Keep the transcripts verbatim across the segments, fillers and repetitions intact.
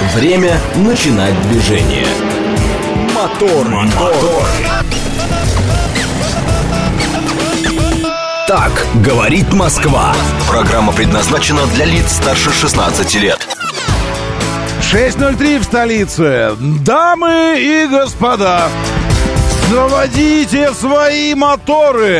Время начинать движение. Мотор, мотор. Так говорит Москва. Программа предназначена для лиц старше шестнадцати лет. шесть ноль три в столице. Дамы и господа, заводите свои моторы.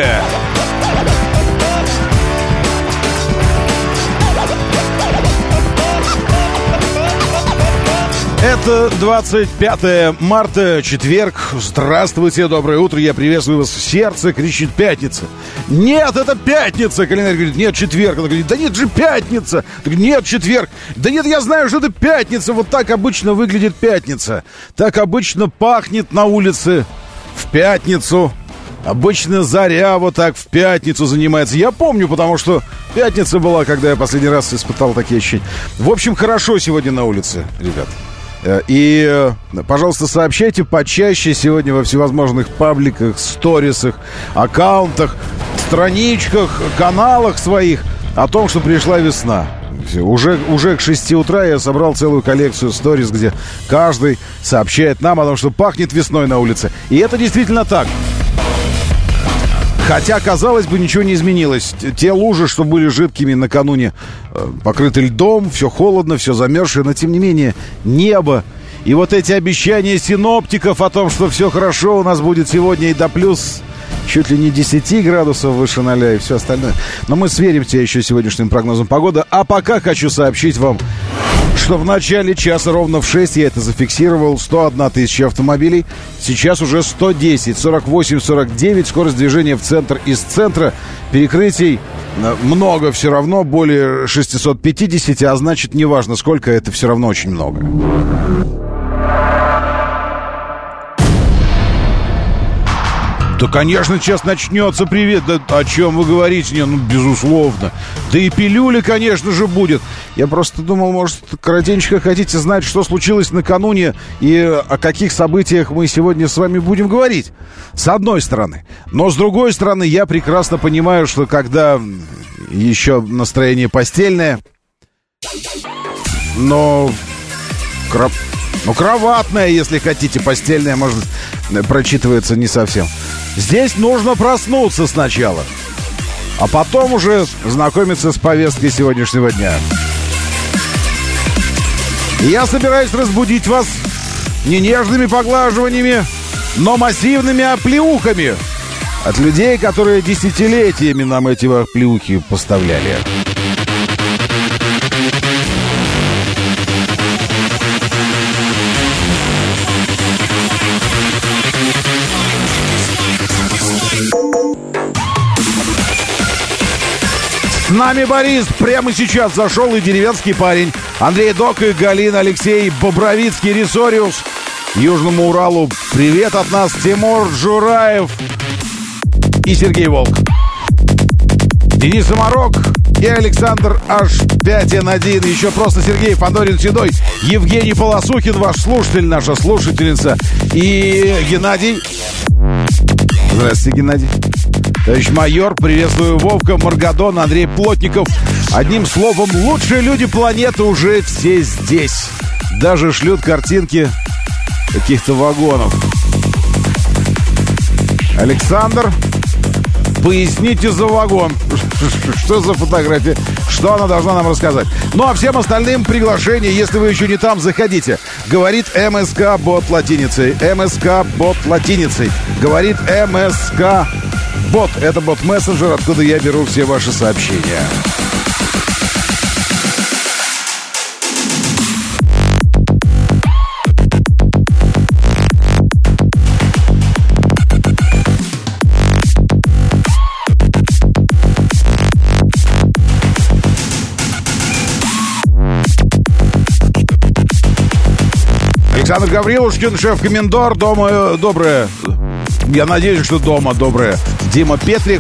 Это двадцать пятое марта, четверг. Здравствуйте, доброе утро. Я приветствую вас. Сердце кричит: пятница. Нет, это пятница. Календарь говорит: нет, четверг. Она говорит: да нет же, пятница. Нет, четверг. Да нет, я знаю, что это пятница. Вот так обычно выглядит пятница. Так обычно пахнет на улице в пятницу. Обычно заря вот так в пятницу занимается. Я помню, потому что пятница была, когда я последний раз испытал такие ощущения. В общем, хорошо сегодня на улице, ребят. И, пожалуйста, сообщайте почаще сегодня во всевозможных пабликах, сторисах, аккаунтах, страничках, каналах своих о том, что пришла весна. Уже, уже к шести утра я собрал целую коллекцию сторис, где каждый сообщает нам о том, что пахнет весной на улице. И это действительно так. Хотя, казалось бы, ничего не изменилось. Те лужи, что были жидкими накануне, покрыты льдом, все холодно, все замерзшее, но, тем не менее, небо и вот эти обещания синоптиков о том, что все хорошо у нас будет сегодня и до плюс чуть ли не десяти градусов выше ноля и все остальное. Но мы сверимся еще сегодняшним прогнозом погоды. А пока хочу сообщить вам, что в начале часа ровно в шесть я это зафиксировал. сто одна тысяча автомобилей. Сейчас уже сто десять, сорок восемь, сорок девять. Скорость движения в центр из центра. Перекрытий много все равно, более шестьсот пятьдесят. А значит, неважно сколько, это все равно очень много. Да, конечно, сейчас начнется привет. Да о чем вы говорите? Не, ну, безусловно. Да и пилюля, конечно же, будет. Я просто думал, может, коротенько хотите знать, что случилось накануне и о каких событиях мы сегодня с вами будем говорить. С одной стороны. Но с другой стороны, я прекрасно понимаю, что когда еще настроение постельное, но... Кроп... Ну, кроватное, если хотите, постельное, может, прочитывается не совсем. Здесь нужно проснуться сначала, а потом уже знакомиться с повесткой сегодняшнего дня. И я собираюсь разбудить вас не нежными поглаживаниями, но массивными оплеухами от людей, которые десятилетиями нам эти оплеухи поставляли. С нами Борис прямо сейчас зашел, и деревенский парень. Андрей Док и Галина, Алексей Бобровицкий, Ресориус. Южному Уралу привет от нас. Тимур Жураев и Сергей Волк. Денис Самарок и Александр Аш пять эн один. Еще просто Сергей Фандорин Седой. Евгений Полосухин, ваш слушатель, наша слушательница. И Геннадий. Здравствуйте, Геннадий. Товарищ майор, приветствую. Вовка, Маргадон, Андрей Плотников. Одним словом, лучшие люди планеты уже все здесь. Даже шлют картинки каких-то вагонов. Александр, поясните за вагон. Что за фотография? Что она должна нам рассказать? Ну, а всем остальным приглашение. Если вы еще не там, заходите. Говорит МСК бот латиницей. МСК бот латиницей. Говорит МСК бот. Это бот-мессенджер, откуда я беру все ваши сообщения. Александр Гаврилушкин, шеф-комендор. Дома доброе. Я надеюсь, что дома доброе. Дима Петрик.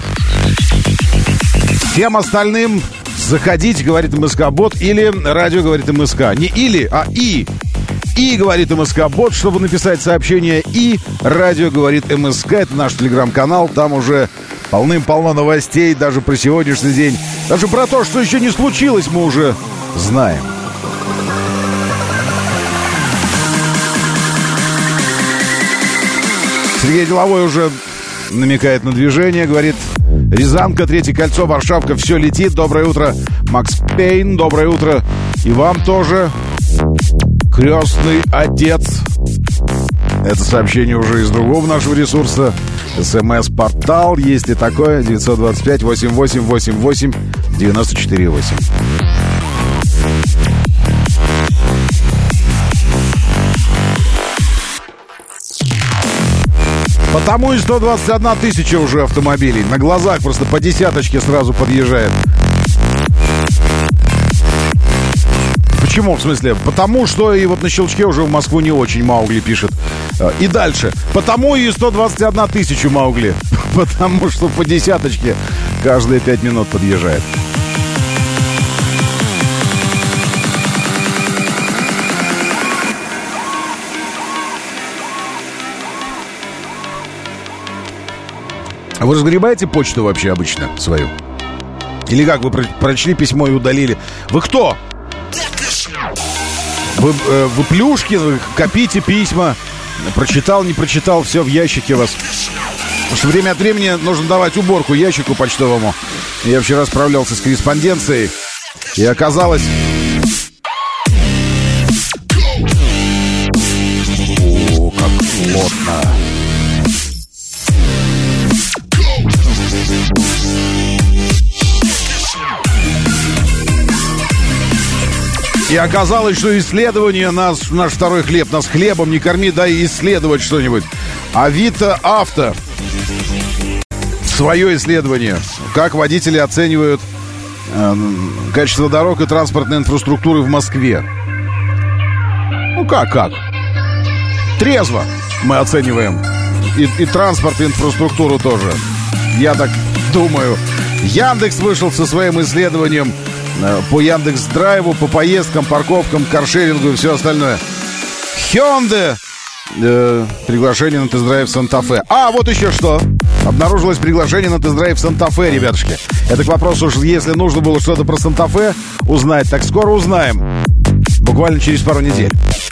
Всем остальным заходите, говорит МСК-бот, или радио говорит МСК. Не или, а и. И говорит МСК-бот, чтобы написать сообщение. И радио говорит МСК. Это наш телеграм-канал. Там уже полным-полно новостей. Даже про сегодняшний день. Даже про то, что еще не случилось, мы уже знаем. Сергей Деловой уже намекает на движение, говорит: Рязанка, Третье кольцо, Варшавка, все летит. Доброе утро, Макс Пейн. Доброе утро и вам тоже, крестный отец. Это сообщение уже из другого нашего ресурса. СМС-портал, есть ли такое? девять два пять восемь восемь восемь восемь девять четыре восемь. Потому и сто двадцать одна тысяча уже автомобилей. На глазах просто по десяточке сразу подъезжает. Почему, в смысле? Потому что и вот на щелчке уже в Москву не очень, Маугли пишет. И дальше. Потому и сто двадцать одна тысяча, Маугли. Потому что по десяточке каждые пять минут подъезжает. А вы разгребаете почту вообще обычно свою? Или как, вы прочли письмо и удалили? Вы кто? Вы, э, вы Плюшкин, вы копите письма. Прочитал, не прочитал, все в ящике у вас. Потому что время от времени нужно давать уборку ящику почтовому. Я вчера справлялся с корреспонденцией, и оказалось... О, как плотно. И оказалось, что исследование нас, наш второй хлеб, нас хлебом не корми, дай исследовать что-нибудь. Авито Авто. Свое исследование. Как водители оценивают э, качество дорог и транспортной инфраструктуры в Москве. Ну как, как? Трезво мы оцениваем. И, и транспорт, и инфраструктуру тоже. Я так думаю. Яндекс вышел со своим исследованием по Яндекс.Драйву, по поездкам, парковкам, каршерингу и все остальное. Hyundai. Э, приглашение на тест-драйв Санта-Фе. А, вот еще что. Обнаружилось приглашение на тест-драйв Санта-Фе, ребятушки. Это к вопросу, что если нужно было что-то про Санта-Фе узнать, так скоро узнаем. Буквально через пару недель.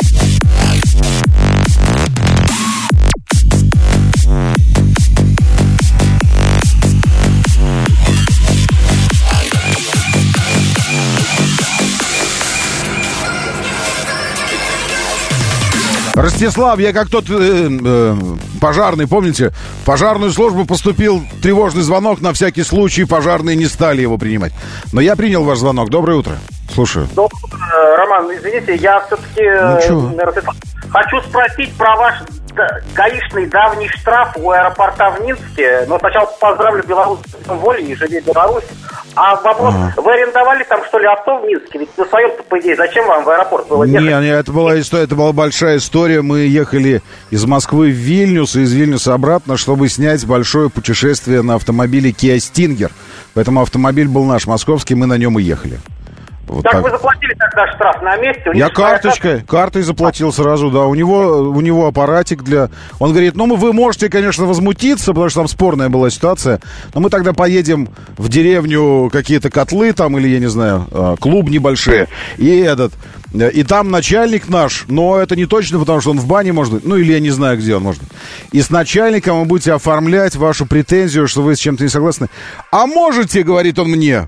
Ростислав, я как тот э, э, пожарный, помните? В пожарную службу поступил тревожный звонок, на всякий случай пожарные не стали его принимать. Но я принял ваш звонок. Доброе утро. Слушаю. Доброе утро, Роман, извините, я все-таки э, хочу спросить про ваш гаишный давний штраф у аэропорта в Минске. Но сначала поздравлю белорусов с волей, не живи Беларусь. А вопрос, ага. Вы арендовали там, что ли, авто в Минске? Ведь на своем-то, по идее, зачем вам в аэропорт было ехать? Не, не, это была история, это была большая история. Мы ехали из Москвы в Вильнюс и из Вильнюса обратно, чтобы снять большое путешествие на автомобиле Kia Stinger. Поэтому автомобиль был наш, московский, мы на нем и ехали. Вот так, так вы заплатили тогда штраф на месте? Я карточкой, картой заплатил сразу, да. У него, у него аппаратик для... Он говорит, ну вы можете, конечно, возмутиться, потому что там спорная была ситуация, но мы тогда поедем в деревню, какие-то котлы там, или, я не знаю, клуб небольшой, и этот... И там начальник наш, но это не точно, потому что он в бане может быть, ну или я не знаю, где он может быть. И с начальником вы будете оформлять вашу претензию, что вы с чем-то не согласны. А можете, говорит он мне...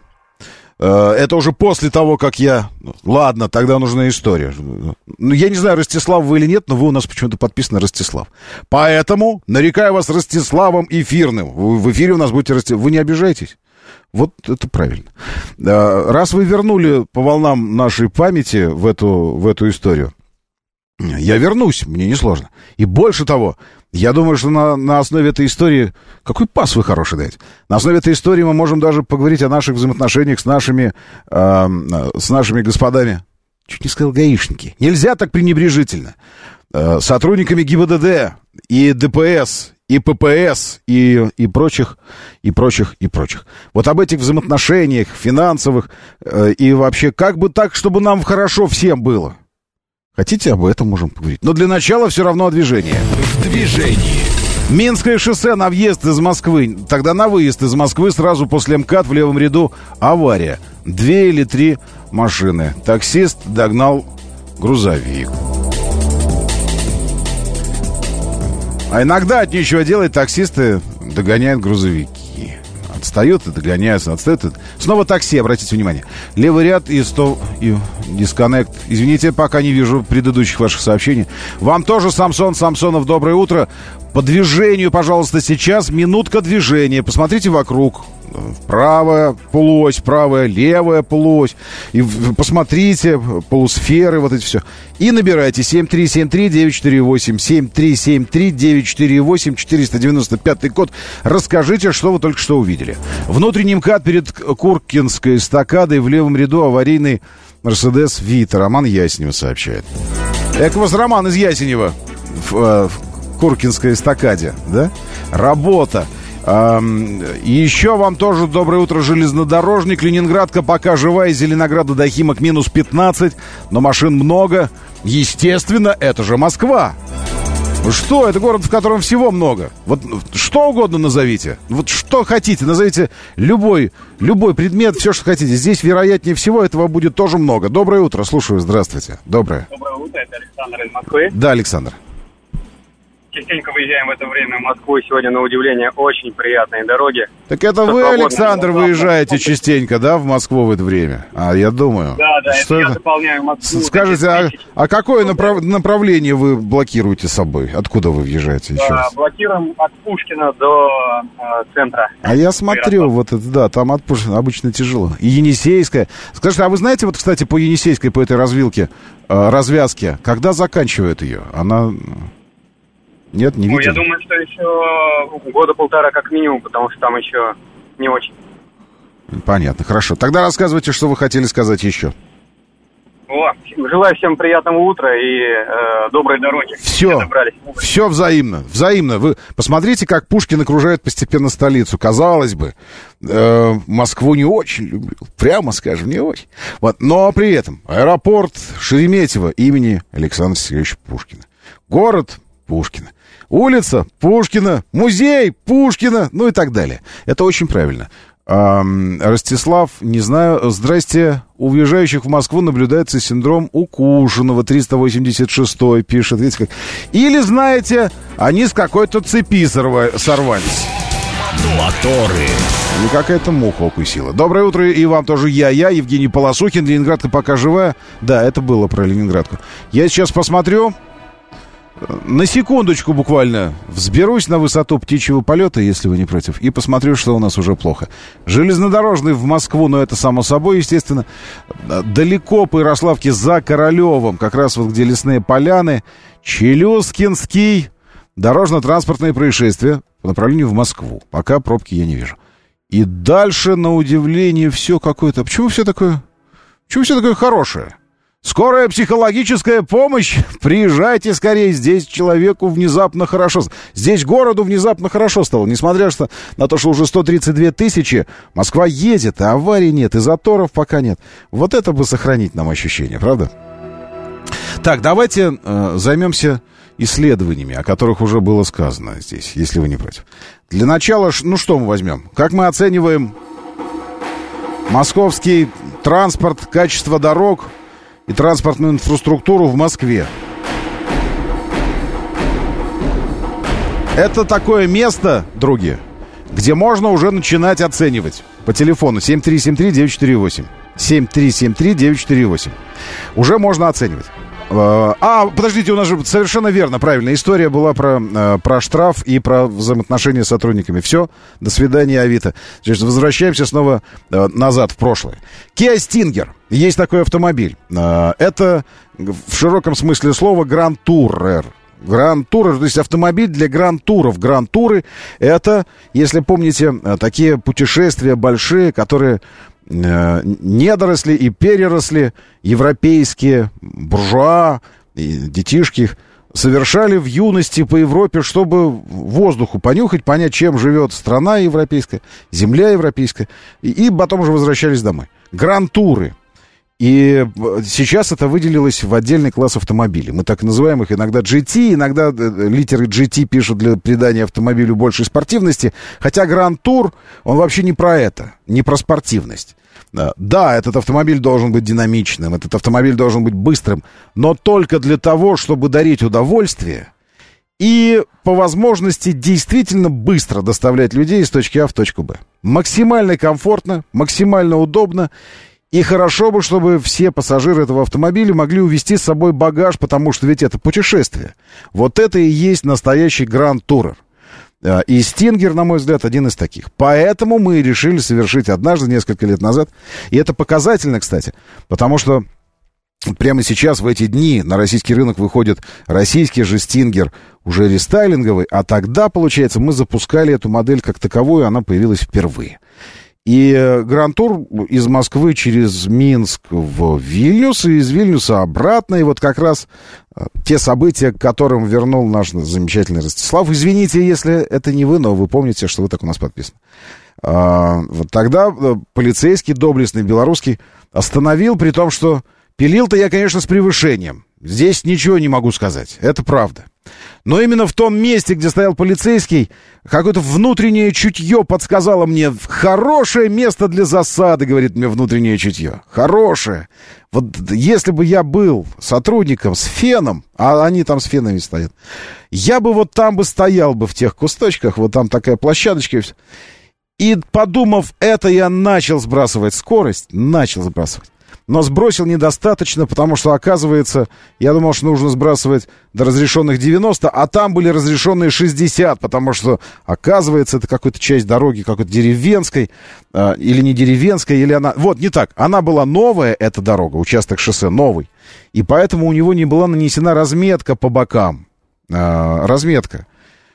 Это уже после того, как я... Ладно, тогда нужна история. Ну, я не знаю, Ростислав вы или нет, но вы у нас почему-то подписаны Ростислав. Поэтому нарекаю вас Ростиславом Эфирным. Вы в эфире у нас будете Ростислав. Вы не обижайтесь. Вот это правильно. Раз вы вернули по волнам нашей памяти в эту, в эту историю, я вернусь, мне несложно. И больше того... Я думаю, что на, на основе этой истории... Какой пас вы хороший даете? На основе этой истории мы можем даже поговорить о наших взаимоотношениях с нашими, э, с нашими господами. Чуть не сказал гаишники. Нельзя так пренебрежительно. Э, сотрудниками ГИБДД и ДПС, и ППС, и, и прочих, и прочих, и прочих. Вот об этих взаимоотношениях финансовых э, и вообще как бы так, чтобы нам хорошо всем было. Хотите, об этом можем поговорить. Но для начала все равно о движении. В движении. Минское шоссе на въезд из Москвы. Тогда на выезд из Москвы сразу после МКАД в левом ряду авария. Две или три машины. Таксист догнал грузовик. А иногда от нечего делать таксисты догоняют грузовики. Отстают и догоняются, отстают и... Снова такси, обратите внимание. Левый ряд и сто... и дисконнект. Извините, пока не вижу предыдущих ваших сообщений. Вам тоже, Самсон Самсонов, доброе утро. По движению, пожалуйста, сейчас минутка движения. Посмотрите вокруг. Правая полуось, правая, левая полуось. И посмотрите, полусферы, вот эти все. И набирайте семь три семь три девять четыре восемь, семь три семь три девять четыре восемь, четыреста девяносто пятый код. Расскажите, что вы только что увидели. Внутренний МКАД перед Куркинской эстакадой, в левом ряду аварийный Мерседес Вита. Роман Ясенева сообщает. Эквас Роман из Ясенева в, в Куркинской эстакаде, да? Работа. И еще вам тоже доброе утро, железнодорожник. Ленинградка пока жива, из Зеленограда до Химок минус пятнадцать, но машин много. Естественно, это же Москва. Что? Это город, в котором всего много. Вот что угодно назовите. Вот что хотите, назовите любой, любой предмет, все, что хотите. Здесь, вероятнее всего, этого будет тоже много. Доброе утро, слушаю, здравствуйте. Доброе. Доброе утро, это Александр из Москвы. Да, Александр. Частенько выезжаем в это время в Москву. Сегодня, на удивление, очень приятные дороги. Так это вы, Александр, выезжаете частенько, да, в Москву в это время? А, я думаю. Да, да, что это это? Я заполняю Москву. Скажите, а, а какое направ... направление вы блокируете с собой? Откуда вы въезжаете еще Да, раз? блокируем от Пушкина до э, центра. А я смотрю, вот это, да, там от Пушкина обычно тяжело. И Енисейская. Скажите, а вы знаете, вот, кстати, по Енисейской, по этой развилке, э, развязке, когда заканчивают ее? Она... Нет, не видел? Ну, я думаю, что еще года полтора как минимум, потому что там еще не очень. Понятно, хорошо. Тогда рассказывайте, что вы хотели сказать еще. О, желаю всем приятного утра и э, доброй дороги. Все, все взаимно, взаимно. Вы посмотрите, как Пушкин окружает постепенно столицу. Казалось бы, э, Москву не очень люблю, прямо скажем, не очень. Вот. Но при этом аэропорт Шереметьево имени Александра Сергеевича Пушкина. Город Пушкина. Улица Пушкина, музей Пушкина, ну и так далее. Это очень правильно. А, Ростислав, не знаю, здрасте, у въезжающих в Москву наблюдается синдром Укушенного, триста восемьдесят шестой пишет. Видите, как... Или, знаете, они с какой-то цепи сорва... сорвались. Моторы. Или какая-то муха укусила. Доброе утро и вам тоже я-я, Евгений Полосухин. Ленинградка пока живая. Да, это было про Ленинградку. Я сейчас посмотрю. На секундочку буквально взберусь на высоту птичьего полета, если вы не против, и посмотрю, что у нас уже плохо. Железнодорожный в Москву, но это само собой, естественно. Далеко по Ярославке за Королевым, как раз вот где лесные поляны. Челюскинский. Дорожно-транспортное происшествие по направлению в Москву. Пока пробки я не вижу. И дальше, на удивление, все какое-то... Почему все такое... Почему все такое хорошее? Скорая психологическая помощь. Приезжайте скорее. Здесь человеку внезапно хорошо. Здесь городу внезапно хорошо стало. Несмотря что, на то, что уже сто тридцать две тысячи, Москва едет, а аварий нет, и заторов пока нет. Вот это бы сохранить нам ощущение, правда? Так, давайте э, займемся исследованиями, о которых уже было сказано здесь, если вы не против. Для начала, ну что мы возьмем? Как мы оцениваем московский транспорт, качество дорог и транспортную инфраструктуру в Москве? Это такое место, други, где можно уже начинать оценивать. По телефону семь три семь три девять четыре восемь. семь три семь три девять четыре восемь. Уже можно оценивать. А, подождите, у нас же совершенно верно, правильно. История была про, про штраф и про взаимоотношения с сотрудниками. Все, до свидания, Авито. Значит, возвращаемся снова назад, в прошлое. Kia Stinger. Есть такой автомобиль. Это в широком смысле слова Grand Tourer. Grand Tourer, то есть автомобиль для гранд-туров. Гранд-туры — это, если помните, такие путешествия большие, которые... недоросли и переросли европейские буржуа и детишки совершали в юности по Европе, чтобы воздуху понюхать, понять, чем живет страна европейская, земля европейская, и, и потом уже возвращались домой. Гранд-туры. И сейчас это выделилось в отдельный класс автомобилей. Мы так называем их иногда джи ти, иногда литеры джи ти пишут для придания автомобилю большей спортивности. Хотя Гранд Тур, он вообще не про это, не про спортивность. Да, этот автомобиль должен быть динамичным, этот автомобиль должен быть быстрым, но только для того, чтобы дарить удовольствие и по возможности действительно быстро доставлять людей из точки А в точку Б. Максимально комфортно, максимально удобно. И хорошо бы, чтобы все пассажиры этого автомобиля могли увезти с собой багаж, потому что ведь это путешествие. Вот это и есть настоящий Grand Tourer. И Stinger, на мой взгляд, один из таких. Поэтому мы решили совершить однажды, несколько лет назад. И это показательно, кстати, потому что прямо сейчас, в эти дни, на российский рынок выходит российский же Stinger, уже рестайлинговый, а тогда, получается, мы запускали эту модель как таковую, она появилась впервые. И Гранд-тур из Москвы через Минск в Вильнюс, и из Вильнюса обратно. И вот как раз те события, к которым вернул наш замечательный Ростислав. Извините, если это не вы, но вы помните, что вы так у нас подписаны. А, вот тогда полицейский, доблестный белорусский, остановил, при том, что пилил-то я, конечно, с превышением. Здесь ничего не могу сказать. Это правда. Но именно в том месте, где стоял полицейский, какое-то внутреннее чутье подсказало мне: хорошее место для засады, говорит мне внутреннее чутье. Хорошее. Вот если бы я был сотрудником с феном, а они там с фенами стоят, я бы вот там бы стоял бы в тех кусточках, вот там такая площадочка. И, подумав это, я начал сбрасывать скорость, начал сбрасывать. Но сбросил недостаточно, потому что, оказывается, я думал, что нужно сбрасывать до разрешенных девяносто, а там были разрешенные шестьдесят, потому что, оказывается, это какая-то часть дороги, какой-то деревенской, э, или не деревенской, или она... Вот, не так. Она была новая, эта дорога, участок шоссе новый, и поэтому у него не была нанесена разметка по бокам. Э, разметка,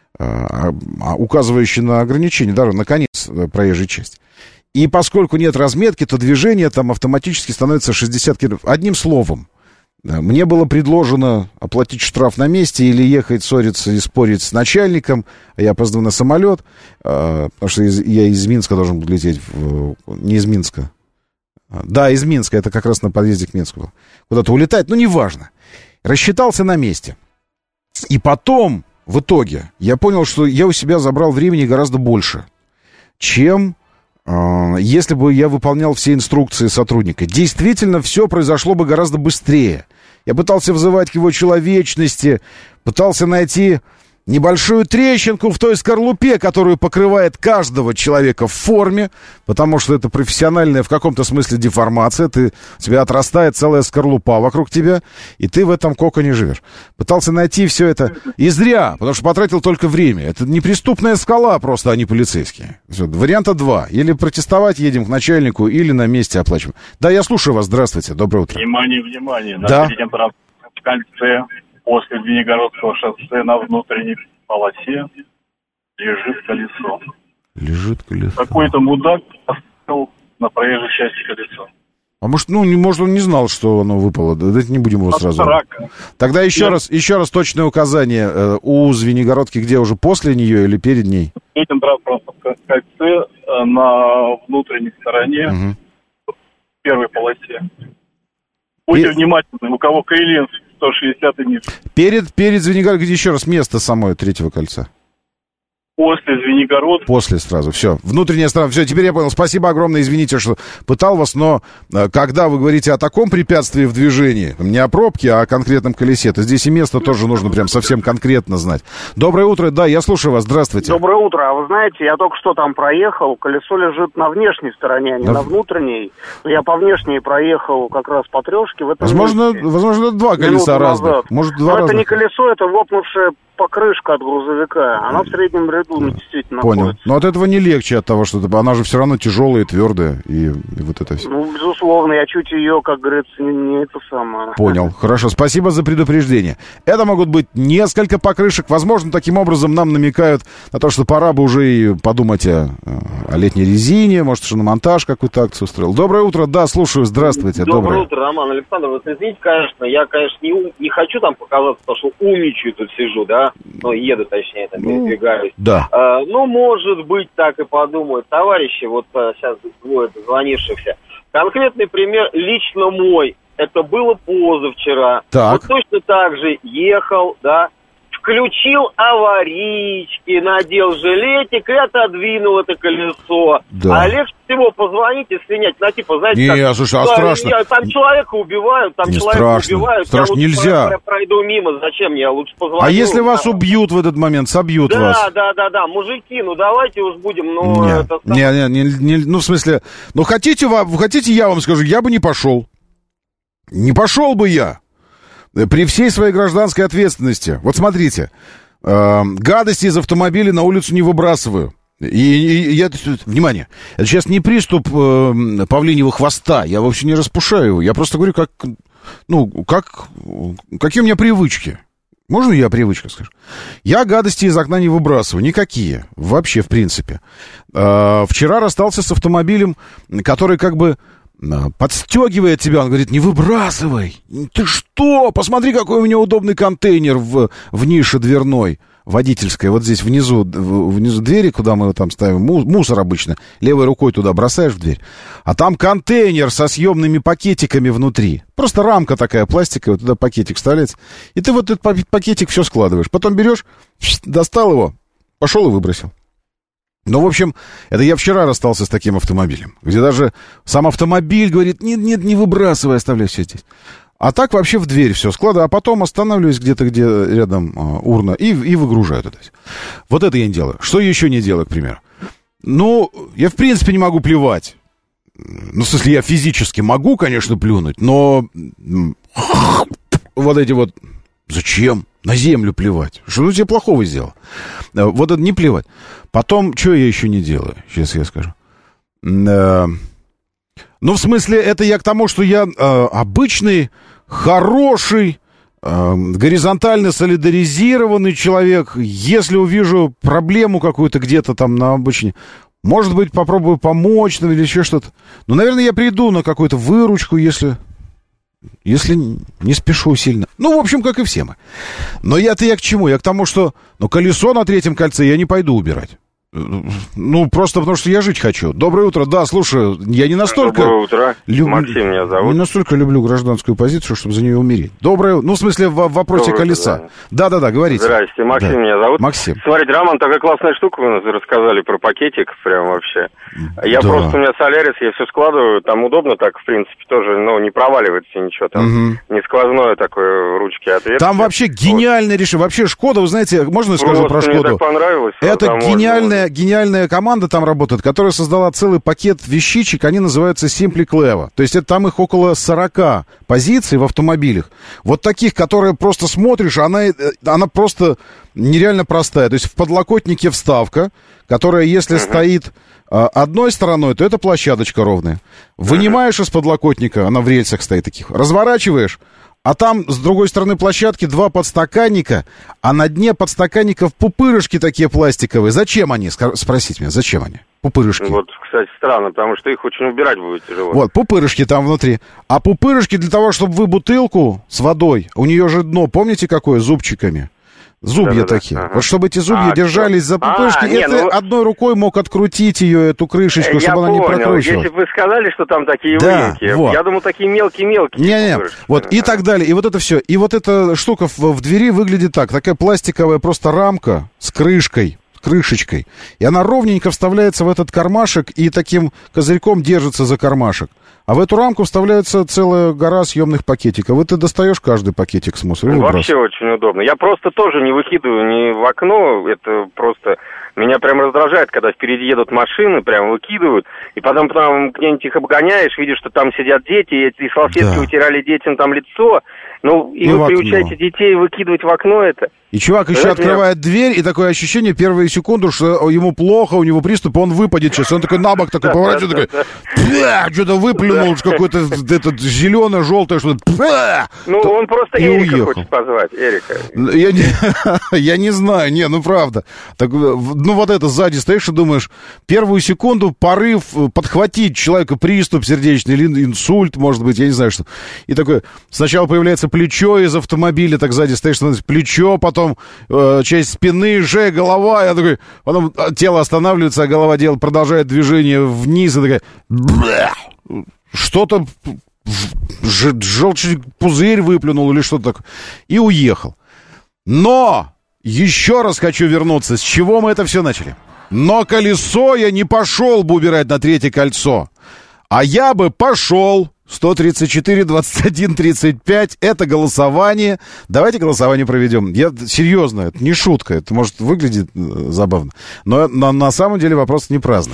э, указывающая на ограничение дороги, на конец проезжей части. И поскольку нет разметки, то движение там автоматически становится шестьдесят километров. Одним словом, мне было предложено оплатить штраф на месте или ехать ссориться и спорить с начальником. Я опаздываю на самолет, потому что я из Минска должен был лететь. В... Не из Минска. Да, из Минска. Это как раз на подъезде к Минску был. Куда-то улетать, ну, неважно. Рассчитался на месте. И потом, в итоге, я понял, что я у себя забрал времени гораздо больше, чем... если бы я выполнял все инструкции сотрудника. Действительно, все произошло бы гораздо быстрее. Я пытался взывать к его человечности, пытался найти небольшую трещинку в той скорлупе, которую покрывает каждого человека в форме, потому что это профессиональная в каком-то смысле деформация. Ты, у тебя отрастает целая скорлупа вокруг тебя, и ты в этом коконе живешь. Пытался найти все это и зря, потому что потратил только время. Это неприступная скала просто, а не полицейские. Варианта два. Или протестовать едем к начальнику, или на месте оплачиваем. Да, я слушаю вас. Здравствуйте. Доброе утро. Внимание, внимание. На да. третьем в кольце после Звенигородского шоссе на внутренней полосе лежит колесо. Лежит колесо. Какой-то мудак поставил на проезжей части колесо. А может, ну, не, может, он не знал, что оно выпало. Давайте не будем его сразу. Рака. Тогда еще Нет. раз, еще раз точное указание. Э, у Звенигородки где, уже после нее или перед ней? В третьем транспортном кольце на внутренней стороне, угу. в первой полосе. Будьте И... внимательны, у кого Каилин сто шестьдесят и ниже. Перед, перед Звенигородкой, где еще раз место самое третьего кольца? После Звенигородки. После сразу, все. Внутренняя сторона, все, теперь я понял. Спасибо огромное, извините, что пытал вас, но э, когда вы говорите о таком препятствии в движении, не о пробке, а о конкретном колесе, то здесь и место тоже нужно прям совсем конкретно знать. Доброе утро, да, я слушаю вас, здравствуйте. Доброе утро, а вы знаете, я только что там проехал, колесо лежит на внешней стороне, а не на, на внутренней. Я по внешней проехал как раз по трешке. В этом возможно, месте. Возможно, это два колеса разных. Может, два но разных. Это не колесо, это лопнувшая покрышка от грузовика. Она в среднем ряду действительно Понял. находится. Но от этого не легче, от того, что она же все равно тяжелая и твердая. И, и вот это все. Ну, безусловно, я чуть ее, как говорится, не, не это самое. Понял. Хорошо. Спасибо за предупреждение. Это могут быть несколько покрышек. Возможно, таким образом нам намекают на то, что пора бы уже и подумать о, о летней резине. Может, что на монтаж какую-то акцию устроил. Доброе утро. Да, слушаю. Здравствуйте. Доброе, Доброе утро, Роман Александр. Вот извините, конечно, я, конечно, не, не хочу там показаться, потому что умничаю тут сижу, да, ну, еду, точнее, там, передвигаюсь. Да. А, ну, может быть, так и подумают товарищи, вот а, сейчас двое звонившихся. Конкретный пример лично мой. Это было позавчера. Так. Вот точно так же ехал, да, включил аварийки, надел жилетик и отодвинул это колесо. Да. А легче всего позвонить и слинять. Ну, типа, знаете, не, как, слушай, а да, страшно. Я, там человека убивают, там не человека страшно. убивают. Страшно, я нельзя. Лучше пройду мимо, зачем мне? Я лучше позвоню. А если вас убьют в этот момент, собьют да, вас? Да, да, да, да, мужики, ну давайте уж будем, ну... Не, это... не, не, не, не, ну в смысле, ну хотите, вам, хотите я вам скажу, я бы не пошел. Не пошел бы я. При всей своей гражданской ответственности. Вот смотрите, э, гадости из автомобиля на улицу не выбрасываю. И, и, и я, внимание, это сейчас не приступ э, павлиньего хвоста, я вообще не распушаю его, я просто говорю, как, ну, как, какие у меня привычки. Можно я привычка скажу? Я гадости из окна не выбрасываю, никакие, вообще, в принципе. Э, вчера расстался с автомобилем, который как бы подстегивает тебя, он говорит, не выбрасывай, ты что, посмотри, какой у меня удобный контейнер в, в нише дверной, водительской, вот здесь внизу, внизу двери, куда мы там ставим, мусор обычно, левой рукой туда бросаешь в дверь, а там контейнер со съемными пакетиками внутри, просто рамка такая пластиковая, туда пакетик вставляется, и ты вот этот пакетик все складываешь, потом берешь, достал его, пошел и выбросил. Ну, в общем, это я вчера расстался с таким автомобилем, где даже сам автомобиль говорит, нет, нет, не выбрасывай, оставляй все здесь. А так вообще в дверь все складываю, а потом останавливаюсь где-то, где рядом а, урна, и, и выгружаю это. Вот это я не делаю. Что еще не делаю, к примеру? Ну, я в принципе не могу плевать. Ну, в смысле, я физически могу, конечно, плюнуть, но вот эти вот... Зачем? На землю плевать. Что он тебе плохого сделал? Вот это не плевать. Потом, что я еще не делаю? Сейчас я скажу. Ну, в смысле, это я к тому, что я э, обычный, хороший, э, горизонтально солидаризированный человек. Если увижу проблему какую-то где-то там на обочине, может быть, попробую помочь там, или еще что-то. Ну, наверное, я приду на какую-то выручку, если... Если не спешу сильно. Ну, в общем, как и все мы. Но я-то я к чему? Я к тому, что ну, колесо на третьем кольце я не пойду убирать. Ну, просто потому что я жить хочу. Доброе утро. Да, слушай, я не настолько... Доброе утро. Люб... Максим меня зовут. Не настолько люблю гражданскую позицию, чтобы за нее умереть. Доброе... Ну, в смысле, в, в вопросе Доброе колеса. утро, Да-да-да, говорите. Здрасте, Максим да. меня зовут. Максим. Смотрите, Роман, такая классная штука вы нас рассказали про пакетик, прям вообще. Я да. просто, у меня Солярис, я все складываю, там удобно так, в принципе, тоже, ну, не проваливается ничего, там угу. не сквозное такое, ручки ответ. Там вообще гениальное вот. решение. Вообще Шкода, вы знаете, можно я скажу про Шкоду? Мне так понравилось. Это гениальная, гениальная команда там работает, которая создала целый пакет вещичек, они называются Simply Clever. То есть это там их около сорока позиций в автомобилях. Вот таких, которые просто смотришь, она, она просто нереально простая. То есть в подлокотнике вставка, которая, если uh-huh. стоит а, одной стороной, то это площадочка ровная. Вынимаешь uh-huh. из подлокотника, она в рельсах стоит таких, разворачиваешь, а там, с другой стороны площадки, два подстаканника, а на дне подстаканников пупырышки такие пластиковые. Зачем они? Спросите меня, зачем они? Пупырышки. Вот, кстати, странно, потому что их очень убирать будет тяжело. Вот, пупырышки там внутри. А пупырышки для того, чтобы вы бутылку с водой, у нее же дно, помните какое, зубчиками? Зубья да, да, такие. да. Ага. Вот чтобы эти зубья а, держались что? за пупырышки, а, не, это ну... одной рукой мог открутить ее, эту крышечку, я чтобы понял. она не прокручивалась. Если бы вы сказали, что там такие да, выемки, вот. я думал, такие мелкие-мелкие. Не-не, вот, и так далее, и вот это все. И вот эта штука в, в двери выглядит так, такая пластиковая просто рамка с крышкой, крышечкой, и она ровненько вставляется в этот кармашек и таким козырьком держится за кармашек. А в эту рамку вставляется целая гора съемных пакетиков. И ты достаешь каждый пакетик с мусором. Вообще очень удобно. Я просто тоже не выкидываю ни в окно. Это просто... Меня прям раздражает, когда впереди едут машины, прям выкидывают. И потом, потом где-нибудь их обгоняешь, видишь, что там сидят дети, и эти салфетки да. утирали детям там лицо. Ну, и ну, вы приучаете детей выкидывать в окно это. И чувак еще Знаете, открывает я... дверь, и такое ощущение первые секунды, что ему плохо, у него приступ, он выпадет сейчас. Он такой на бок такой поворачивает, такой, что-то выплюнул, какое-то это зеленое-желтое, что-то. Ну, он просто Эрика хочет позвать, Эрика. Я не, я не знаю, не, ну правда. Так, ну вот это сзади стоишь и думаешь, первую секунду порыв подхватить человека приступ сердечный или инсульт, может быть, я не знаю что. И такой, сначала появляется плечо из автомобиля, так сзади стоишь, становится плечо, потом э, часть спины, шея, голова, я такой, потом тело останавливается, а голова делает, продолжает движение вниз, и такая, что-то, желчный пузырь выплюнул или что-то такое, и уехал. Но еще раз хочу вернуться. С чего мы это все начали? Но колесо я не пошел бы убирать на третье кольцо. А я бы пошел. сто тридцать четыре двадцать один тридцать пять. Это голосование. Давайте голосование проведем. Я серьезно, это не шутка. Это может выглядеть забавно. Но на, на самом деле вопрос не праздный.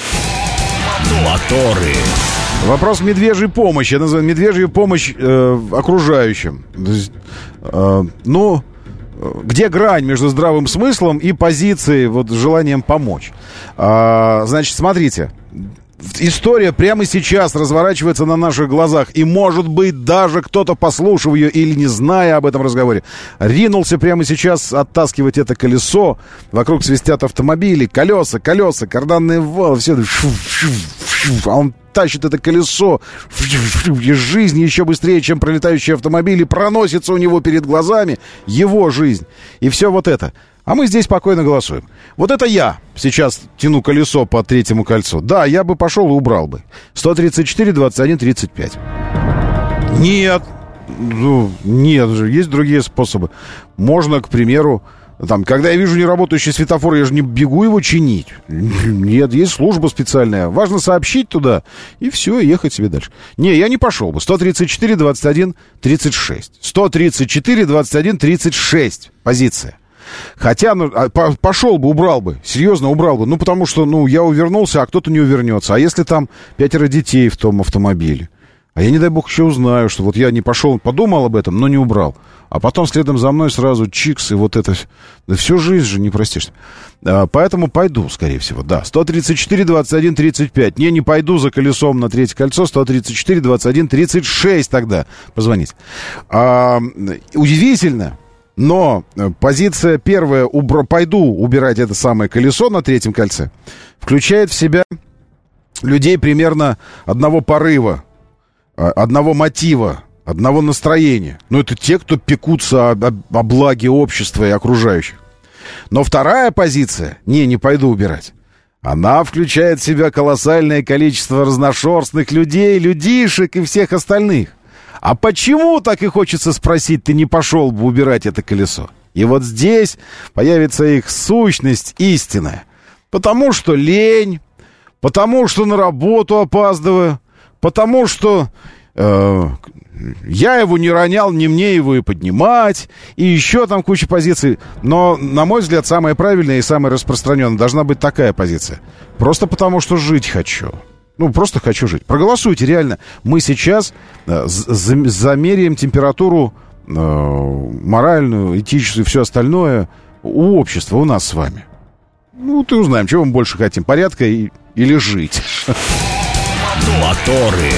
Моторы. Вопрос медвежьей помощи. Я называю медвежью помощь э, окружающим. То есть, э, ну, где грань между здравым смыслом и позицией, вот, желанием помочь? А, значит, смотрите. История прямо сейчас разворачивается на наших глазах. И, может быть, даже кто-то, послушав ее или не зная об этом разговоре, ринулся прямо сейчас оттаскивать это колесо. Вокруг свистят автомобили, колеса, колеса, карданные валы, все это. А он тащит это колесо из жизни еще быстрее, чем пролетающие автомобили, проносится у него перед глазами его жизнь. И все вот это. А мы здесь спокойно голосуем. Вот это я сейчас тяну колесо по третьему кольцу. Да, я бы пошел и убрал бы. сто тридцать четыре двадцать один тридцать пять. Нет. Ну, нет же, есть другие способы. Можно, к примеру, там, когда я вижу неработающий светофор, я же не бегу его чинить. Нет, есть служба специальная. Важно сообщить туда, и все, ехать себе дальше. Не, я не пошел бы. сто тридцать четыре двадцать один тридцать шесть. сто тридцать четыре двадцать один тридцать шесть. Позиция. Хотя, ну, пошел бы, убрал бы. Серьезно, убрал бы. Ну, потому что, ну, я увернулся, а кто-то не увернется. А если там пятеро детей в том автомобиле? А я, не дай бог, еще узнаю, что вот я не пошел, подумал об этом, но не убрал. А потом следом за мной сразу чикс, и вот это... Да всю жизнь же не простишься. А, поэтому пойду, скорее всего, да. сто тридцать четыре двадцать один тридцать пять. Не, не пойду за колесом на третье кольцо. сто тридцать четыре двадцать один тридцать шесть тогда. Позвонить. А, удивительно. Но позиция первая, убр... пойду убирать это самое колесо на третьем кольце, включает в себя людей примерно одного порыва, одного мотива, одного настроения. Ну, это те, кто пекутся о, о, о благе общества и окружающих. Но вторая позиция, не, не пойду убирать, она включает в себя колоссальное количество разношерстных людей, людишек и всех остальных. А почему, так и хочется спросить, ты не пошел бы убирать это колесо? И вот здесь появится их сущность истинная. Потому что лень, потому что на работу опаздываю, потому что э, я его не ронял, не мне его и поднимать, и еще там куча позиций. Но, на мой взгляд, самая правильная и самая распространенная должна быть такая позиция. Просто потому что жить хочу. Ну, просто хочу жить. Проголосуйте, реально. Мы сейчас э, за- замеряем температуру э, моральную, этическую и все остальное у общества, у нас с вами. Ну, ты узнаем, чего мы больше хотим, порядка и, или жить. Моторы.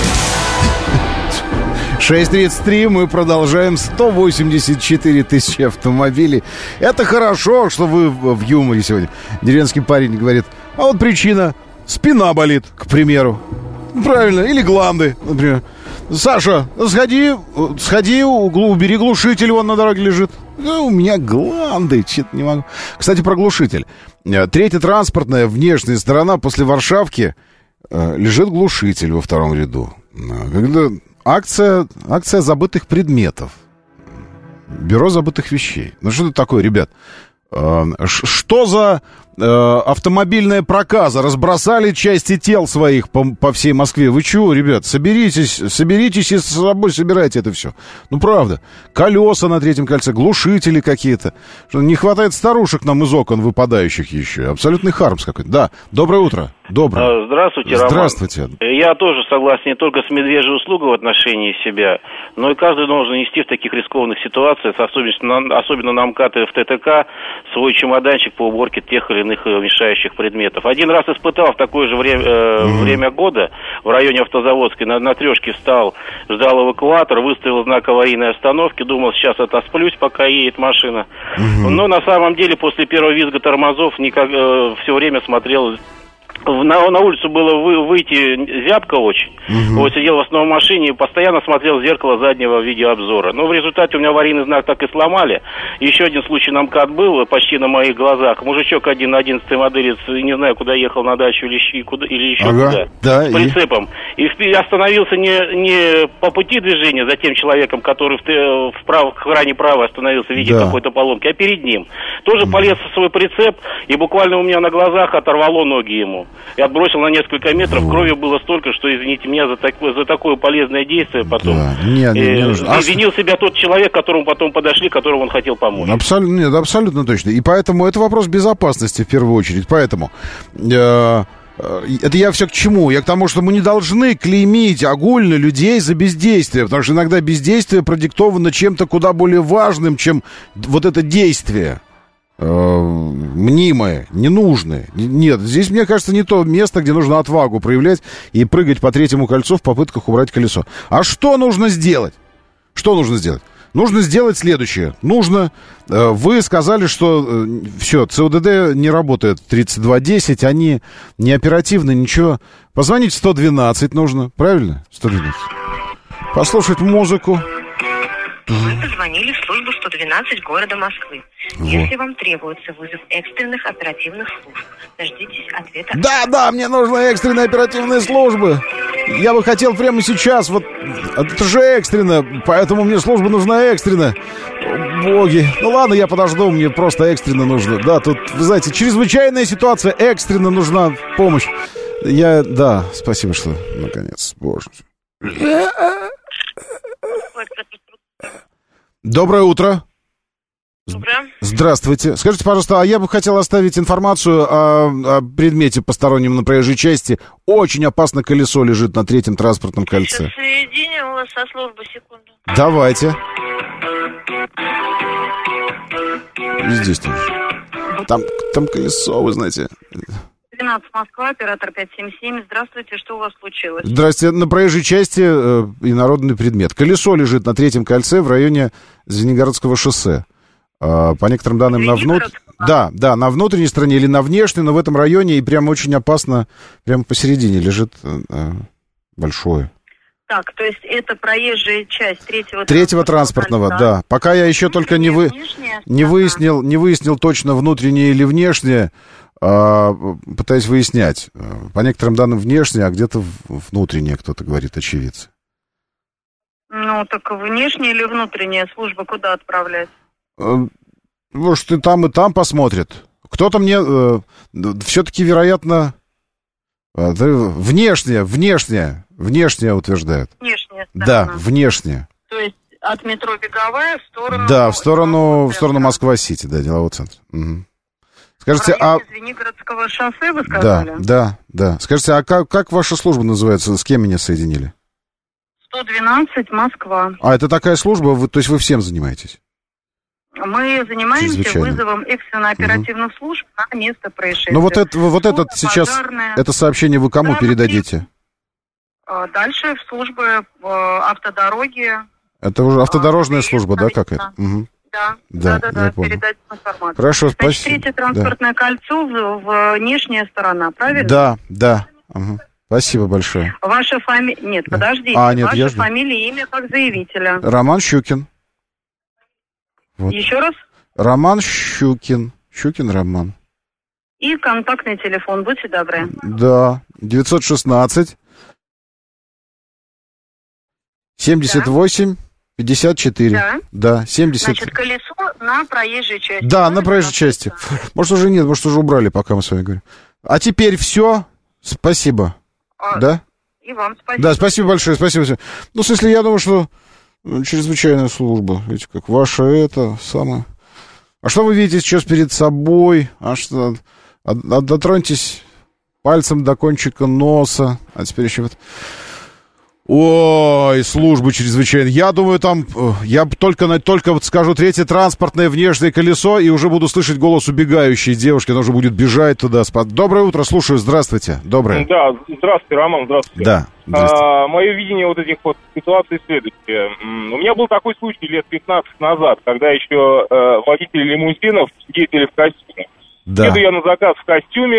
шесть тридцать три, мы продолжаем. сто восемьдесят четыре тысячи автомобилей. Это хорошо, что вы в юморе сегодня. Деревенский парень говорит, а вот причина... Спина болит, к примеру. Правильно, или гланды, например. Саша, сходи, сходи, убери глушитель, он на дороге лежит. Да, у меня гланды, что-то не могу. Кстати, про глушитель. Третья транспортная внешняя сторона после Варшавки лежит глушитель во втором ряду. Когда акция, акция забытых предметов. Бюро забытых вещей. Ну что это такое, ребят? Что за э, автомобильная проказа? Разбросали части тел своих по, по всей Москве. Вы чего, ребят? Соберитесь, соберитесь и с собой собирайте это все. Ну, правда. Колеса на третьем кольце, глушители какие-то. Что, не хватает старушек нам из окон выпадающих еще. Абсолютный хармс какой-то. Да, доброе утро. Доброе. Здравствуйте, Роман. Здравствуйте. Я тоже согласен не только с медвежьей услугой в отношении себя, но и каждый должен нести в таких рискованных ситуациях, особенно, особенно на МКАД и в ТТК, свой чемоданчик по уборке тех или иных мешающих предметов. Один раз испытал в такое же время, э, mm-hmm. время года в районе Автозаводской, на, на трешке встал, ждал эвакуатор, выставил знак аварийной остановки, думал, сейчас отосплюсь, пока едет машина. Mm-hmm. Но на самом деле после первого визга тормозов никак, э, все время смотрел На, на улицу было вы, выйти зябко очень. Uh-huh. Вот, сидел в основном в машине и постоянно смотрел в зеркало заднего видеообзора. Но в результате у меня аварийный знак так и сломали. Еще один случай на МКАД был почти на моих глазах. Мужичок один на одиннадцатой модели, не знаю, куда ехал, на дачу или, куда, или еще ага. куда, да, с прицепом. И, и остановился не, не по пути движения за тем человеком, который в, в, прав, в крайне право остановился в виде да. какой-то поломки, а перед ним. Тоже uh-huh. полез в свой прицеп, и буквально у меня на глазах оторвало ноги ему. И отбросил на несколько метров. Крови было столько, что, извините меня, за, так, за такое полезное действие потом. Да. Нет, не, не нужно. Извинил а... себя тот человек, к которому потом подошли, которому он хотел помочь. Абсолютно, нет, абсолютно точно. И поэтому это вопрос безопасности в первую очередь. Поэтому... Э- Это я все к чему? Я к тому, что мы не должны клеймить огульно людей за бездействие, потому что иногда бездействие продиктовано чем-то куда более важным, чем вот это действие. Мнимое, ненужное. Нет, здесь, мне кажется, не то место, где нужно отвагу проявлять и прыгать по третьему кольцу в попытках убрать колесо. А что нужно сделать? Что нужно сделать? Нужно сделать следующее. Нужно... Вы сказали, что все, ЦОДД не работает тридцать два десять, они не оперативны, ничего. Позвонить сто двенадцать нужно, правильно? сто двенадцать. Послушать музыку. Вы позвонили в службу сто двенадцать города Москвы. Вот. Если вам требуется вызов экстренных оперативных служб, дождитесь ответа. Да, да, мне нужны экстренные оперативные службы. Я бы хотел прямо сейчас, вот, это же экстренно, поэтому мне служба нужна экстренно. Боги. Ну ладно, я подожду, мне просто экстренно нужно. Да, тут, вы знаете, чрезвычайная ситуация, экстренно нужна помощь. Я, да, спасибо, что, наконец, боже. Доброе утро. Доброе. Здравствуйте. Скажите, пожалуйста, а я бы хотел оставить информацию о, о предмете постороннем на проезжей части. Очень опасно колесо лежит на третьем транспортном кольце. Сейчас соединим вас со службой, секунду. Давайте. И здесь тоже. Там, там колесо, вы знаете. двенадцать Москва, оператор пять семь семь. Здравствуйте, что у вас случилось? Здравствуйте. На проезжей части э, инородный предмет. Колесо лежит на третьем кольце в районе Звенигородского шоссе. Э, по некоторым данным, на внут... да, да, на внутренней стороне или на внешней, но в этом районе и прямо очень опасно, прямо посередине лежит э, большое. Так, то есть это проезжая часть третьего, третьего транспортного, транспортного да. Пока я еще только не, вы... не, выяснил, не выяснил точно, внутреннее или внешнее, а, пытаюсь выяснять. По некоторым данным внешнее, а где-то внутреннее, кто-то говорит, очевидцы. Ну, так внешняя или внутренняя служба куда отправлять? Может, и там, и там посмотрят. Кто-то мне э, все-таки, вероятно, э, внешнее, внешнее, внешнее утверждает. Внешняя сторона. Да, внешнее. То есть от метро Беговая в сторону... Да, в сторону, в сторону Москва-Сити, да, деловой центр. Угу. Скажите, а... Звенигородского шоссе, вы сказали? Да, да, да. Скажите, а как, как ваша служба называется? С кем меня соединили? сто двенадцать Москва. А, это такая служба, вы, то есть вы всем занимаетесь? Мы занимаемся вызовом экстренно-оперативных угу. служб на место происшествия. Ну вот, это, вот этот сейчас, пожарная. Это сообщение вы кому передадите? Дальше в службы автодороги. Это уже автодорожная служба, да, какая-то? Угу. Да, да, да, да, да, передать информацию. Хорошо, Значит, спасибо. Третье транспортное да. кольцо в, в внешняя сторона, правильно? Да, да. Угу. Спасибо большое. Ваша фамилия... Нет, да. подождите. А, нет, Ваша фамилия и имя как заявителя. Роман Щукин. Вот. Еще раз? Роман Щукин. Щукин Роман. И контактный телефон, будьте добры. Да, девятьсот шестнадцать семьдесят восемь пятьдесят четыре. Да. Да, семьдесят. Значит, колесо на проезжей части. Да, на проезжей части. Может, уже нет, может, уже убрали, пока мы с вами говорим. А теперь все. Спасибо. А, да? И вам спасибо. Да, спасибо большое, спасибо. Ну, в смысле, я думаю, что чрезвычайная служба. Видите, как ваша это самое. А что вы видите сейчас перед собой? А что? А, а, дотроньтесь пальцем до кончика носа. А теперь еще вот... Ой, службы чрезвычайно. Я думаю, там, я только, только вот скажу третье транспортное внешнее колесо, и уже буду слышать голос убегающей девушки, она уже будет бежать туда. Доброе утро, слушаю, здравствуйте. Доброе. Да, здравствуйте, Роман, здравствуйте. Да, здравствуйте. А, мое видение вот этих вот ситуаций следующее. У меня был такой случай лет пятнадцать назад, когда еще э, водители лимузинов ездили в костюме. Да. Еду я на заказ в костюме,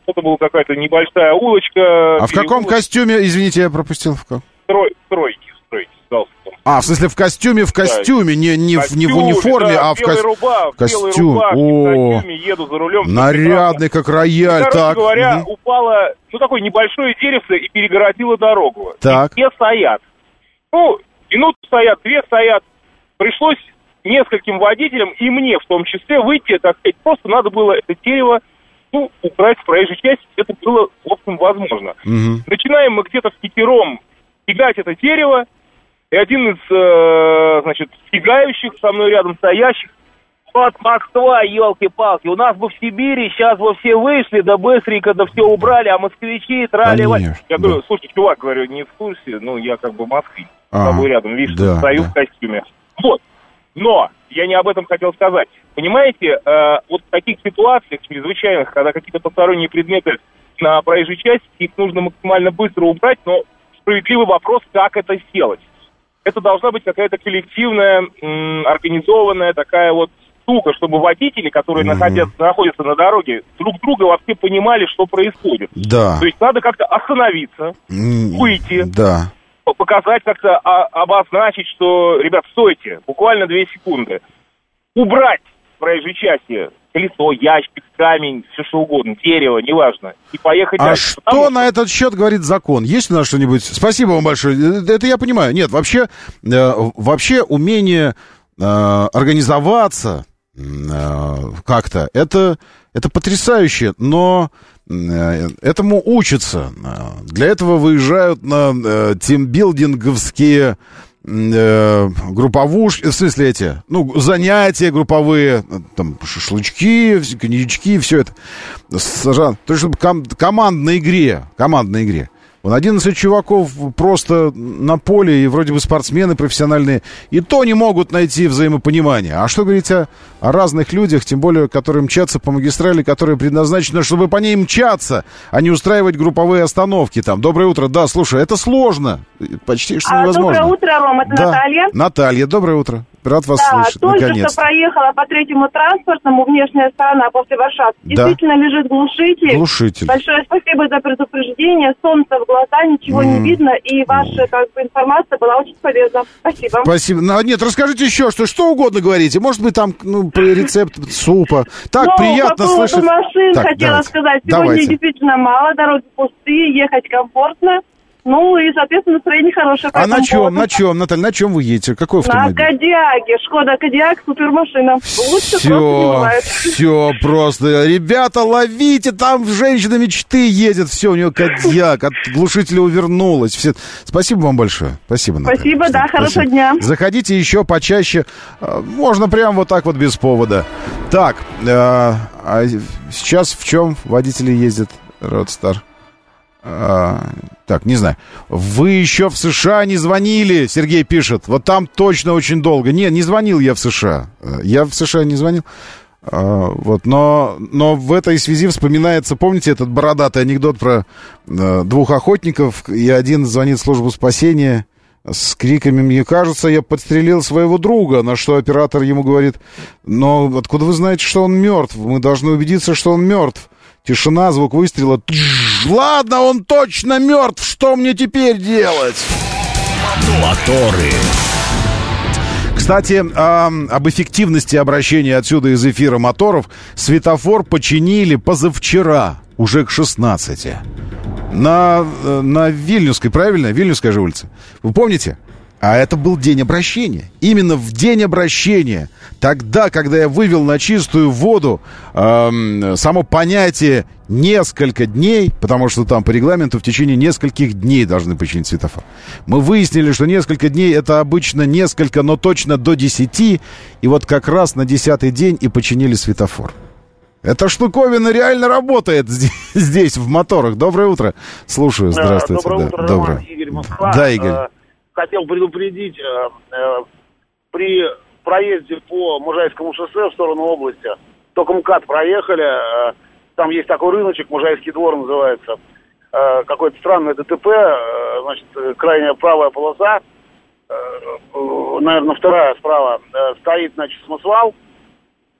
это была какая-то небольшая улочка. А в каком костюме, извините, я пропустил? В каком? Строй, стройки, стройки, галстуком. А, в смысле, в костюме, в костюме, да. не, не, костюме, не в униформе, да, а в, ко... рубах, в костюме. Рубашке, в костюме, еду за рулем. Нарядный, как рояль. Короче так. говоря, угу. упало, ну, такое небольшое деревце и перегородило дорогу. Так. И все стоят. Ну, минуту стоят, две стоят. Пришлось нескольким водителям, и мне в том числе, выйти, так сказать, просто надо было это дерево, ну, убрать с проезжей части, это было, в общем, возможно. Угу. Начинаем мы где-то втихарем тягать это дерево, и один из, э, значит, тягающих со мной рядом стоящих: вот Москва, елки-палки, у нас бы в Сибири сейчас бы все вышли, да быстренько, да все убрали, а москвичи трали-вали. Я говорю, да. Слушайте, чувак, говорю, не в курсе, ну, я как бы москвич, с тобой рядом, видишь, да, стою да. в костюме. Вот, но я не об этом хотел сказать. Понимаете, э, вот в таких ситуациях чрезвычайных, когда какие-то посторонние предметы на проезжей части, их нужно максимально быстро убрать, но справедливый вопрос, как это сделать. Это должна быть какая-то коллективная, м, организованная такая вот штука, чтобы водители, которые mm-hmm. находятся, находятся на дороге, друг друга вообще понимали, что происходит. Да. То есть надо как-то остановиться, mm-hmm. выйти, да. показать как-то, а, обозначить, что, ребят, стойте, буквально две секунды. Убрать с проезжей части колесо, ящик, камень, все что угодно, дерево, неважно, и поехать а дальше. Что Потому... на этот счет говорит закон? Есть у нас что-нибудь? Спасибо вам большое. Это я понимаю. Нет, вообще, э, вообще умение э, организоваться э, как-то, это, это потрясающе, но э, этому учатся. Для этого выезжают на э, тимбилдинговские групповушки, в смысле эти, ну, занятия групповые, там, шашлычки, коньячки, все это. То есть, чтобы ком- командной игре, командной игре. Вон одиннадцать чуваков просто на поле, и вроде бы спортсмены профессиональные, и то не могут найти взаимопонимание. А что говорить о, о разных людях, тем более, которые мчатся по магистрали, которая предназначена, чтобы по ней мчаться, а не устраивать групповые остановки там. Доброе утро. Да, слушай, это сложно. Почти что невозможно. Доброе утро, Ром, это да. Наталья. Наталья, доброе утро. Рад вас да, слышать, только наконец-то. что проехала по третьему транспортному, внешняя сторона после Варшавки. Да. Действительно лежит глушитель. Глушитель. Большое спасибо за предупреждение. Солнце в глаза, ничего mm. не видно. И ваша как бы, информация была очень полезна. Спасибо. Спасибо. Ну, нет, расскажите еще, что что угодно говорите. Может быть, там ну, рецепт супа. Так, ну, приятно по слышать. Машин так, хотела давайте. сказать. Сегодня давайте. действительно мало, дороги пустые, ехать комфортно. Ну и, соответственно, настроение хорошее. А на чем, поводу. на чем, Наталья, на чем вы едете? Какой автомобиль? На Кодиаке, Шкода Кодиак, супермашина. Лучше все, просто не бывает. Все просто. Ребята, ловите, там женщина мечты едет. Все, у нее Кодиак, от глушителя увернулась. Все. Спасибо вам большое. Спасибо, Наталья. Спасибо, да, Спасибо. хорошего дня. Заходите еще почаще. Можно прям вот так вот без повода. Так, а сейчас в чем водители ездят, Родстар? А, так, не знаю. Вы еще в США не звонили, Сергей пишет. Вот там точно очень долго. Нет, не звонил я в США. Я в США не звонил. А, вот, но, но в этой связи вспоминается, помните этот бородатый анекдот про а, двух охотников, и один звонит в службу спасения с криками: «Мне кажется, я подстрелил своего друга», на что оператор ему говорит: «Но откуда вы знаете, что он мертв? Мы должны убедиться, что он мертв». Тишина, звук выстрела. Ладно, он точно мертв. Что мне теперь делать? Моторы. Кстати, э, об эффективности обращения отсюда из эфира моторов. Светофор починили позавчера, уже к шестнадцати. На, на Вильнюсской, правильно? Вильнюсская же улица. Вы помните? А это был день обращения. Именно в день обращения. Тогда, когда я вывел на чистую воду эм, само понятие «несколько дней», потому что там по регламенту в течение нескольких дней должны починить светофор. Мы выяснили, что несколько дней — это обычно несколько, но точно до десяти. И вот как раз на десятый день и починили светофор. Эта штуковина реально работает здесь, здесь в моторах. Доброе утро. Слушаю. Здравствуйте. Доброе да, утро, доброе. Роман, Игорь, Москва. Да, Игорь. Хотел предупредить, э, э, при проезде по Можайскому шоссе в сторону области, только МКАД проехали, э, там есть такой рыночек, Можайский двор называется, э, какое-то странное ДТП, э, значит, крайняя правая полоса, э, э, наверное, вторая справа, э, стоит, значит, самосвал,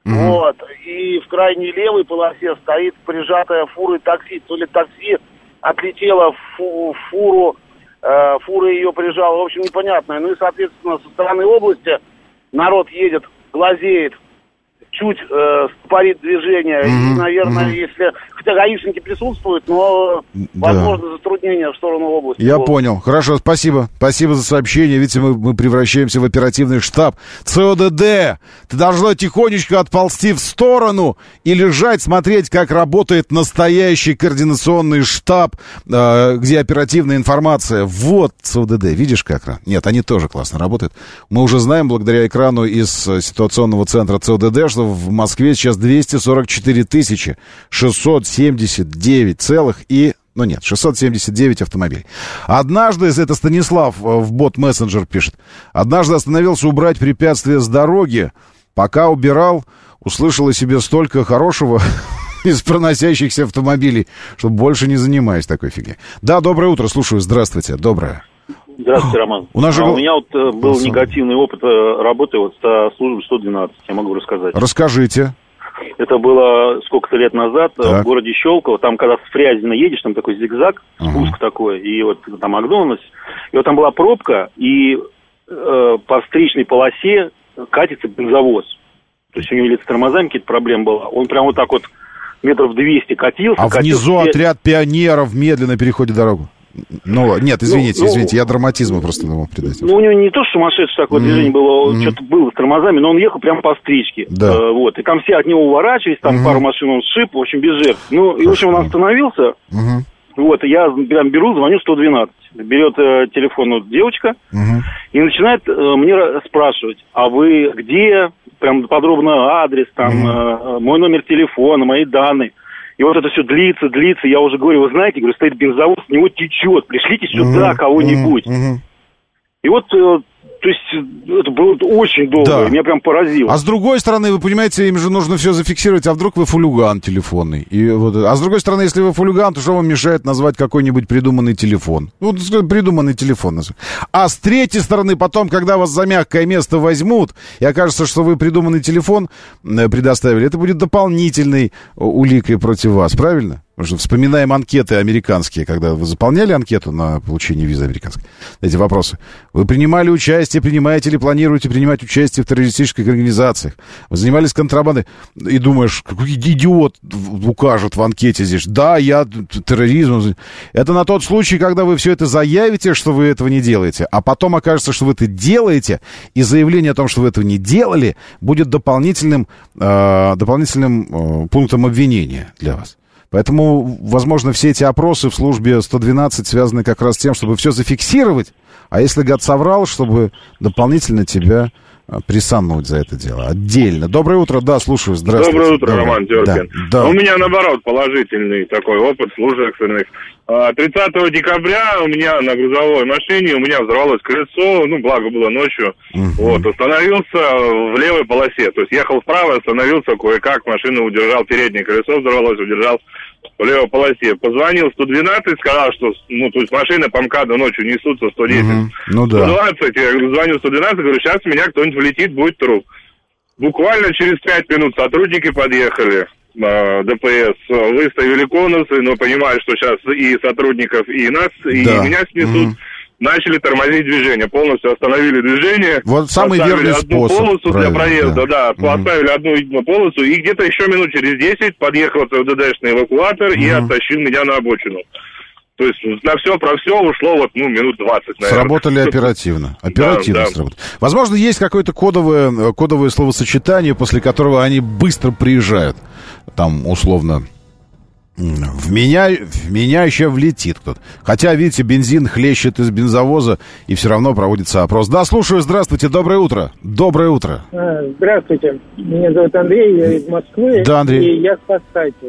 Mm-hmm. Вот. И в крайней левой полосе стоит прижатая фура такси. То ли такси отлетело в фу- фуру, э, фура ее прижала. В общем, непонятно. Ну и, соответственно, со стороны области народ едет, глазеет, чуть э, стопорит движение. Mm-hmm. И, наверное, mm-hmm. если... Хотя гаишники присутствуют, но, да. возможно, затруднения в сторону области. Я будут. Понял. Хорошо, спасибо. Спасибо за сообщение. Видите, мы, мы превращаемся в оперативный штаб. ЦОДД. Ты должна тихонечко отползти в сторону и лежать, смотреть, как работает настоящий координационный штаб, э, где оперативная информация. Вот ЦОДД. Видишь, как? Нет, они тоже классно работают. Мы уже знаем, благодаря экрану из ситуационного центра ЦОДД, что в Москве сейчас двести сорок четыре тысячи шестьсот семьдесят девять целых и... Ну нет, шестьсот семьдесят девять автомобилей. Однажды, это Станислав в бот-мессенджер пишет, однажды остановился убрать препятствия с дороги. Пока убирал, услышал о себе столько хорошего из проносящихся автомобилей, что больше не занимаюсь такой фигней. Да, доброе утро, слушаю, здравствуйте, доброе. Здравствуйте, Роман. У, нас же... а у меня вот э, был Сам. негативный опыт э, работы вот со службой сто двенадцать, я могу рассказать. Расскажите. Это было сколько-то лет назад так. в городе Щелково. Там, когда с Фрязино едешь, там такой зигзаг, спуск uh-huh. такой, и вот там Макдональдс. И вот там была пробка, и э, по встречной полосе катится бензовоз. То есть у него или с тормозами какие-то проблемы были. Он прям вот так вот метров двести катился. А катился. Внизу отряд пионеров медленно переходит дорогу. Ну, нет, извините, ну, извините, ну, я драматизма просто ему придать. Ну, у него не то, что сумасшедшее такое mm-hmm. движение было, mm-hmm. что-то было с тормозами, но он ехал прямо по встречке. Да. Э, вот, и там все от него уворачивались, там mm-hmm. пару машин он сшиб, в общем, без жертв. Ну, Хорошо. И, в общем, он остановился, mm-hmm. вот, и я прям беру, звоню сто двенадцать. Берет э, телефон вот, девочка mm-hmm. и начинает э, мне спрашивать, а вы где, прям подробно адрес, там, mm-hmm. э, мой номер телефона, мои данные. И вот это все длится, длится. Я уже говорю, вы знаете, говорю, стоит бензовоз, с него течет. Пришлите сюда uh-huh, кого-нибудь. Uh-huh. И вот, э, то есть, это было очень долго. Да. Меня прям поразило. А с другой стороны, вы понимаете, им же нужно все зафиксировать. А вдруг вы фулиган телефонный? И вот, а с другой стороны, если вы фулиган, то что вам мешает назвать какой-нибудь придуманный телефон? Ну, придуманный телефон. А с третьей стороны, потом, когда вас за мягкое место возьмут, и окажется, что вы придуманный телефон предоставили, это будет дополнительной уликой против вас, правильно? Потому что вспоминаем анкеты американские, когда вы заполняли анкету на получение визы американской. Эти вопросы. Вы принимали участие, принимаете или планируете принимать участие в террористических организациях? Вы занимались контрабандой? И думаешь, какой идиот укажет в анкете здесь. Да, я терроризм. Это на тот случай, когда вы все это заявите, что вы этого не делаете, а потом окажется, что вы это делаете, и заявление о том, что вы этого не делали, будет дополнительным, э, дополнительным э, пунктом обвинения для вас. Поэтому, возможно, все эти опросы в службе сто двенадцать связаны как раз с тем, чтобы все зафиксировать, а если гад соврал, чтобы дополнительно тебя присануть за это дело. Отдельно. Доброе утро, да, слушаю, здравствуйте. Доброе утро, Доброе. Роман Теркин. Да, да. У меня, наоборот, положительный такой опыт службы экстренных. тридцатого декабря у меня на грузовой машине, у меня взорвалось колесо, ну, благо было ночью, uh-huh. вот, остановился в левой полосе, то есть ехал вправо, остановился, кое-как машину удержал, переднее колесо взорвалось, удержал в левой полосе. Позвонил сто двенадцать, сказал, что, ну, то есть машины по МКАДу ночью несутся сто десять. Uh-huh. Ну, да. сто двадцать, я говорю, звоню сто двенадцать, говорю, сейчас в меня кто-нибудь влетит, будет труп. Буквально через пять минут сотрудники подъехали. ДПС выставили конусы, но понимают, что сейчас и сотрудников, и нас, и да. меня снесут. Mm-hmm. Начали тормозить движение, полностью остановили движение. Вот самый верный одну способ. Полосу для проезда, да, да mm-hmm. поставили одну полосу, и где-то еще минут через десять подъехал ЦВДДшный эвакуатор mm-hmm. и оттащил меня на обочину. То есть на все про все ушло вот, ну, минут двадцать, наверное. Сработали оперативно. Оперативно да, сработали. Да. Возможно, есть какое-то кодовое, кодовое словосочетание, после которого они быстро приезжают. Там, условно, в меня, в меня еще влетит кто-то. Хотя, видите, бензин хлещет из бензовоза, и все равно проводится опрос. Да, слушаю, здравствуйте, доброе утро. Доброе утро. Здравствуйте, меня зовут Андрей, я из Москвы. Да, Андрей. И я спасатель.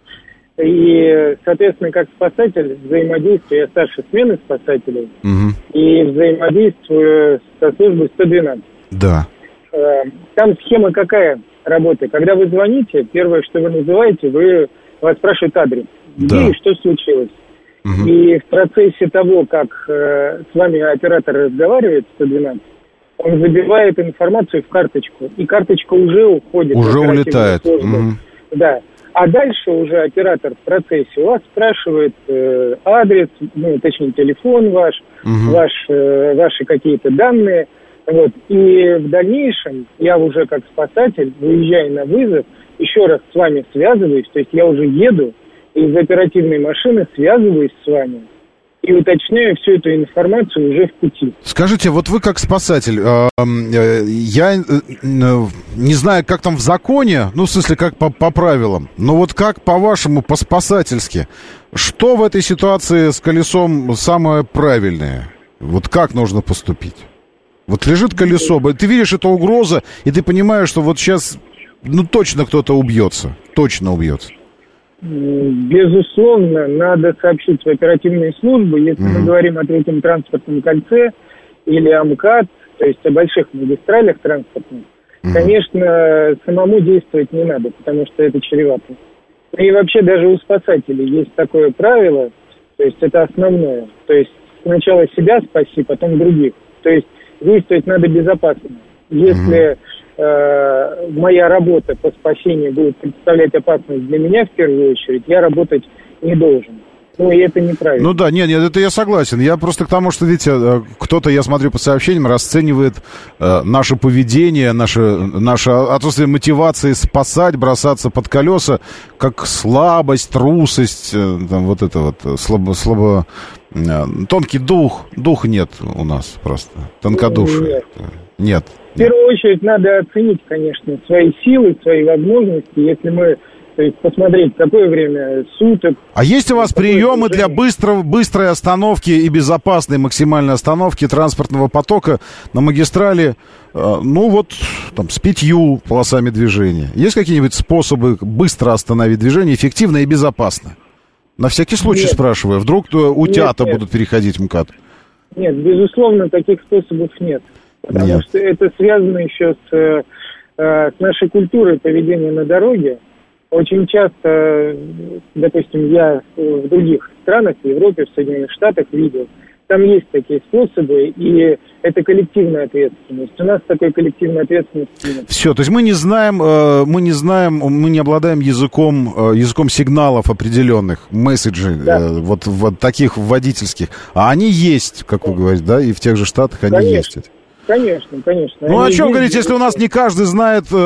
И, соответственно, как спасатель взаимодействую, я старше смены спасателей, угу. и взаимодействую со службой сто двенадцать. Да. Там схема какая работает? Когда вы звоните, первое, что вы называете, вы вас спрашивают адрес, где да. и что случилось. Угу. И в процессе того, как э, с вами оператор разговаривает, сто двенадцать, он забивает информацию в карточку, и карточка уже уходит. Уже улетает. Mm-hmm. Да. А дальше уже оператор в процессе у вас спрашивает э, адрес, ну, точнее, телефон ваш, mm-hmm. ваш, э, ваши какие-то данные. Вот. И в дальнейшем я уже как спасатель, выезжая на вызов, еще раз с вами связываюсь, то есть я уже еду из оперативной машины, связываюсь с вами и уточняю всю эту информацию уже в пути. Скажите, вот вы как спасатель, э, э, я э, не знаю, как там в законе, ну, в смысле, как по, по правилам, но вот как по-вашему, по-спасательски, что в этой ситуации с колесом самое правильное? Вот как нужно поступить? Вот лежит колесо, ты видишь, это угроза, и ты понимаешь, что вот сейчас, ну, точно кто-то убьется, точно убьется. Безусловно, надо сообщить в оперативные службы, если mm-hmm. мы говорим о третьем транспортном кольце или о МКАД, то есть о больших магистралях транспортных, mm-hmm. конечно, самому действовать не надо, потому что это чревато. И вообще даже у спасателей есть такое правило, то есть это основное, то есть сначала себя спаси, потом других, то есть действовать надо безопасно. Если э, моя работа по спасению будет представлять опасность для меня в первую очередь, я работать не должен. Ну, и это неправильно. Ну да, нет, нет, это я согласен. Я просто к тому, что, видите, кто-то, я смотрю по сообщениям, расценивает э, наше поведение, наше, наше отсутствие мотивации спасать, бросаться под колеса, как слабость, трусость, э, там вот это вот, слабо, слабо, э, тонкий дух, дух нет у нас просто, тонкодушие. Нет. Нет. В первую очередь надо оценить, конечно, свои силы, свои возможности, если мы... То есть посмотреть, какое время суток. А есть у вас приемы движение? Для быстрого, быстрой остановки и безопасной максимальной остановки транспортного потока на магистрали, э, ну вот, там, с пятью полосами движения? Есть какие-нибудь способы быстро остановить движение, эффективно и безопасно? На всякий случай нет. Спрашиваю, вдруг утята нет, будут нет. переходить в МКАД? Нет, безусловно, таких способов нет. Потому нет. что это связано еще с, э, с нашей культурой поведения на дороге. Очень часто, допустим, я в других странах, в Европе, в Соединенных Штатах видел, там есть такие способы, и это коллективная ответственность. У нас такой коллективной ответственности нет. Все, то есть мы не знаем, мы не знаем, мы не обладаем языком, языком сигналов определенных, месседжей, да. вот, вот таких водительских. А они есть, как вы говорите, да, и в тех же Штатах они Конечно. есть. Конечно, конечно. Ну, Они о чем говорить, если у нас не каждый знает э,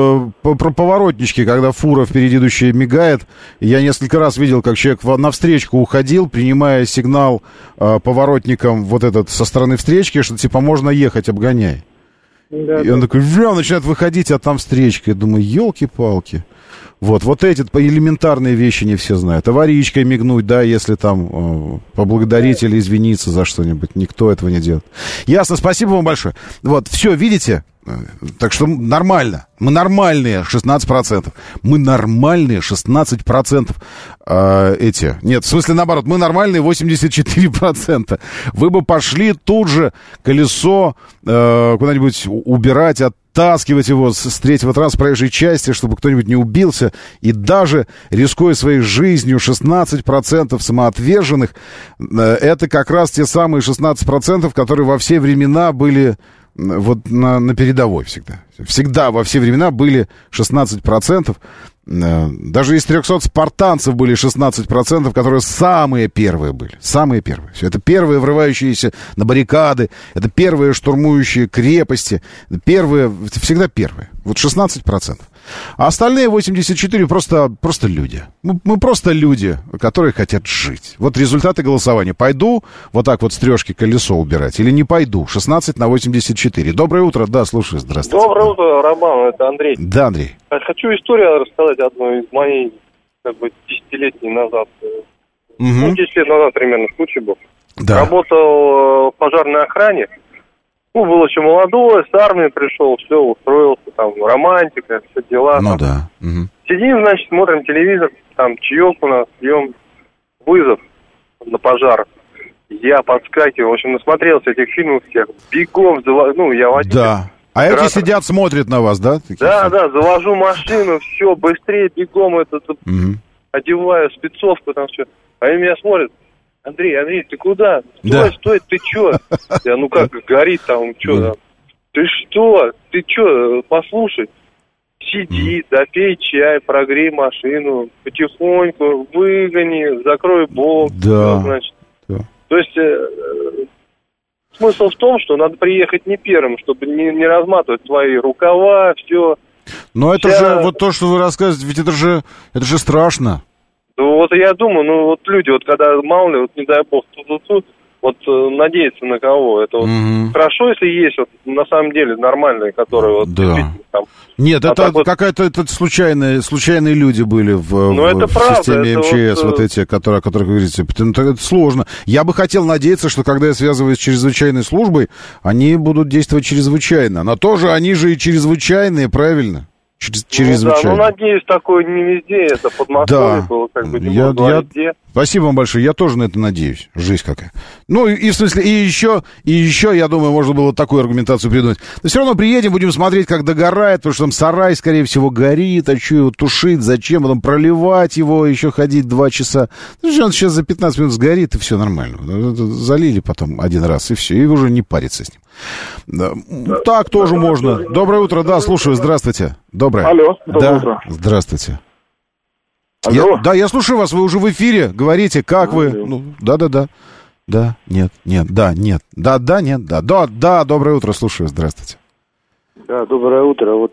э, про поворотнички, когда фура впереди идущая мигает. Я несколько раз видел, как человек на встречку уходил, принимая сигнал э, поворотником вот этот со стороны встречки, что типа можно ехать, обгоняй. Да, и он да. такой, он начинает выходить, а там встречка. Я думаю, елки-палки. Вот, вот эти элементарные вещи не все знают. Аварийкой мигнуть, да, если там э, поблагодарить или извиниться за что-нибудь. Никто этого не делает. Ясно, спасибо вам большое. Вот, все, видите? Так что нормально. Мы нормальные шестнадцать процентов. Мы нормальные шестнадцать процентов э, эти. Нет, в смысле наоборот, мы нормальные восемьдесят четыре процента. Вы бы пошли тут же колесо э, куда-нибудь убирать, оттаскивать его с, с третьего транспорта проезжей части, чтобы кто-нибудь не убился. И даже, рискуя своей жизнью, шестнадцать процентов самоотверженных, э, это как раз те самые шестнадцать процентов, которые во все времена были... Вот на, на передовой всегда. Всегда во все времена были шестнадцать процентов. Даже из трехсот спартанцев были шестнадцать процентов, которые самые первые были. Самые первые. Все это первые врывающиеся на баррикады. Это первые штурмующие крепости. Первые, всегда первые. Вот шестнадцать процентов. А остальные восемьдесят четыре процента просто, просто люди. Мы, мы просто люди, которые хотят жить. Вот результаты голосования. Пойду вот так вот с трешки колесо убирать или не пойду? шестнадцать на восемьдесят четыре. Доброе утро. Да, слушаю. Здравствуйте. Доброе утро, Роман. Это Андрей. Да, Андрей. Хочу историю рассказать одну из моей, как бы, десятилетней назад. Угу. Ну, десять лет назад примерно случай был. Да. Работал в пожарной охране. Ну, был еще молодой, с армии пришел, все, устроился, там, романтика, все дела. Ну, там. да. Угу. Сидим, значит, смотрим телевизор, там, чаек у нас, пьем, вызов на пожар. Я подскакиваю, в общем, насмотрелся этих фильмов всех, бегом, ну, я водитель. Да. А эти оператор. Сидят, смотрят на вас, да? Такие да, да, завожу машину, все, быстрее, бегом, это, угу. одеваю спецовку, там все. А они меня смотрят. Андрей, Андрей, ты куда? Стой, да. стой, ты чё? Я, ну как, горит там, чё там? Ты что? Ты что? Послушай. Сиди, допей чай, прогрей машину, потихоньку, выгони, закрой бок. Да. Все, значит. Да. То есть э, смысл в том, что надо приехать не первым, чтобы не, не разматывать твои рукава, все. Но это Вся... же, вот то, что вы рассказываете, ведь это же, это же страшно. Ну, вот я думаю, ну, вот люди, вот когда, мало ли, вот не дай бог, тут, вот э, надеяться на кого. Это вот Mm-hmm. хорошо, если есть, вот, на самом деле, нормальные, которые вот Да. действительно там... Нет, а это вот... какая-то это случайные, случайные люди были в, ну, в, это в правда, системе это МЧС, вот... вот эти, которые, о которых вы говорите. Это сложно. Я бы хотел надеяться, что когда я связываюсь с чрезвычайной службой, они будут действовать чрезвычайно. Но тоже они же и чрезвычайные, правильно? Через, чрезвычайно. Ну, да, ну, надеюсь, такое не везде, это Подмосковье да. было, как бы, не я, буду говорить, я... где. Спасибо вам большое, я тоже на это надеюсь. Жизнь какая. Ну, и, и в смысле, и еще, и еще, я думаю, можно было такую аргументацию придумать. Но все равно приедем, будем смотреть, как догорает, потому что там сарай, скорее всего, горит, а что его тушить, зачем, потом проливать его, еще ходить два часа. Ну, что он сейчас за пятнадцать минут сгорит, и все нормально. Залили потом один раз, и все, и уже не париться с ним. Да. Так тоже можно. Доброе утро, да, слушаю, здравствуйте. Доброе. Алло, доброе да. утро. Здравствуйте. Алло. Я, да, я слушаю вас, вы уже в эфире, говорите, как вы? Ну, да-да-да. Да, нет, нет, да, нет. Да, да, нет, да. Да, да, доброе утро, слушаю, здравствуйте. Да, доброе утро. Вот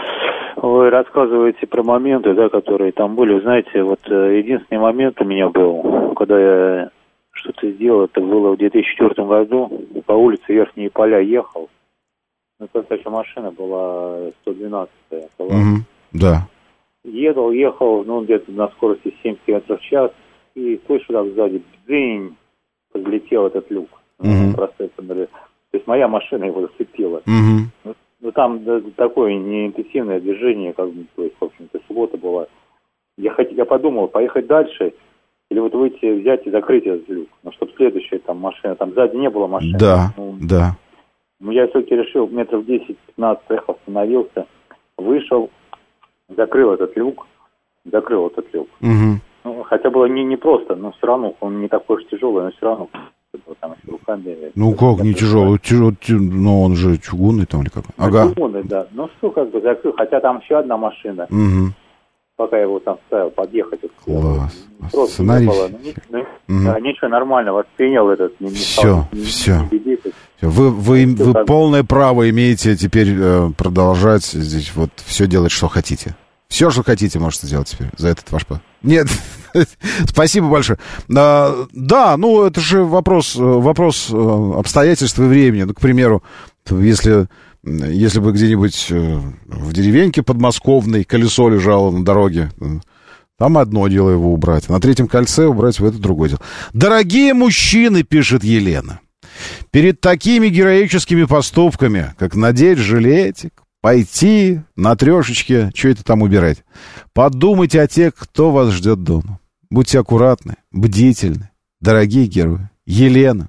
вы рассказываете про моменты, да, которые там были. Вы знаете, вот единственный момент у меня был, когда я что-то сделал, это было в две тысячи четвёртом году, по улице Верхние Поля ехал. Ну, такая машина была сто двенадцатая. Угу, да. Ехал, ехал, ну, где-то на скорости семьдесят километров в час, и слышу, так сзади, бзынь, подлетел этот люк. Угу. Просто, то есть моя машина его зацепила. Угу. Ну, ну, там да, такое неинтенсивное движение, как бы, то есть, в общем-то, суббота была. Я, хот... я подумал, поехать дальше, или вот выйти, взять и закрыть этот люк. Ну, чтобы следующая там машина, там сзади не было машины. Да, ну, да. Ну, я все-таки решил, метров десять-пятнадцать ехал, остановился, вышел, закрыл этот люк, закрыл этот люк. Угу. Ну, хотя было не, не просто, но все равно он не такой уж тяжелый, но все равно там руками. Ну как не тяжелый, тяжелый, но он же чугунный там или как? Ага. Чугунный, да. Ну все как бы закрыл, хотя там еще одна машина. Угу. Пока я его там ставил, подъехать. Класс. Просто сценарий. Не было. Ну, угу. Да, ничего, нормально, воспринял этот. Не, не все, стал, не, все. Не бедит, вы вы, все вы как... полное право имеете теперь э, продолжать здесь вот все делать, что хотите. Все, что хотите, можете сделать теперь за этот ваш... Нет, спасибо большое. А, да, ну, это же вопрос, вопрос обстоятельств и времени. Ну, к примеру, если, если бы где-нибудь в деревеньке подмосковной колесо лежало на дороге, там одно дело его убрать, а на третьем кольце убрать в это другое дело. Дорогие мужчины, пишет Елена, перед такими героическими поступками, как надеть жилетик, пойти на трешечке, что это там убирать. Подумайте о тех, кто вас ждет дома. Будьте аккуратны, бдительны, дорогие герои. Елена.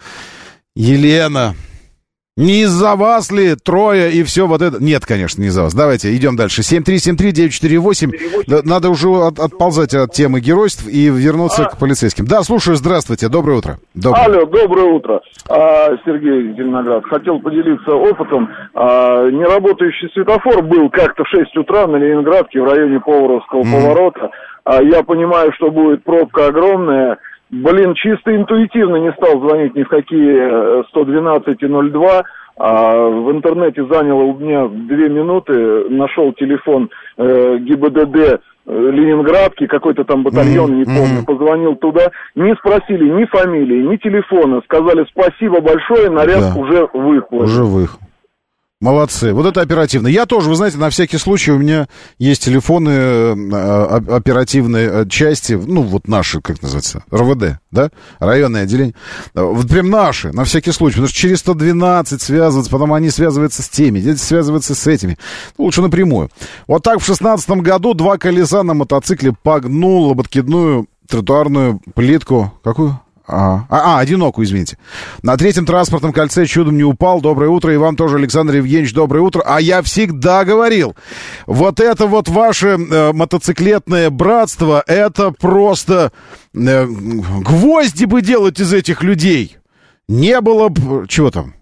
Елена. Не из-за вас ли трое и все вот это? Нет, конечно, не из-за вас. Давайте, идем дальше. семь три семь три девять четыре восемь. Надо уже от, отползать от темы геройств и вернуться а... к полицейским. Да, слушаю, здравствуйте, доброе утро. Доброе. Алло, доброе утро. А, Сергей Зеленоград. Хотел поделиться опытом. А, неработающий светофор был как-то в шесть утра на Ленинградке в районе Поваровского mm. поворота. А, я понимаю, что будет пробка огромная. Блин, чисто интуитивно не стал звонить ни в какие сто двенадцать и ноль два. А в интернете заняло у меня две минуты. Нашел телефон э, ГИБДД Ленинградки, какой-то там батальон, mm-hmm. не помню. Позвонил туда. Не спросили ни фамилии, ни телефона. Сказали спасибо большое, наряд да. уже выехал. Уже выехал. Молодцы. Вот это оперативно. Я тоже, вы знаете, на всякий случай у меня есть телефоны оперативной части, ну, вот наши, как называется, РВД, да, районное отделение. Вот прям наши, на всякий случай, потому что через сто двенадцать связываться, потом они связываются с теми, эти связываются с этими. Лучше напрямую. Вот так в шестнадцатом году два колеса на мотоцикле погнул подкидную тротуарную плитку. Какую? А, а, одинокую, извините. На третьем транспортном кольце чудом не упал. Доброе утро. И вам тоже, Александр Евгеньевич, доброе утро. А я всегда говорил, вот это вот ваше э, мотоциклетное братство, это просто э, гвозди бы делать из этих людей. Не было бы... Чего там?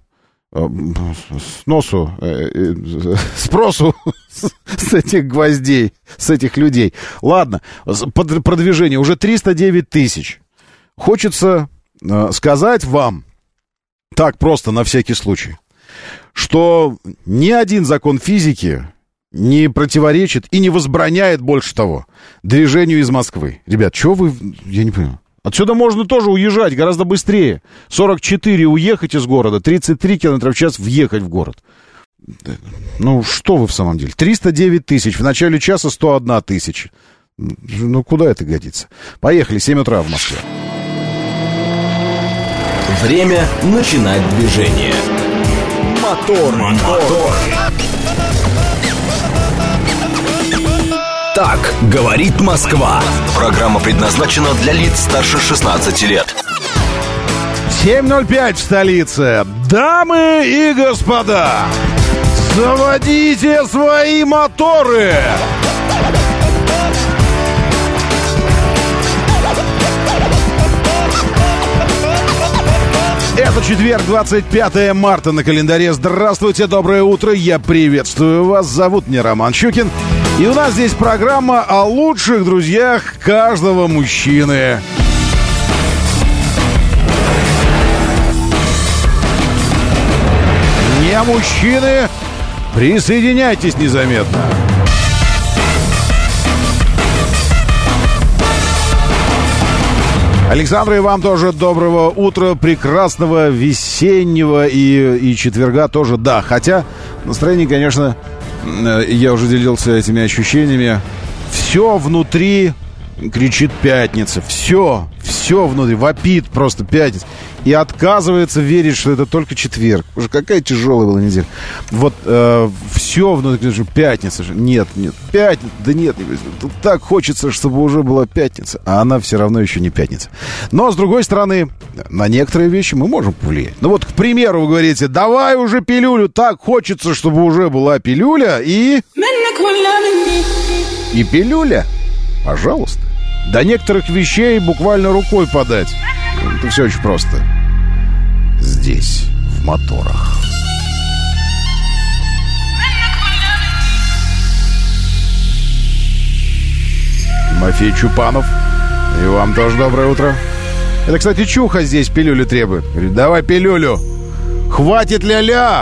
с носу, спросу с этих гвоздей, с этих людей. Ладно, продвижение уже триста девять тысяч. Хочется сказать вам, так просто на всякий случай, что ни один закон физики не противоречит и не возбраняет, больше того, движению из Москвы. Ребят, что вы... Я не понимаю. Отсюда можно тоже уезжать гораздо быстрее. сорок четыре уехать из города, тридцать три километра в час въехать в город. Ну, что вы в самом деле? триста девять тысяч, в начале часа сто одна тысяча. Ну, куда это годится? Поехали, семь утра в Москве. Время начинать движение. Мотор, мотор. Так говорит Москва. Программа предназначена для лиц старше шестнадцати лет. семь ноль пять в столице. Дамы и господа, заводите свои моторы. Это четверг, двадцать пятое марта на календаре. Здравствуйте, доброе утро, я приветствую вас. Зовут меня Роман Щукин. И у нас здесь программа о лучших друзьях каждого мужчины. Не мужчины, присоединяйтесь незаметно. Александр, и вам тоже доброго утра, прекрасного весеннего и, и четверга тоже, да. Хотя настроение, конечно, я уже делился этими ощущениями. Все внутри кричит пятница. Все, все внутри вопит просто пятница. И отказывается верить, что это только четверг. Уже какая тяжелая была неделя. Вот э, все внутри пятница. Нет, нет, пятница. Да нет, тут так хочется, чтобы уже была пятница. А она все равно еще не пятница. Но, с другой стороны, на некоторые вещи мы можем повлиять. Ну вот, к примеру, вы говорите, давай уже пилюлю. Так хочется, чтобы уже была пилюля. И... И пилюля. Пожалуйста. До некоторых вещей буквально рукой подать. Это все очень просто. Здесь, в моторах. Тимофей Чупанов. И вам тоже доброе утро. Это, кстати, Чуха здесь пилюлю требует. Говорит, давай пилюлю. Хватит ля-ля.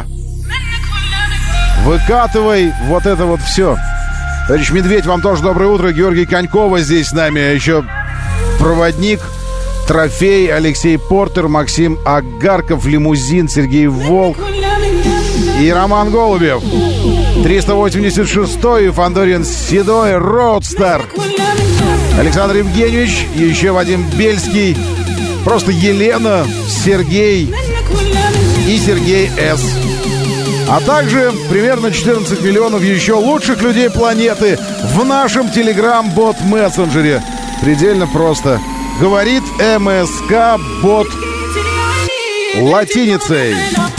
Выкатывай вот это вот все. Товарищ Медведь, вам тоже доброе утро. Георгий Конькова здесь с нами. А еще проводник, Трофей, Алексей Портер, Максим Агарков, Лимузин, Сергей Волк и Роман Голубев. триста восемьдесят шестой, Фандорин Седой, Роудстар. Александр Евгеньевич, еще Вадим Бельский, просто Елена, Сергей и Сергей С. А также примерно четырнадцать миллионов еще лучших людей планеты в нашем телеграм-бот-мессенджере. Предельно просто. Говорит МСК-бот латиницей.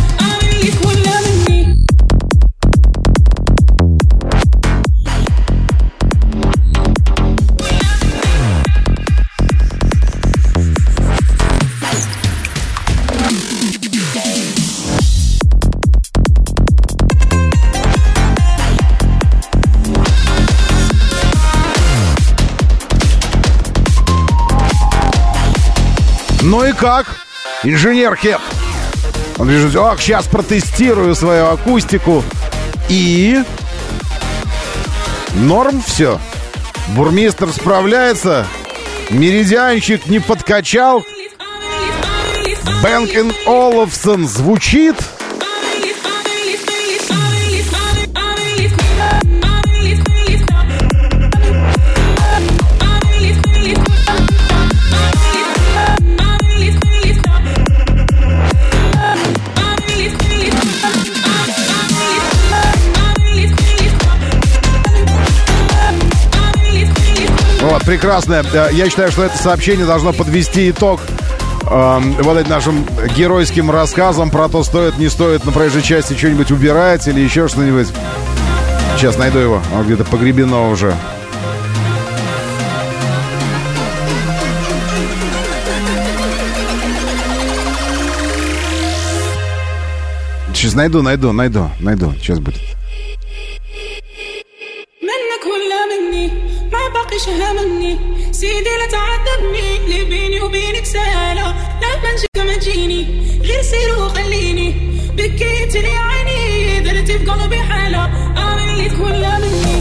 Ну и как? Инженер Хет. Он пишет, ах, сейчас протестирую свою акустику. И... Норм все. Бурмистр справляется. Меридианчик не подкачал. Бэнк энд Олафсон звучит. Вот, прекрасно. Я считаю, что это сообщение должно подвести итог э, вот этим нашим геройским рассказам про то, стоит, не стоит на проезжей части что-нибудь убирать или еще что-нибудь. Сейчас найду его. Он где-то погребено уже. Сейчас найду, найду, найду, найду. Сейчас будет. منك ولا مني ما بقيش همني سيدي لا تعذبني اللي بيني وبينك سهلة لا منجك ما تجيني غير سير وخليني بكيت لي عيني درت في قلبي حالة أمنيك ولا مني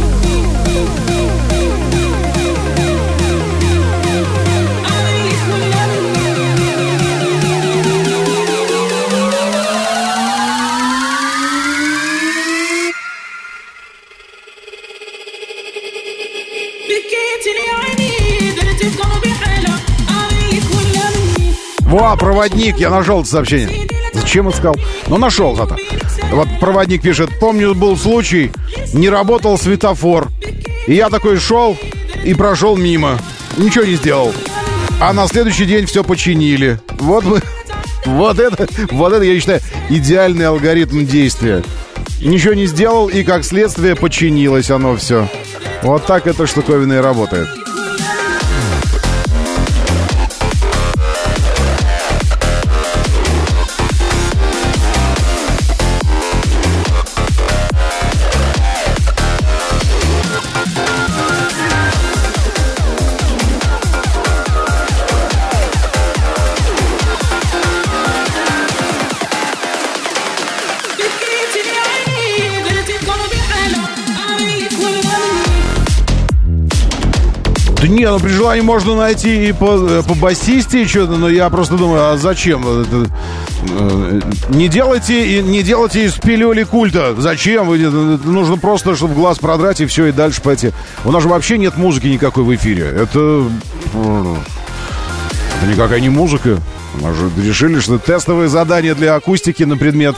Во, проводник, я нашел это сообщение. Зачем он сказал? Ну, нашел зато. Вот проводник пишет: помню, был случай, не работал светофор. И я такой шел и прошел мимо. Ничего не сделал. А на следующий день все починили. Вот мы... Вот это, вот это, я считаю, идеальный алгоритм действия. Ничего не сделал, и как следствие починилось оно все. Вот так эта штуковина и работает. Да не, ну при желании можно найти и по, по басисте что-то, но я просто думаю, а зачем? Это, э, не делайте, не делайте из пилюли культа. Зачем? Вы, нужно просто, чтобы глаз продрать и все, и дальше пойти. У нас же вообще нет музыки никакой в эфире. Это, это никакая не музыка. Мы же решили, что это тестовое задание для акустики на предмет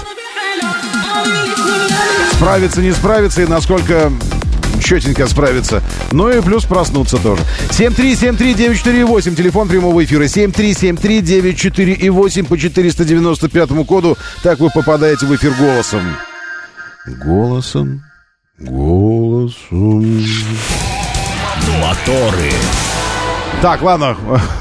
справиться, не справиться и насколько... четенько справиться. Ну и плюс проснуться тоже. семь три семь три девять четыре восемь. Телефон прямого эфира. семь три семь три девять четыре восемь по четыреста девяносто пятому коду. Так вы попадаете в эфир голосом. Голосом. Голосом. Моторы. Так, ладно.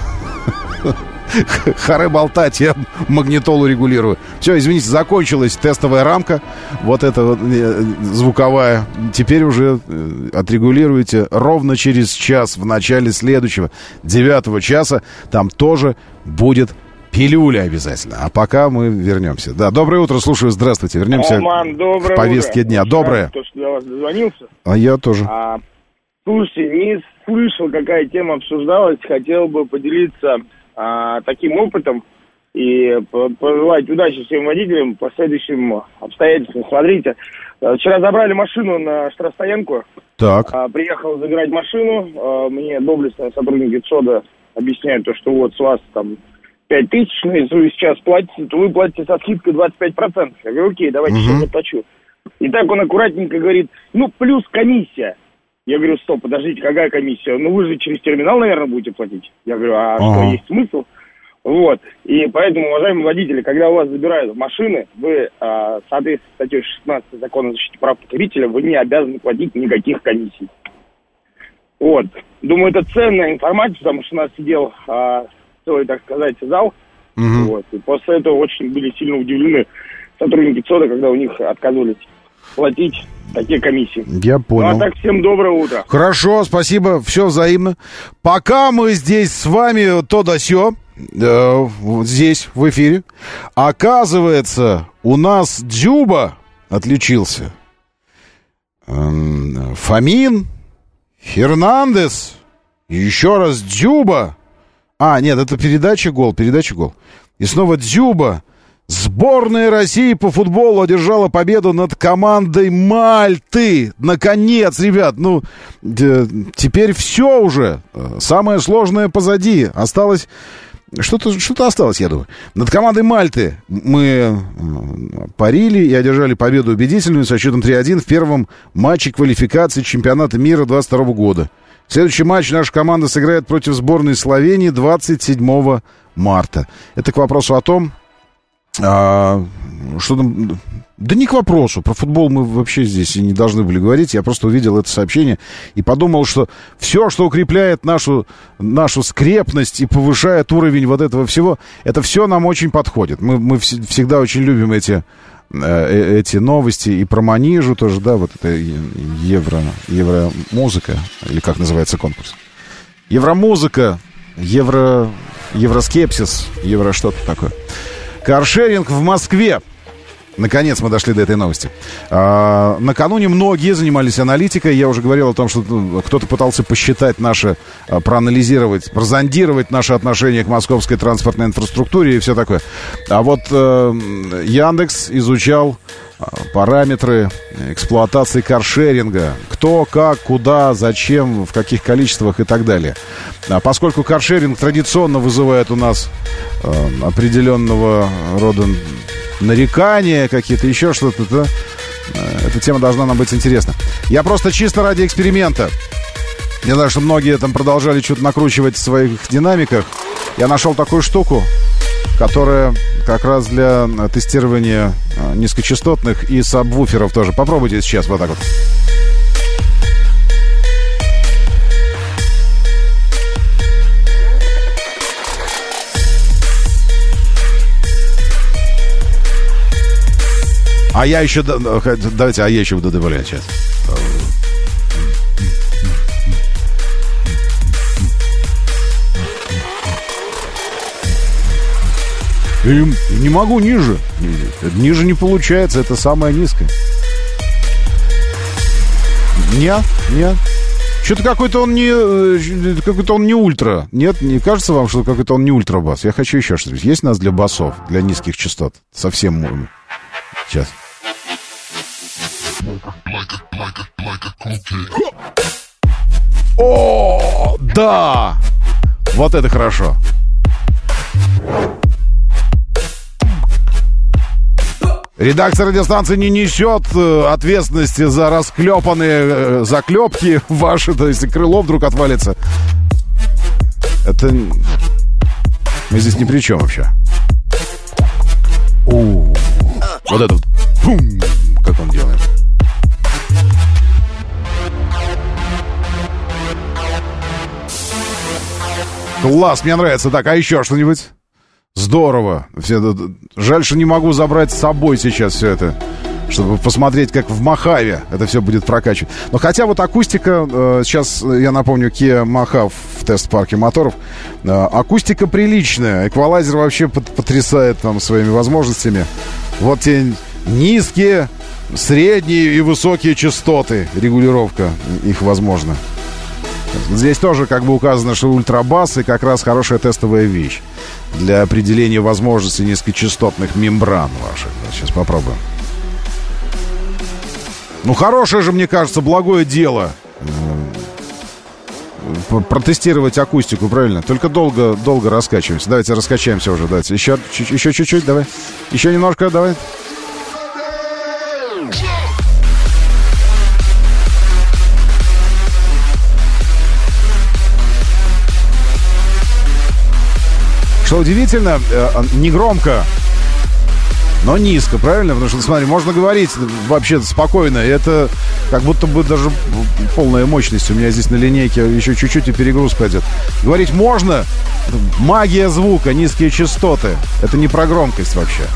Харе болтать, я магнитолу регулирую. Все, извините, закончилась тестовая рамка. Вот эта вот звуковая. Теперь уже отрегулируйте ровно через час в начале следующего, девятого часа. Там тоже будет пилюля обязательно. А пока мы вернемся. Да, доброе утро, слушаю, здравствуйте. Вернемся Роман, к повестке утро. дня. Доброе. То, что я вас дозвонился. А я тоже. А, слушайте, не слышал, какая тема обсуждалась. Хотел бы поделиться а, таким опытом и пожелать удачи всем водителям по следующим обстоятельствам. Смотрите, вчера забрали машину на штрафстоянку. Так. А, приехал забирать машину. А, мне доблестные сотрудники ЦОДа объясняют, то, что вот с вас там пять тысяч, ну, если вы сейчас платите, то вы платите со скидкой двадцать пять процентов. Я говорю, окей, давайте uh-huh. сейчас заплачу. И так он аккуратненько говорит, ну, плюс комиссия. Я говорю, стоп, подождите, какая комиссия? Ну, вы же через терминал, наверное, будете платить. Я говорю, а uh-huh. что, есть смысл? Вот. И поэтому, уважаемые водители, когда у вас забирают машины, вы, а, соответственно, статьей шестнадцать Закона о защите прав потребителя, вы не обязаны платить никаких комиссий. Вот. Думаю, это ценная информация, потому что у нас сидел... А, целый, так сказать, зал. Угу. Вот. И после этого очень были сильно удивлены сотрудники ЦОДа, когда у них отказывались платить такие комиссии. Я понял. Ну, а так, всем доброе утро. Хорошо, спасибо, все взаимно. Пока мы здесь с вами то да сё, э, здесь, в эфире, оказывается, у нас Дзюба отличился. Эм, Фомин, Фернандес, еще раз Дзюба. А, нет, это передача «Гол», передача «Гол». И снова Дзюба. Сборная России по футболу одержала победу над командой Мальты. Наконец, ребят, ну, теперь все уже. Самое сложное позади. Осталось... Что-то, что-то осталось, я думаю. Над командой Мальты мы парили и одержали победу убедительную со счетом три один в первом матче квалификации чемпионата мира двадцать второго года. Следующий матч наша команда сыграет против сборной Словении двадцать седьмого марта. Это к вопросу о том, а, что там... Да не к вопросу. Про футбол мы вообще здесь и не должны были говорить. Я просто увидел это сообщение и подумал, что все, что укрепляет нашу, нашу скрепность и повышает уровень вот этого всего, это все нам очень подходит. Мы, мы вс- всегда очень любим эти э, эти новости и про Манижу тоже, да, вот это евро, евромузыка, или как называется конкурс. Евромузыка, евро, евроскепсис, евро что-то такое. Каршеринг в Москве. Наконец мы дошли до этой новости. А, накануне многие занимались аналитикой. Я уже говорил о том, что кто-то пытался посчитать наши, проанализировать, прозондировать наши отношения к московской транспортной инфраструктуре и все такое. А вот э, Яндекс изучал параметры эксплуатации каршеринга. Кто, как, куда, зачем, в каких количествах и так далее. А поскольку каршеринг традиционно вызывает у нас э, определенного рода нарекания какие-то, еще что-то, то эта тема должна нам быть интересна. Я просто чисто ради эксперимента. Я знаю, что многие там продолжали что-то накручивать в своих динамиках. Я нашел такую штуку, которая как раз для тестирования низкочастотных и сабвуферов тоже. Попробуйте сейчас вот так вот. А я еще... Давайте, а я еще буду добавлять сейчас. И не могу ниже. Ниже не получается, это самое низкое. Нет, нет. Что-то какой-то он не... Какой-то он не ультра. Нет, не кажется вам, что какой-то он не ультрабас? Я хочу еще что-нибудь. Есть у нас для басов, для низких частот? Совсем... Сейчас. О, да! Вот это хорошо. Редакция радиостанции не несет ответственности за расклепанные заклепки ваши, то есть крыло вдруг отвалится. Это... Мы здесь ни при чем вообще. У-у-у. Вот это вот. Пум, как он делает. Класс, мне нравится. Так, а еще что-нибудь? Здорово. Все, жаль, что не могу забрать с собой сейчас все это, чтобы посмотреть, как в Мохаве это все будет прокачивать. Но хотя вот акустика, э, сейчас я напомню, Kia Mojave в тест-парке моторов, э, акустика приличная, эквалайзер вообще потрясает там своими возможностями. Вот те низкие, средние и высокие частоты, регулировка их возможна. Здесь тоже как бы указано, что ультрабас и как раз хорошая тестовая вещь для определения возможностей низкочастотных мембран ваших. Сейчас попробуем. Ну, хорошее же, мне кажется, благое дело протестировать акустику, правильно? Только долго, долго раскачиваемся. Давайте раскачаемся уже. Давайте еще, еще чуть-чуть, давай. Еще немножко, давай. Что удивительно, не громко, но низко, правильно? Потому что, смотри, можно говорить вообще спокойно. Это как будто бы даже полная мощность. У меня здесь на линейке еще чуть-чуть и перегруз пойдет. Говорить можно. Магия звука, низкие частоты. Это не про громкость вообще.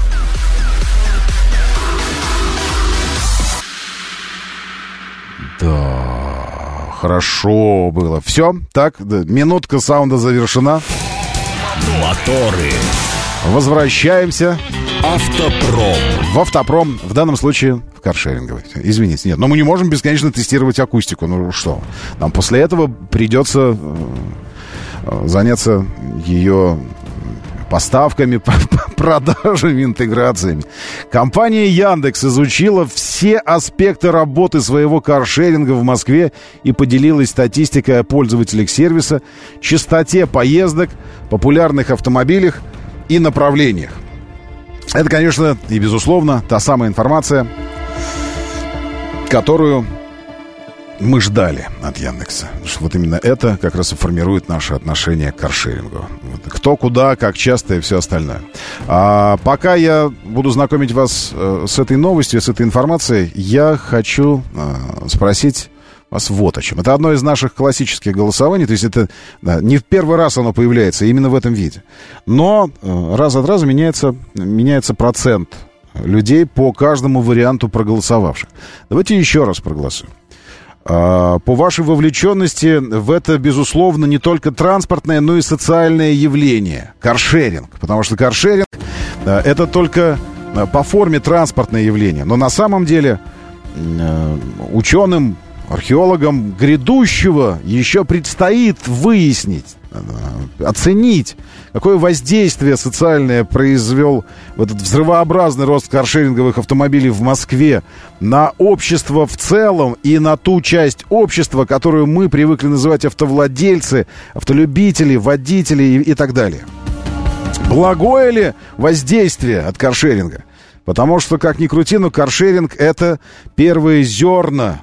Да, хорошо было. Все, так, да, минутка саунда завершена. Моторы. Возвращаемся. Автопром. В автопром, в данном случае в каршеринговый. Извините, нет, но мы не можем бесконечно тестировать акустику. Ну что, нам после этого придется э, заняться ее поставками, продажами, интеграциями. Компания Яндекс изучила все аспекты работы своего каршеринга в Москве и поделилась статистикой о пользователях сервиса, частоте поездок, популярных автомобилях и направлениях. Это, конечно, и, безусловно, та самая информация, которую мы ждали от Яндекса. Что вот именно это как раз и формирует наше отношение к каршерингу. Кто, куда, как часто и все остальное. А пока я буду знакомить вас э, с этой новостью, с этой информацией, я хочу э, спросить вас вот о чем. Это одно из наших классических голосований. То есть это да, не в первый раз оно появляется именно в этом виде. Но э, раз от раза меняется, меняется процент людей по каждому варианту проголосовавших. Давайте еще раз проголосуем. По вашей вовлеченности в это, безусловно, не только транспортное, но и социальное явление. Каршеринг. Потому что каршеринг — это только по форме транспортное явление. Но на самом деле ученым, археологам грядущего еще предстоит выяснить, оценить, какое воздействие социальное произвел этот взрывообразный рост каршеринговых автомобилей в Москве на общество в целом и на ту часть общества, которую мы привыкли называть автовладельцы, автолюбители, водители и, и так далее. Благое ли воздействие от каршеринга? Потому что, как ни крути, но каршеринг — это первые зерна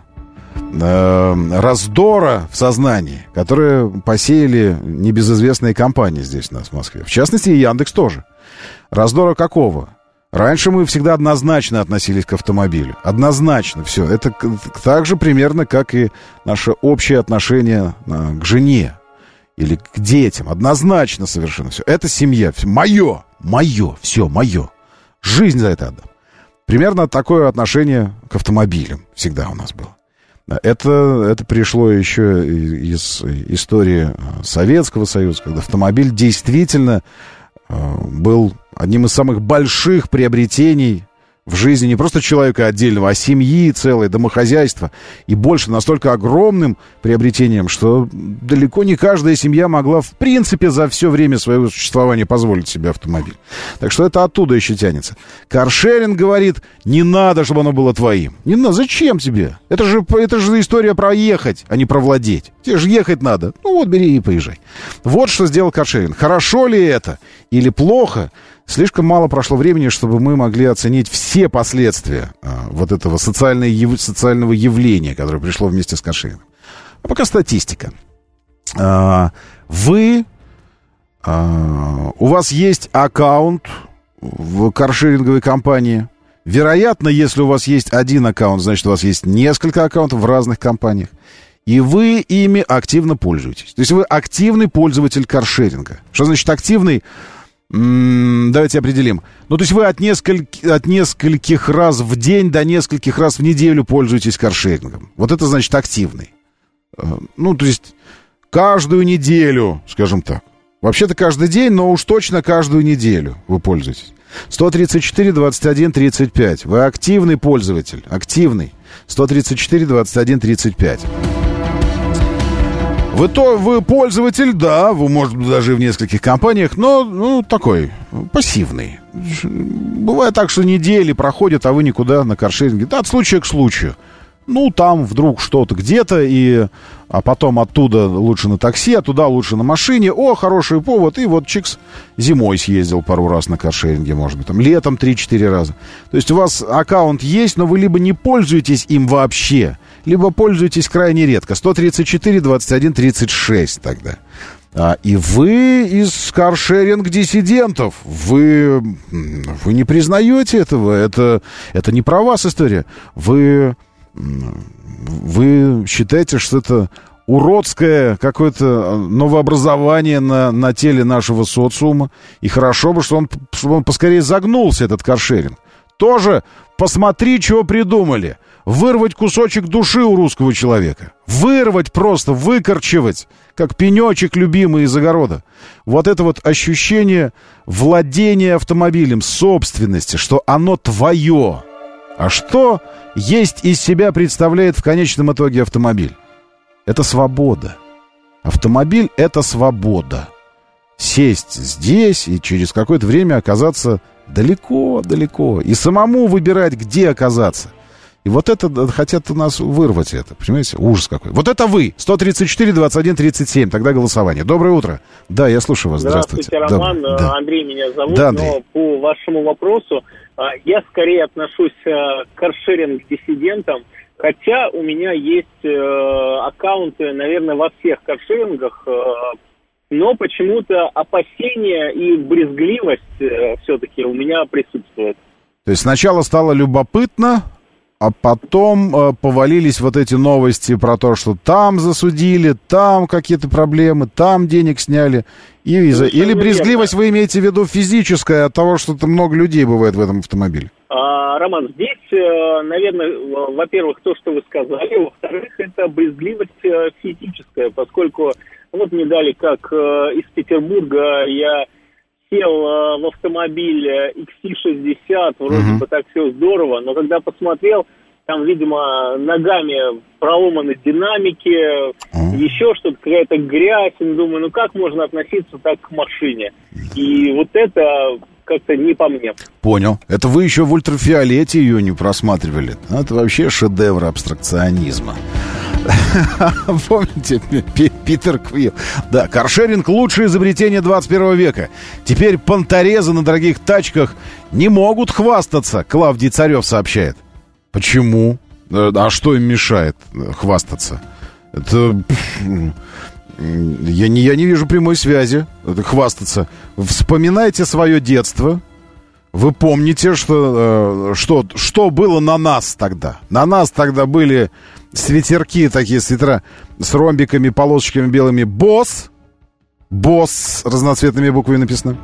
раздора в сознании, которые посеяли небезызвестные компании здесь у нас в Москве. В частности, и Яндекс тоже. Раздора какого? Раньше мы всегда однозначно относились к автомобилю. Однозначно все. Это так же примерно, как и наше общее отношение к жене или к детям. Однозначно совершенно все. Это семья. Мое. Мое. Все. Мое. Жизнь за это отдам. Примерно такое отношение к автомобилям всегда у нас было. Это, это пришло еще из истории Советского Союза, когда автомобиль действительно был одним из самых больших приобретений в жизни не просто человека отдельного, а семьи целой, домохозяйства. И больше, настолько огромным приобретением, что далеко не каждая семья могла, в принципе, за все время своего существования позволить себе автомобиль. Так что это оттуда еще тянется. Каршеринг говорит, не надо, чтобы оно было твоим. Не надо, зачем тебе? Это же, это же история про ехать, а не про владеть. Тебе же ехать надо. Ну вот, бери и поезжай. Вот что сделал каршеринг. Хорошо ли это или плохо? Слишком мало прошло времени, чтобы мы могли оценить все последствия а, вот этого социального, яв... социального явления, которое пришло вместе с каршерингом. А пока статистика. А, вы, а, у вас есть аккаунт в каршеринговой компании. Вероятно, если у вас есть один аккаунт, значит, у вас есть несколько аккаунтов в разных компаниях. И вы ими активно пользуетесь. То есть вы активный пользователь каршеринга. Что значит активный? Давайте определим. Ну, то есть вы от, несколь... от нескольких раз в день до нескольких раз в неделю пользуетесь каршерингом. Вот это значит активный. Ну, то есть каждую неделю, скажем так. Вообще-то каждый день, но уж точно каждую неделю вы пользуетесь. сто тридцать четыре двадцать один тридцать пять. Вы активный пользователь. Активный. сто тридцать четыре двадцать один тридцать пять. Вы, то, вы пользователь, да, вы, может быть, даже в нескольких компаниях, но, ну, такой, пассивный. Бывает так, что недели проходят, а вы никуда на каршеринге. Да, от случая к случаю. Ну, там вдруг что-то где-то, и, а потом оттуда лучше на такси, а туда лучше на машине. О, хороший повод, и вот чикс, зимой съездил пару раз на каршеринге, может быть, там, летом три-четыре раза. То есть у вас аккаунт есть, но вы либо не пользуетесь им вообще, либо пользуетесь крайне редко. сто тридцать четыре двадцать один тридцать шесть тогда. А, и вы из каршеринг-диссидентов. Вы, вы не признаете этого. Это, это не про вас история. Вы... Вы считаете, что это уродское какое-то новообразование на, на теле нашего социума, и хорошо бы, что он, чтобы он поскорее загнулся, этот каршеринг. Тоже посмотри, чего придумали. Вырвать кусочек души у русского человека. Вырвать просто, выкорчевать, как пенечек любимый из огорода. Вот это вот ощущение владения автомобилем, собственности, что оно твое. А что есть из себя представляет в конечном итоге автомобиль? Это свобода. Автомобиль — это свобода. Сесть здесь и через какое-то время оказаться далеко-далеко. И самому выбирать, где оказаться. И вот это хотят у нас вырвать это. Понимаете? Ужас какой. Вот это вы. сто тридцать четыре двадцать один тридцать семь. Тогда голосование. Доброе утро. Да, я слушаю вас. Здравствуйте. Здравствуйте, Роман. Да. Андрей меня зовут. Да, но по вашему вопросу я скорее отношусь к каршеринг-диссидентам. Хотя у меня есть аккаунты, наверное, во всех каршерингах. Но почему-то опасения и брезгливость все-таки у меня присутствует. То есть сначала стало любопытно, а потом э, повалились вот эти новости про то, что там засудили, там какие-то проблемы, там денег сняли. И, ну, или брезгливость верно. Вы имеете в виду физическая от того, что там много людей бывает в этом автомобиле? А, Роман, здесь, наверное, во-первых, то, что вы сказали, во-вторых, это брезгливость физическая, поскольку вот не дали, как из Петербурга я сел в автомобиль икс си шестьдесят, вроде uh-huh. бы так все здорово, но когда посмотрел, там, видимо, ногами проломаны динамики, uh-huh. еще что-то, какая-то грязь, и думаю, ну как можно относиться так к машине? И вот это как-то не по мне. Понял. Это вы еще в ультрафиолете ее не просматривали. Это вообще шедевр абстракционизма. Помните, Питер Квилл? Да, каршеринг — лучшее изобретение двадцать первого века. Теперь понторезы на дорогих тачках не могут хвастаться, Клавдий Царев сообщает. Почему? А что им мешает хвастаться? Это... Я не, я не вижу прямой связи. Это хвастаться. Вспоминайте свое детство. Вы помните, что, что, что было на нас тогда. На нас тогда были свитерки, такие свитера с ромбиками, полосочками белыми. Босс. Босс с разноцветными буквами написано.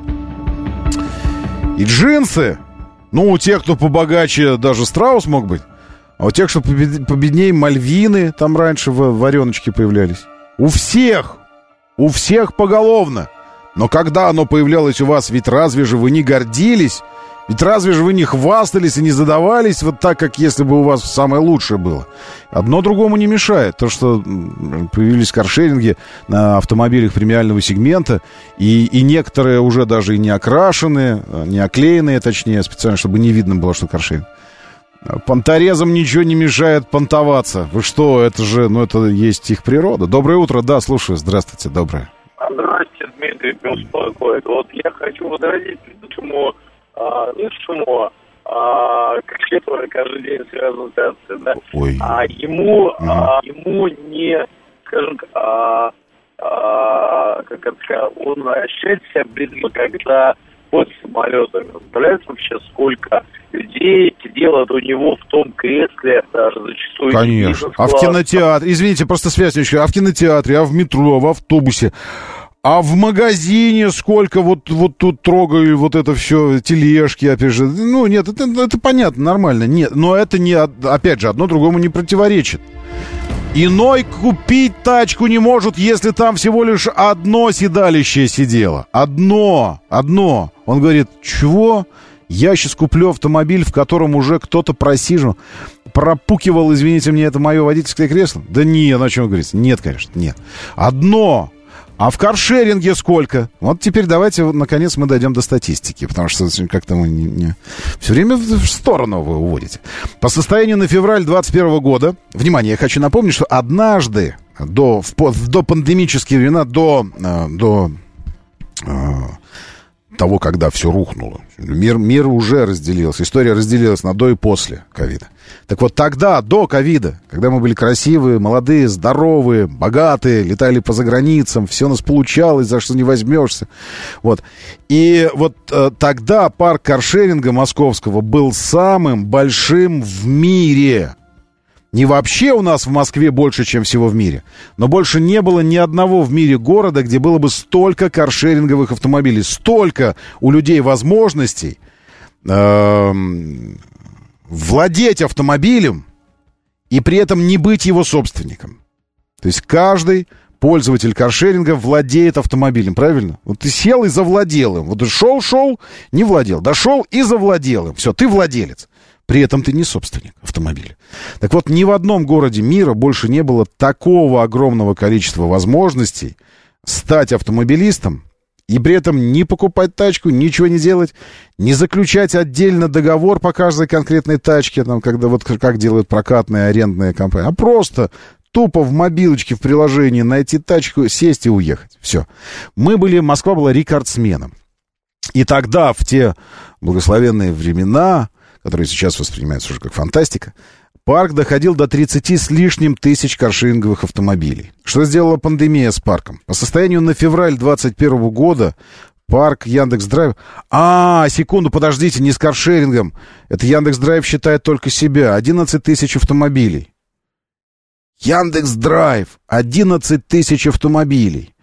И джинсы. Ну, у тех, кто побогаче, даже страус мог быть. А у тех, что победнее, мальвины. Там раньше вареночки появлялись. У всех, у всех поголовно. Но когда оно появлялось у вас, ведь разве же вы не гордились? Ведь разве же вы не хвастались и не задавались вот так, как если бы у вас самое лучшее было? Одно другому не мешает. То, что появились каршеринги на автомобилях премиального сегмента, и, и некоторые уже даже и не окрашенные, не оклеенные, точнее, специально, чтобы не видно было, что каршеринг. Понторезам ничего не мешает понтоваться. Вы что, это же, ну это есть их природа. Доброе утро, да, слушаю. Здравствуйте, доброе. Здравствуйте, Дмитрий, беспокоит. Вот я хочу возразить предыдущему, а, бывшему, а, который каждый день связан с акцией, да. Ой. А ему, угу. а, ему не, скажем, а, а, как это сказать, он ощущает себя брезгливо, когда под самолетами. Представляете вообще, сколько людей делают у него в том кресле, даже зачастую... Конечно. А в кинотеатре, извините, просто связь не а в кинотеатре, а в метро, в автобусе, а в магазине сколько вот, вот тут трогаю вот это все, тележки, опять же. Ну, нет, это, это понятно, нормально. Нет, но это не, опять же, одно другому не противоречит. Иной купить тачку не может, если там всего лишь одно седалище сидело. Одно, одно. Он говорит, чего? Я сейчас куплю автомобиль, в котором уже кто-то просиживал, пропукивал, извините мне, это мое водительское кресло? Да нет, о чем говорится? Нет, конечно, нет. Одно. А в каршеринге сколько? Вот теперь давайте, наконец, мы дойдем до статистики, потому что как-то мы не, не... все время в сторону вы уводите. По состоянию на февраль двадцать первого года, внимание, я хочу напомнить, что однажды, до, в, до пандемические времена, до, до того, когда все рухнуло, мир, мир уже разделился, история разделилась на до и после ковида. Так вот тогда, до ковида, когда мы были красивые, молодые, здоровые, богатые, летали по заграницам, все у нас получалось, за что не возьмешься. Вот. И вот э, тогда парк каршеринга московского был самым большим в мире. Не вообще у нас в Москве больше, чем всего в мире, но больше не было ни одного в мире города, где было бы столько каршеринговых автомобилей, столько у людей возможностей э, владеть автомобилем и при этом не быть его собственником. То есть каждый пользователь каршеринга владеет автомобилем, правильно? Вот ты сел и завладел им. Вот шел-шел, не владел. Дошел и завладел им. Все, ты владелец. При этом ты не собственник автомобиля. Так вот, ни в одном городе мира больше не было такого огромного количества возможностей стать автомобилистом и при этом не покупать тачку, ничего не делать, не заключать отдельно договор по каждой конкретной тачке, там, когда вот как делают прокатные арендные компании, а просто тупо в мобилочке, в приложении найти тачку, сесть и уехать. Все. Мы были, Москва была рекордсменом. И тогда, в те благословенные времена, которые сейчас воспринимаются уже как фантастика, парк доходил до тридцати с лишним тысяч каршеринговых автомобилей. Что сделала пандемия с парком? По состоянию на февраль двадцать первого года парк Яндекс.Драйв... А, секунду, подождите, не с каршерингом. Это Яндекс.Драйв считает только себя. одиннадцать тысяч автомобилей. Яндекс.Драйв. одиннадцать тысяч автомобилей.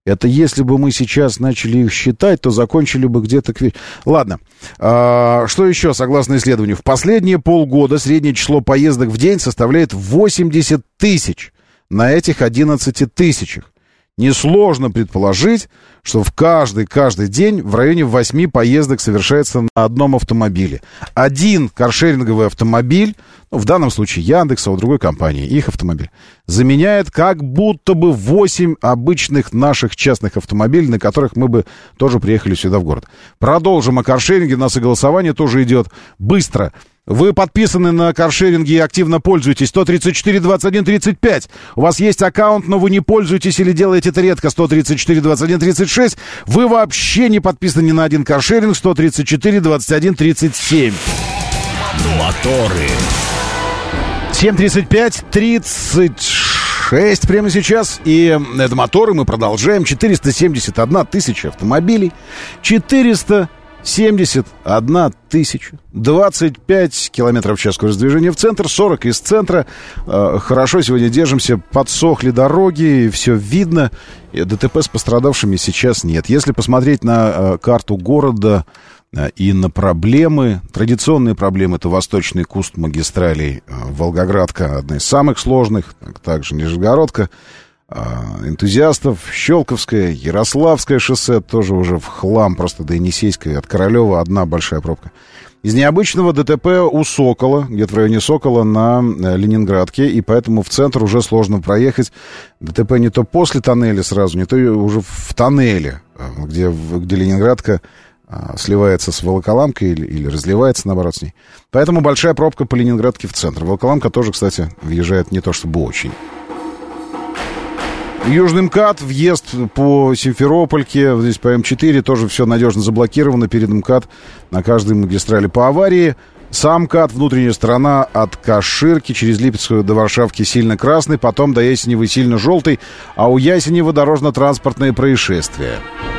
Это если бы мы сейчас начали их считать, то закончили бы где-то... К... Ладно. А, что еще, согласно исследованию? В последние полгода среднее число поездок в день составляет восемьдесят тысяч на этих одиннадцати тысячах. Несложно предположить, что в каждый, каждый день в районе восьми поездок совершается на одном автомобиле. Один каршеринговый автомобиль, ну, в данном случае Яндекса, у другой компании, их автомобиль, заменяет как будто бы восемь обычных наших частных автомобилей, на которых мы бы тоже приехали сюда в город. Продолжим о каршеринге, у нас и голосование тоже идет быстро. Вы подписаны на каршеринге и активно пользуетесь. сто тридцать четыре двадцать один тридцать пять. У вас есть аккаунт, но вы не пользуетесь или делаете это редко. сто тридцать четыре двадцать один тридцать шесть. Вы вообще не подписаны ни на один каршеринг. сто тридцать четыре двадцать один тридцать семь. Моторы. семь тридцать пять тридцать шесть прямо сейчас. И это моторы. Мы продолжаем. четыреста семьдесят одна тысяча автомобилей. четыреста семьдесят одна тысяча. двадцать пять километров в час скорость движения в центр, сорок из центра. Э, хорошо сегодня держимся, подсохли дороги, все видно. И ДТП с пострадавшими сейчас нет. Если посмотреть на э, карту города э, и на проблемы, традиционные проблемы, это восточный куст магистралей. Э, Волгоградка одна из самых сложных, также Нижегородка. Энтузиастов, Щелковское, Ярославское шоссе тоже уже в хлам, просто до Енисейской, от Королева одна большая пробка. Из необычного ДТП у Сокола, где-то в районе Сокола на Ленинградке, и поэтому в центр уже сложно проехать. ДТП не то после тоннеля сразу, не то уже в тоннеле, где, где Ленинградка сливается с Волоколамкой или, или разливается, наоборот, с ней. Поэтому большая пробка по Ленинградке в центр. Волоколамка тоже, кстати, въезжает не то чтобы очень. Южный МКАД, въезд по Симферопольке, здесь по Эм четыре, тоже все надежно заблокировано перед МКАД на каждой магистрали по аварии. Сам МКАД, внутренняя сторона от Каширки через Липецкую до Варшавки сильно красный, потом до Ясеневой сильно желтый, а у Ясенева дорожно-транспортные происшествия.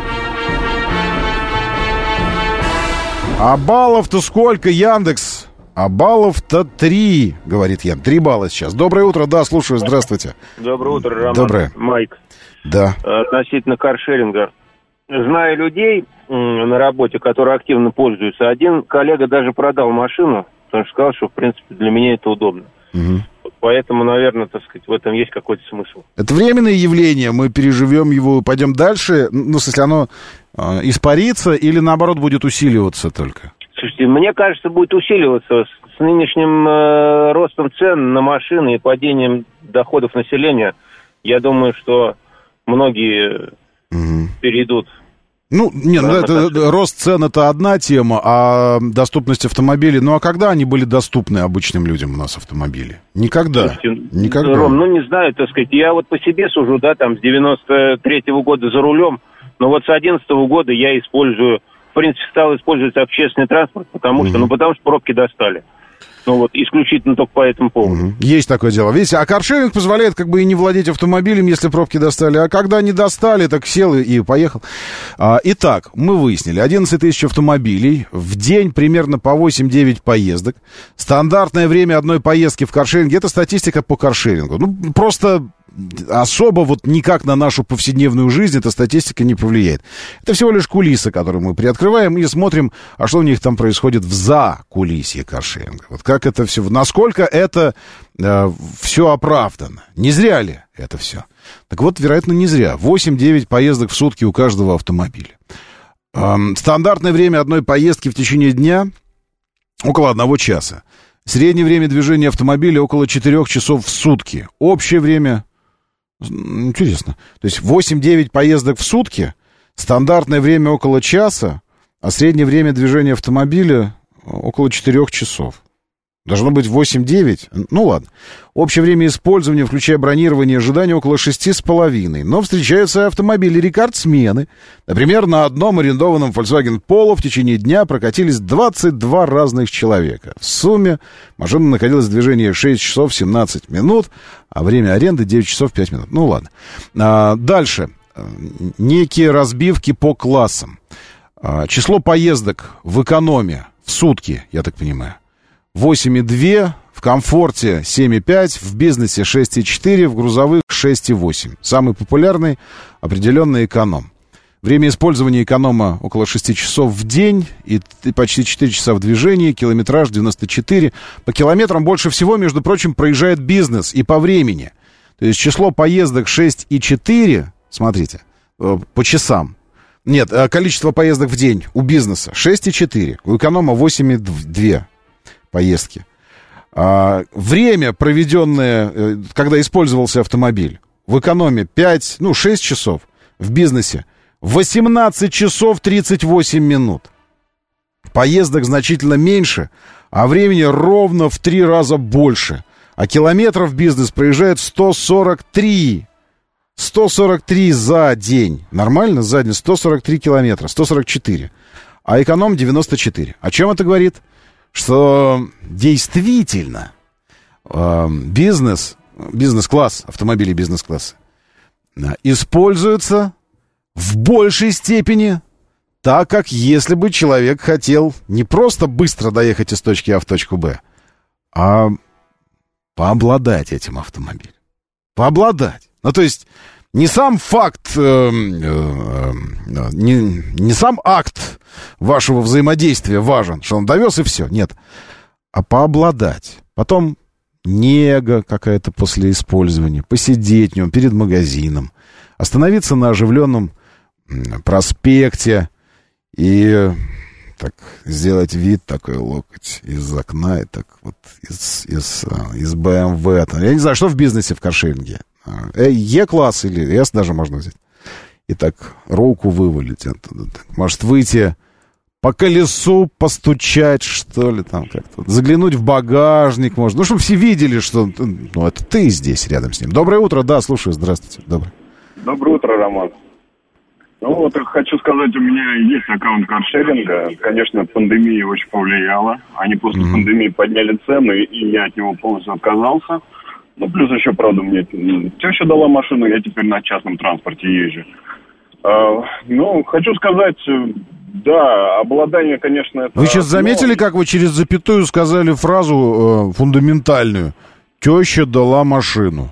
А баллов-то сколько, Яндекс? А баллов-то три, говорит Ян. Три балла сейчас. Доброе утро, да, слушаю, здравствуйте. Доброе утро, Роман. Доброе. Майк. Да. Относительно каршеринга. Знаю людей на работе, которые активно пользуются. Один коллега даже продал машину, потому что сказал, что, в принципе, для меня это удобно. Угу. Поэтому, наверное, так сказать, в этом есть какой-то смысл. Это временное явление, мы переживем его, пойдем дальше. Ну, в смысле, оно э, испарится или, наоборот, будет усиливаться только? Слушайте, мне кажется, будет усиливаться с, с нынешним э, ростом цен на машины и падением доходов населения. Я думаю, что многие угу. перейдут. Ну, нет, ну, это, рост цен — это одна тема, а доступность автомобилей... Ну, а когда они были доступны обычным людям у нас, автомобили? Никогда. Слушайте, Никогда. Ром, ну, не знаю, так сказать, я вот по себе сужу, да, там, с девяносто третьего года за рулем, но вот с одиннадцатого года я использую... В принципе, стал использовать общественный транспорт, потому что, mm-hmm. ну, потому что пробки достали. Ну, вот, исключительно только по этому поводу. Mm-hmm. Есть такое дело. Видите, а каршеринг позволяет как бы и не владеть автомобилем, если пробки достали. А когда не достали, так сел и, и поехал. А, итак, мы выяснили, одиннадцать тысяч автомобилей, в день примерно по восемь-девять поездок. Стандартное время одной поездки в каршеринге — это статистика по каршерингу. Ну, просто... особо вот никак на нашу повседневную жизнь эта статистика не повлияет. Это всего лишь кулисы, которые мы приоткрываем и смотрим, а что у них там происходит в закулисье каршеринга. Вот как это все, насколько это э, все оправдано. Не зря ли это все? Так вот, вероятно, не зря. восемь-девять поездок в сутки у каждого автомобиля. Эм, стандартное время одной поездки в течение дня около одного часа. Среднее время движения автомобиля около четырех часов в сутки. Общее время... Интересно. То есть восемь-девять поездок в сутки, стандартное время около часа, а среднее время движения автомобиля около четырех часов. Должно быть восемь-девять. Ну ладно. Общее время использования, включая бронирование и ожидания, около шести с половиной. Но встречаются автомобили рекордсмены. Например, на одном арендованном Volkswagen Polo в течение дня прокатились двадцать два разных человека. В сумме машина находилась в движении шесть часов семнадцать минут, а время аренды девять часов пять минут. Ну ладно. А, дальше. Некие разбивки по классам. А, число поездок в экономе в сутки, я так понимаю, восемь и два, в комфорте семь и пять, в бизнесе шесть и четыре, в грузовых шесть и восемь. Самый популярный — определенный эконом. Время использования эконома около шести часов в день и почти четыре часа в движении, километраж девяносто четыре. По километрам больше всего, между прочим, проезжает бизнес и по времени. То есть число поездок шесть и четыре, смотрите, по часам. Нет, количество поездок в день у бизнеса шесть и четыре, у эконома восемь и два поездки. А, время, проведенное, когда использовался автомобиль, в экономе пять, ну, шесть часов, в бизнесе восемнадцать часов тридцать восемь минут. Поездок значительно меньше, а времени ровно в три раза больше. А километров бизнес проезжает сто сорок три. сто сорок три за день. Нормально? За день сто сорок три километра, сто сорок четыре. А эконом девяносто четыре. О чем это говорит? Что действительно э, бизнес, бизнес-класс, автомобили бизнес-класса э, используются в большей степени так, как если бы человек хотел не просто быстро доехать из точки А в точку Б, а пообладать этим автомобилем. Пообладать. Ну, то есть не сам факт, э, э, э, не, не сам акт вашего взаимодействия важен, что он довез и все. Нет. А пообладать. Потом нега какая-то после использования. Посидеть в нем перед магазином. Остановиться на оживленном проспекте и так сделать вид, такой локоть из окна и так вот из, из, из бэ эм вэ. Я не знаю, что в бизнесе в каршеринге. Е-класс или С даже можно взять. И так руку вывалить оттуда. Может выйти по колесу, постучать, что ли, там как-то. Заглянуть в багажник можно. Ну, чтобы все видели, что ну, это ты здесь рядом с ним. Доброе утро, да, слушаю, здравствуйте. Доброе. Доброе утро, Роман. Ну вот, хочу сказать, у меня есть аккаунт каршеринга. Конечно, пандемия очень повлияла. Они после mm-hmm. пандемии подняли цены, и я от него полностью отказался. Ну, плюс еще, правда, мне теща дала машину, я теперь на частном транспорте езжу. А, ну, хочу сказать, да, обладание, конечно, это... Вы сейчас заметили, но... как вы через запятую сказали фразу э, фундаментальную? Теща дала машину.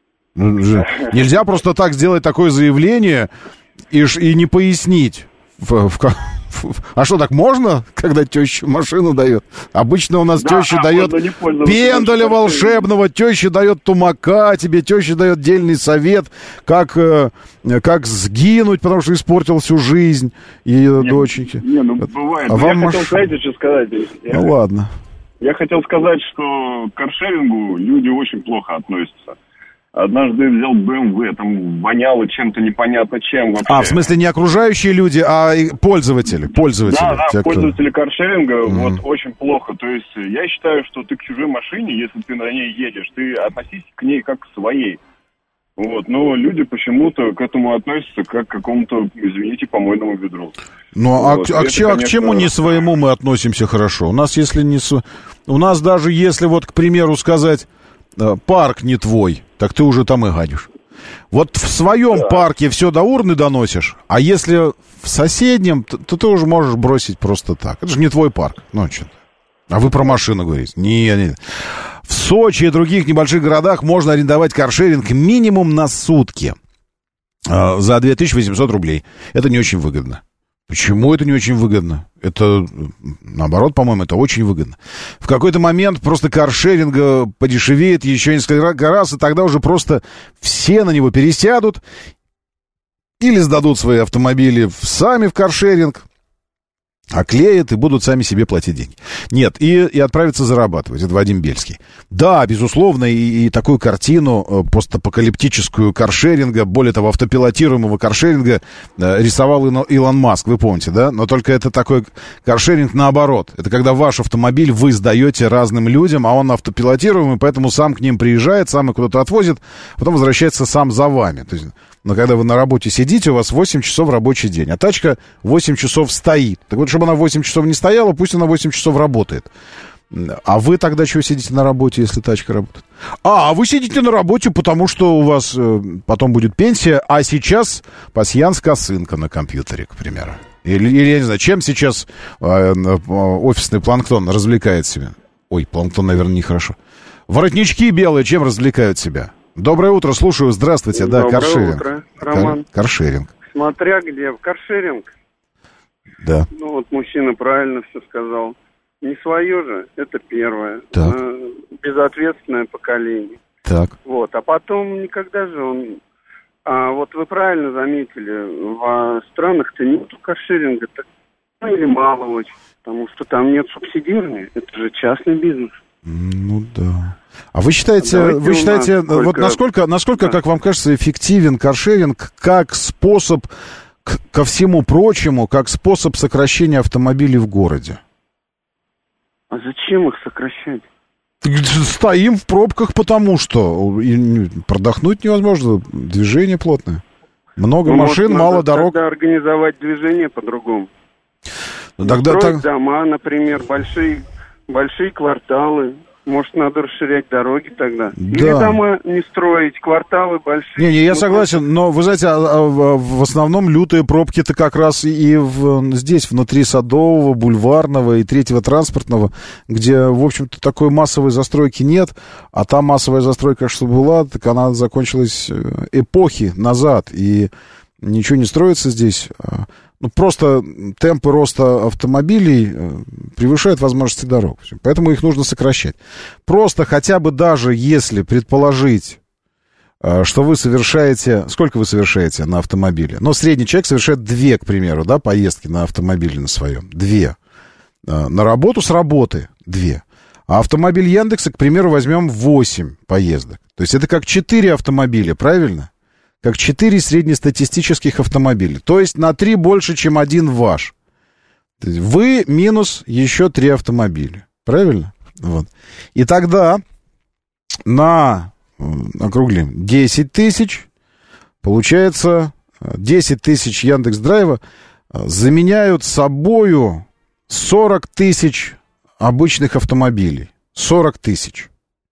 Нельзя просто так сделать такое заявление и, и не пояснить. В, в, в, а что, так можно, когда теща машину дает? Обычно у нас да, теща а, дает пендаля волшебного, теща дает тумака, тебе теща дает дельный совет, как, э, как сгинуть, потому что испортил всю жизнь ее доченьки. Не, ну бывает. А я вам хотел, маш... знаете, что сказать? Я, ну ладно. Я хотел сказать, что к каршерингу люди очень плохо относятся. Однажды взял бэ эм вэ, там воняло чем-то непонятно чем вообще. А, в смысле не окружающие люди, а пользователи, пользователи. Да, да, те, пользователи кто... каршеринга, mm-hmm. вот, очень плохо. То есть я считаю, что ты к чужой машине, если ты на ней едешь, ты относись к ней как к своей. Вот, но люди почему-то к этому относятся как к какому-то, извините, помойному ведру. Ну, вот. а, а, это, а конечно... к чему не своему мы относимся хорошо? У нас, если не... У нас даже если, вот, к примеру, сказать... парк не твой, так ты уже там и гадишь. Вот в своем да. парке все до урны доносишь, а если в соседнем, то, то ты уже можешь бросить просто так. Это же не твой парк. Ну, что-то. А вы про машину говорите? Не, не. В Сочи и других небольших городах можно арендовать каршеринг минимум на сутки э, за две тысячи восемьсот рублей. Это не очень выгодно. Почему это не очень выгодно? Это, наоборот, по-моему, это очень выгодно. В какой-то момент просто каршеринга подешевеет еще несколько раз, и тогда уже просто все на него пересядут или сдадут свои автомобили сами в каршеринг, оклеят и будут сами себе платить деньги. Нет, и, и отправиться зарабатывать. Это Вадим Бельский. Да, безусловно, и, и такую картину постапокалиптическую каршеринга, более того, автопилотируемого каршеринга рисовал Илон Маск, вы помните, да? Но только это такой каршеринг наоборот. Это когда ваш автомобиль вы сдаете разным людям, а он автопилотируемый, поэтому сам к ним приезжает, сам их куда-то отвозит, потом возвращается сам за вами. То есть, но когда вы на работе сидите, у вас восемь часов рабочий день, а тачка восемь часов стоит. Так вот, чтобы она восемь часов не стояла, пусть она восемь часов работает. А вы тогда чего сидите на работе, если тачка работает? А, а вы сидите на работе, потому что у вас э, потом будет пенсия, а сейчас пасьянс-косынка на компьютере, к примеру. Или, или я не знаю, чем сейчас э, э, офисный планктон развлекает себя? Ой, планктон, наверное, нехорошо. Воротнички белые чем развлекают себя? Доброе утро, слушаю, здравствуйте. Да, Доброе каршеринг. утро, Роман. Кар- каршеринг. Смотря где, в каршеринг. Да. Ну, вот мужчина правильно все сказал. Не свое же, это первое. Так. Э, Безответственное поколение. Так. Вот, а потом никогда же он... А вот вы правильно заметили, в странах-то нету каршеринга, так, ну или мало очень, потому что там нет субсидирования, это же частный бизнес. Ну да. А вы считаете, Давайте вы у считаете, нас сколько- вот насколько, насколько, Да. как вам кажется, эффективен каршеринг как способ к- ко всему прочему, как способ сокращения автомобилей в городе? А зачем их сокращать? Стоим в пробках, потому что и не- продохнуть невозможно, движение плотное. Много Ну, машин, может, мало надо дорог. тогда организовать движение по-другому. Ну, тогда Строить так- дома, например, большие, большие кварталы. Может, надо расширять дороги тогда. Или Да. дома не строить, кварталы большие. Не, не, я Ну, согласен, но вы знаете, а- а в в основном лютые пробки-то как раз и в, здесь, внутри Садового, Бульварного и Третьего транспортного, где, в общем-то, такой массовой застройки нет, а та массовая застройка, что была, так она закончилась э, эпохи назад, и ничего не строится здесь. а, Ну, просто темпы роста автомобилей э, превышают возможности дорог. Всё. Поэтому их нужно сокращать. Просто хотя бы даже если предположить, э, что вы совершаете... Сколько вы совершаете на автомобиле? Ну, средний человек совершает две, к примеру, да, поездки на автомобиле на своем. Две. Э, на работу с работы две. А автомобиль Яндекса, к примеру, возьмем восемь поездок. То есть это как четыре автомобиля, правильно? Как четыре среднестатистических автомобиля. То есть на три больше, чем один ваш. То есть вы минус еще три автомобиля. Правильно? Вот. И тогда на, округлим, десять тысяч, получается, десять тысяч Яндекс.Драйва заменяют собою сорок тысяч обычных автомобилей. сорок тысяч.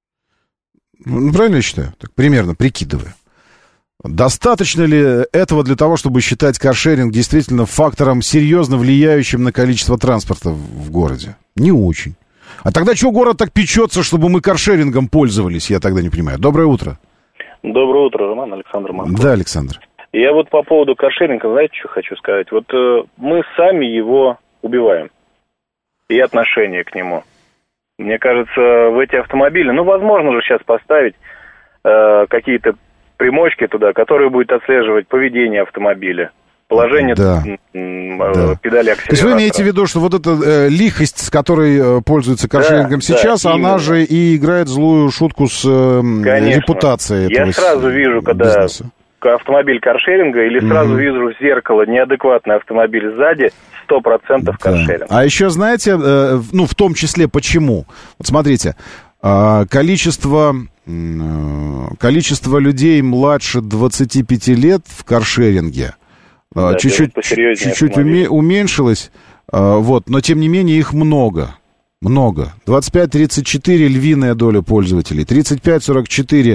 Ну, правильно я считаю? Так, примерно, прикидывая. Достаточно ли этого для того, чтобы считать каршеринг действительно фактором, серьезно влияющим на количество транспорта в, в городе? Не очень. А тогда что город так печется, чтобы мы каршерингом пользовались? Я тогда не понимаю. Доброе утро. Доброе утро, Роман, Александр Москва. Да, Александр. Я вот по поводу каршеринга, знаете, что хочу сказать? Вот э, мы сами его убиваем. И отношение к нему. Мне кажется, в эти автомобили, ну, возможно же сейчас поставить э, какие-то примочки туда, которые будут отслеживать поведение автомобиля, положение да. м- Да. педали акселератора. То есть вы имеете в виду, что вот эта э, лихость, с которой э, пользуется каршерингом Да, сейчас, да, она именно. же и играет злую шутку с э, Конечно. репутацией этого Я сразу вижу, когда бизнеса. автомобиль каршеринга, или сразу Мгм. вижу в зеркало неадекватный автомобиль сзади, сто процентов каршеринг. А еще, знаете, э, ну, в том числе, почему? Вот смотрите, э, количество, э, количество людей младше двадцати пяти лет в каршеринге э, Да, чуть-чуть, делать посерьезнее чуть-чуть автомобиль. уме- уменьшилось, э, вот, но, тем не менее, их много. Много. двадцать пять тридцать четыре львиная доля пользователей, тридцать пять сорок четыре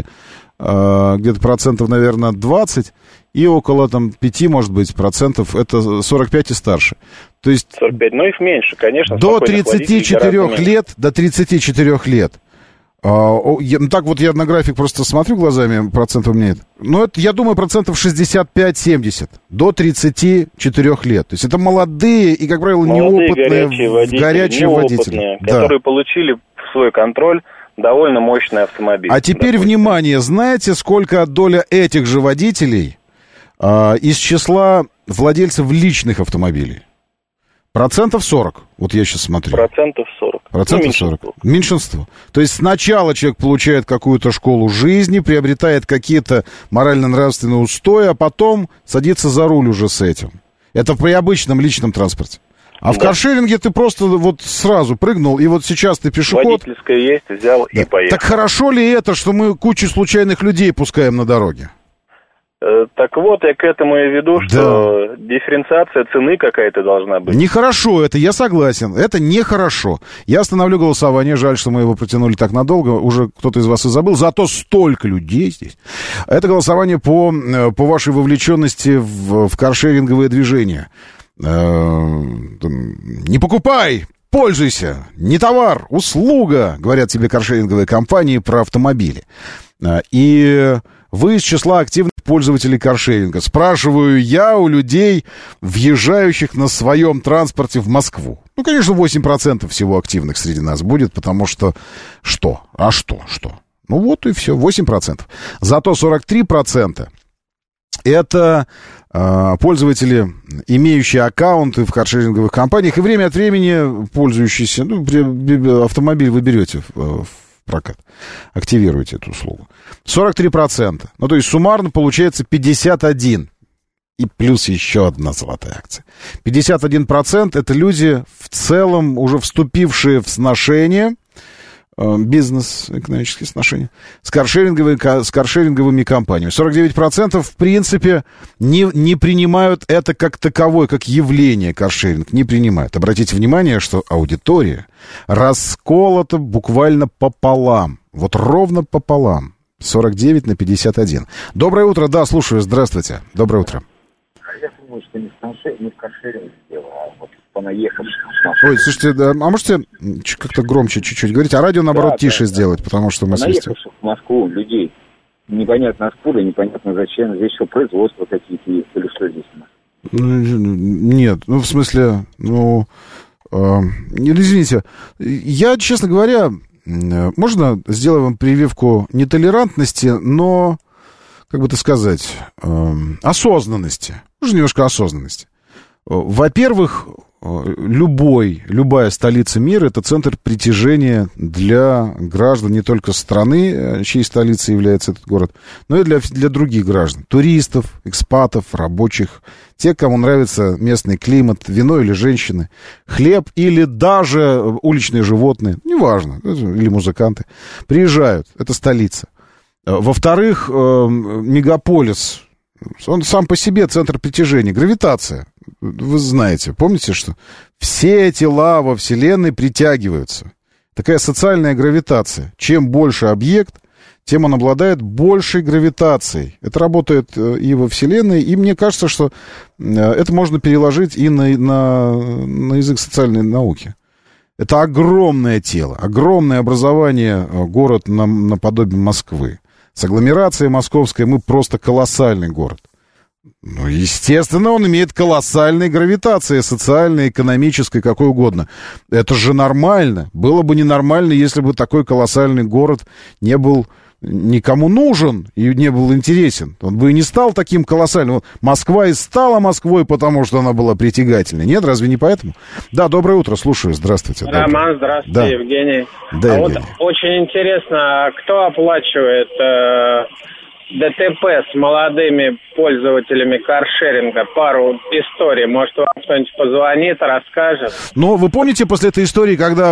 э, где-то процентов, наверное, двадцать, и около там пяти, может быть, процентов, это сорок пять и старше. То есть сорок пять, но их меньше, конечно. до спокойных тридцати водителей четырёх гораздо меньше. лет, до тридцати четырёх лет. А, о, я- ну, так вот я на график просто смотрю глазами, процентов у меня нет. Ну, это, я думаю, процентов шестьдесят пять семьдесят до тридцати четырёх лет. То есть это молодые и, как правило, Молодые, неопытные горячие в- водители, горячие неопытные, водители. Да. которые получили в свой контроль довольно мощный автомобиль. А теперь, внимание, знаете, сколько доля этих же водителей а, из числа владельцев личных автомобилей? Процентов сорок. Вот я сейчас смотрю. Процентов сорок. Процентов Ну, сорок. Меньшинство. То есть сначала человек получает какую-то школу жизни, приобретает какие-то морально-нравственные устои, а потом садится за руль уже с этим. Это при обычном личном транспорте. А в Да. каршеринге ты просто вот сразу прыгнул, и вот сейчас ты пешеход. Водительское есть, взял и поехал. Так хорошо ли это, что мы кучу случайных людей пускаем на дороге? Э, Так вот, я к этому и веду, что дифференциация цены какая-то должна быть. Нехорошо это, я согласен. Это нехорошо. Я остановлю голосование. Жаль, что мы его протянули так надолго. Уже кто-то из вас и забыл. Зато столько людей здесь. Это голосование по, э, по вашей вовлеченности в, в каршеринговые движения. Э, там, Не покупай! Пользуйся! Не товар, услуга, говорят тебе каршеринговые компании про автомобили. И вы из числа активных пользователей каршеринга. Спрашиваю я у людей, въезжающих на своем транспорте в Москву. Ну, конечно, восемь процентов всего активных среди нас будет, потому что что? А что? Что? Ну вот и все, восемь процентов. Зато сорок три процента это э, пользователи, имеющие аккаунты в каршеринговых компаниях и время от времени пользующиеся, ну, автомобиль вы берете в, в прокат, активируете эту услугу. сорок три процента. Ну, то есть суммарно получается пятьдесят один. И плюс еще одна золотая акция. пятьдесят один процент это люди, в целом, уже вступившие в сношение, э, бизнес, экономические сношения, с каршеринговыми, с каршеринговыми компаниями. сорок девять процентов, в принципе, не, не принимают это как таковое, как явление каршеринг. Не принимают. Обратите внимание, что аудитория расколота буквально пополам. Вот ровно пополам. сорок девять на пятьдесят один. Доброе утро. Да, слушаю. Здравствуйте. Доброе утро. Я думаю, что не в каршеринг дело, а вот понаехавших. Ой, слушайте, да, а можете как-то громче чуть-чуть говорить, а радио, наоборот, да, тише да, сделать, да. Потому что мы свистим. Понаехавших в Москву людей, непонятно откуда, непонятно зачем, здесь еще производства какие-то есть, или что здесь у нас? Нет, ну, в смысле, ну, э, извините, я, честно говоря, можно сделать вам прививку нетолерантности, но, как бы это сказать, э, осознанности. Нужно немножко осознанности. Во-первых, любой, любая столица мира — это центр притяжения для граждан не только страны, чьей столицей является этот город, но и для, для других граждан. Туристов, экспатов, рабочих, тех, кому нравится местный климат, вино или женщины, хлеб или даже уличные животные, неважно, или музыканты, приезжают. Это столица. Во-вторых, мегаполис, он сам по себе центр притяжения, гравитация. Вы знаете, помните, что все тела во Вселенной притягиваются. Такая социальная гравитация. Чем больше объект, тем он обладает большей гравитацией. Это работает и во Вселенной, и мне кажется, что это можно переложить и на, на, на язык социальной науки. Это огромное тело, огромное образование, город на, наподобие Москвы. С агломерацией московской мы просто колоссальный город. Ну, естественно, он имеет колоссальные гравитации, социальной, экономической, какой угодно. Это же нормально. Было бы ненормально, если бы такой колоссальный город не был никому нужен и не был интересен. Он бы и не стал таким колоссальным. Москва и стала Москвой, потому что она была притягательной. Нет, разве не поэтому? Да, доброе утро, слушаю. Здравствуйте. Роман, здравствуйте, да. Евгений. Да, а Евгений. Вот очень интересно, кто оплачивает э, ДТП с молодыми пользователями каршеринга? Пару историй. Может, вам кто-нибудь позвонит, расскажет? Ну, вы помните после этой истории, когда,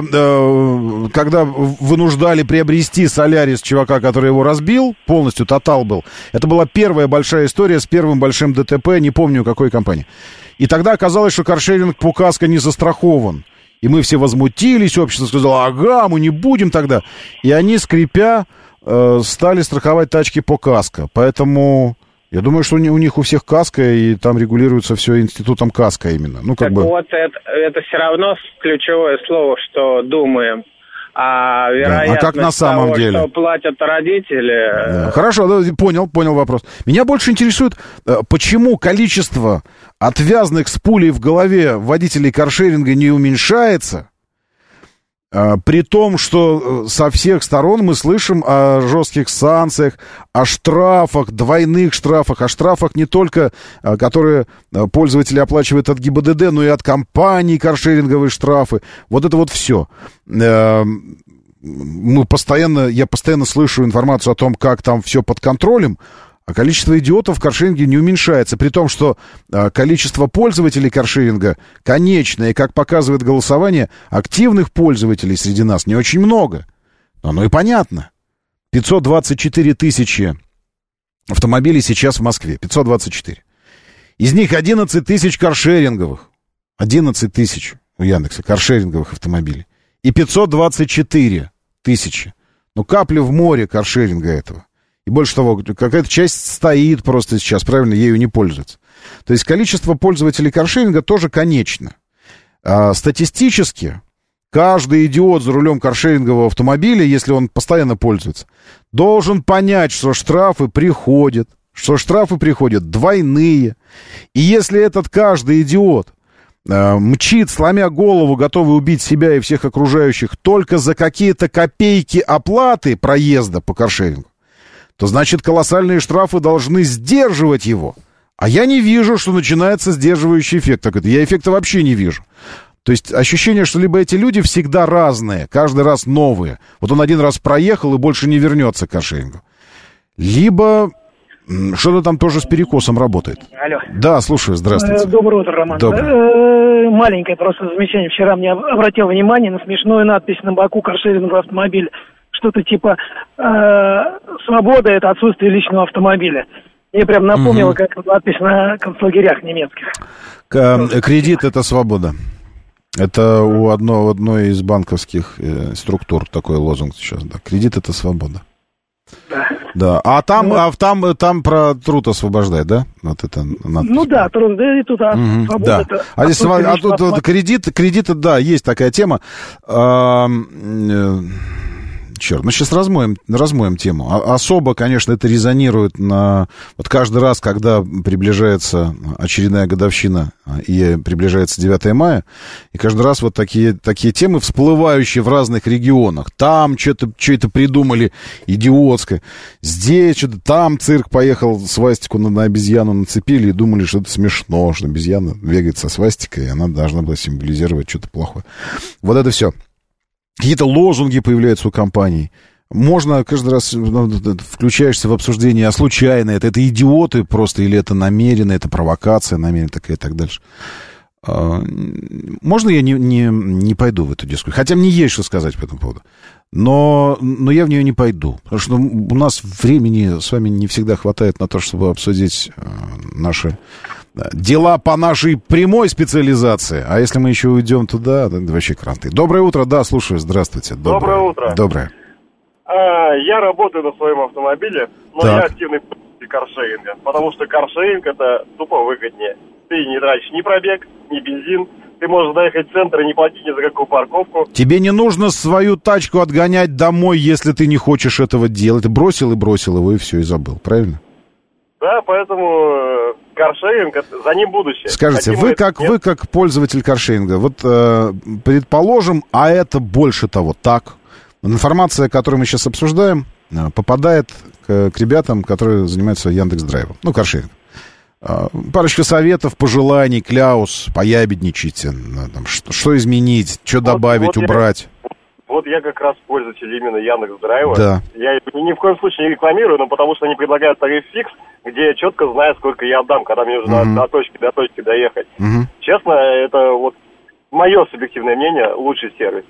э, когда вынуждали приобрести Солярис чувака, который его разбил, полностью тотал был? Это была первая большая история с первым большим ДТП, не помню, какой компании. И тогда оказалось, что каршеринг по КАСКО не застрахован. И мы все возмутились, общество сказало, ага, мы не будем тогда. И они, скрипя, стали страховать тачки по КАСКО. Поэтому я думаю, что у них у всех КАСКО, и там регулируется все институтом КАСКО именно. Ну, как так бы... вот это, это все равно ключевое слово, что думаем. А вероятность да. А как на самом того, деле? Что платят родители... Да. Хорошо, понял, понял вопрос. Меня больше интересует, почему количество отвязных с пулей в голове водителей каршеринга не уменьшается, при том, что со всех сторон мы слышим о жестких санкциях, о штрафах, двойных штрафах, о штрафах не только, которые пользователи оплачивают от ГИБДД, но и от компаний каршеринговые штрафы. Вот это вот все. Мы постоянно, я постоянно слышу информацию о том, как там все под контролем, а количество идиотов в каршеринге не уменьшается, при том, что а, количество пользователей каршеринга конечное, и, как показывает голосование, активных пользователей среди нас не очень много. Но оно и понятно. пятьсот двадцать четыре тысячи автомобилей сейчас в Москве. пятьсот двадцать четыре. Из них одиннадцать тысяч каршеринговых. одиннадцать тысяч у Яндекса каршеринговых автомобилей. И пятьсот двадцать четыре тысячи. Ну, капля в море каршеринга этого. И больше того, какая-то часть стоит просто сейчас, правильно, ею не пользуется. То есть количество пользователей каршеринга тоже конечно. А статистически каждый идиот за рулем каршерингового автомобиля, если он постоянно пользуется, должен понять, что штрафы приходят, что штрафы приходят двойные. И если этот каждый идиот э, мчит, сломя голову, готовый убить себя и всех окружающих только за какие-то копейки оплаты проезда по каршерингу, то значит колоссальные штрафы должны сдерживать его. А я не вижу, что начинается сдерживающий эффект. Так это, я эффекта вообще не вижу. То есть ощущение, что либо эти люди всегда разные, каждый раз новые. Вот он один раз проехал и больше не вернется к каршерингу. Либо что-то там тоже с перекосом работает. Алло. Да, слушаю, здравствуйте. Доброе утро, Роман. Доброе. Маленькое просто замечание. Вчера мне обратил внимание на смешную надпись на боку каршерингового автомобиля. Что-то типа э, «Свобода – это отсутствие личного автомобиля». Мне прям напомнило, угу. как надпись на концлагерях немецких. К, кредит – это свобода. Это у одно, одной из банковских э, структур такой лозунг сейчас. Да. Кредит – это свобода. Да. Да. А там, ну, а там, там про труд освобождает, да? Вот это надпись. Ну да, труд, да, и тут а, угу, свобода. Да. Это, а здесь а тут, тут кредит, кредит, да, есть такая тема. А, э, черт, ну сейчас размоем, размоем тему. А, особо, конечно, это резонирует на... Вот каждый раз, когда приближается очередная годовщина и приближается девятое мая, и каждый раз вот такие, такие темы, всплывающие в разных регионах. Там что-то, что-то придумали идиотское. Здесь что-то, там цирк поехал, свастику на, на обезьяну нацепили и думали, что это смешно, что обезьяна бегает со свастикой, и она должна была символизировать что-то плохое. Вот это все. Какие-то лозунги появляются у компаний. Можно каждый раз ну, включаешься в обсуждение, а случайно это, это идиоты просто, или это намеренно, это провокация намеренно такая и так дальше. А, можно я не, не, не пойду в эту дискуссию? Хотя мне есть что сказать по этому поводу. Но, но я в нее не пойду. Потому что у нас времени с вами не всегда хватает на то, чтобы обсудить э, наши... дела по нашей прямой специализации. А если мы еще уйдем туда, то вообще кранты. Доброе утро, да, слушаю, здравствуйте. Доброе, Доброе утро. Доброе. А, я работаю на своем автомобиле, но так. я активный пользователь каршеринга, потому что каршеринг это тупо выгоднее. Ты не тратишь ни пробег, ни бензин, ты можешь доехать в центр и не платить ни за какую парковку. Тебе не нужно свою тачку отгонять домой, если ты не хочешь этого делать. Ты бросил и бросил его, и все, и забыл, правильно? Да, поэтому каршеринг, за ним будущее. Скажите, Хотим вы как, вы как пользователь каршеринга, вот э, предположим, а это больше того, так, информация, которую мы сейчас обсуждаем, э, попадает к, к ребятам, которые занимаются Яндекс.Драйвом, ну, каршерингом. Э, парочка советов, пожеланий, кляус, поябедничайте, э, там, что, что изменить, что вот, добавить, вот убрать. Я... Вот я как раз пользователь именно Яндекс.Драйва. Да. Я ни в коем случае не рекламирую, но потому что они предлагают тариф фикс, где я четко знаю, сколько я отдам, когда мне нужно mm-hmm. от точки до точки доехать. Mm-hmm. Честно, это вот мое субъективное мнение, лучший сервис.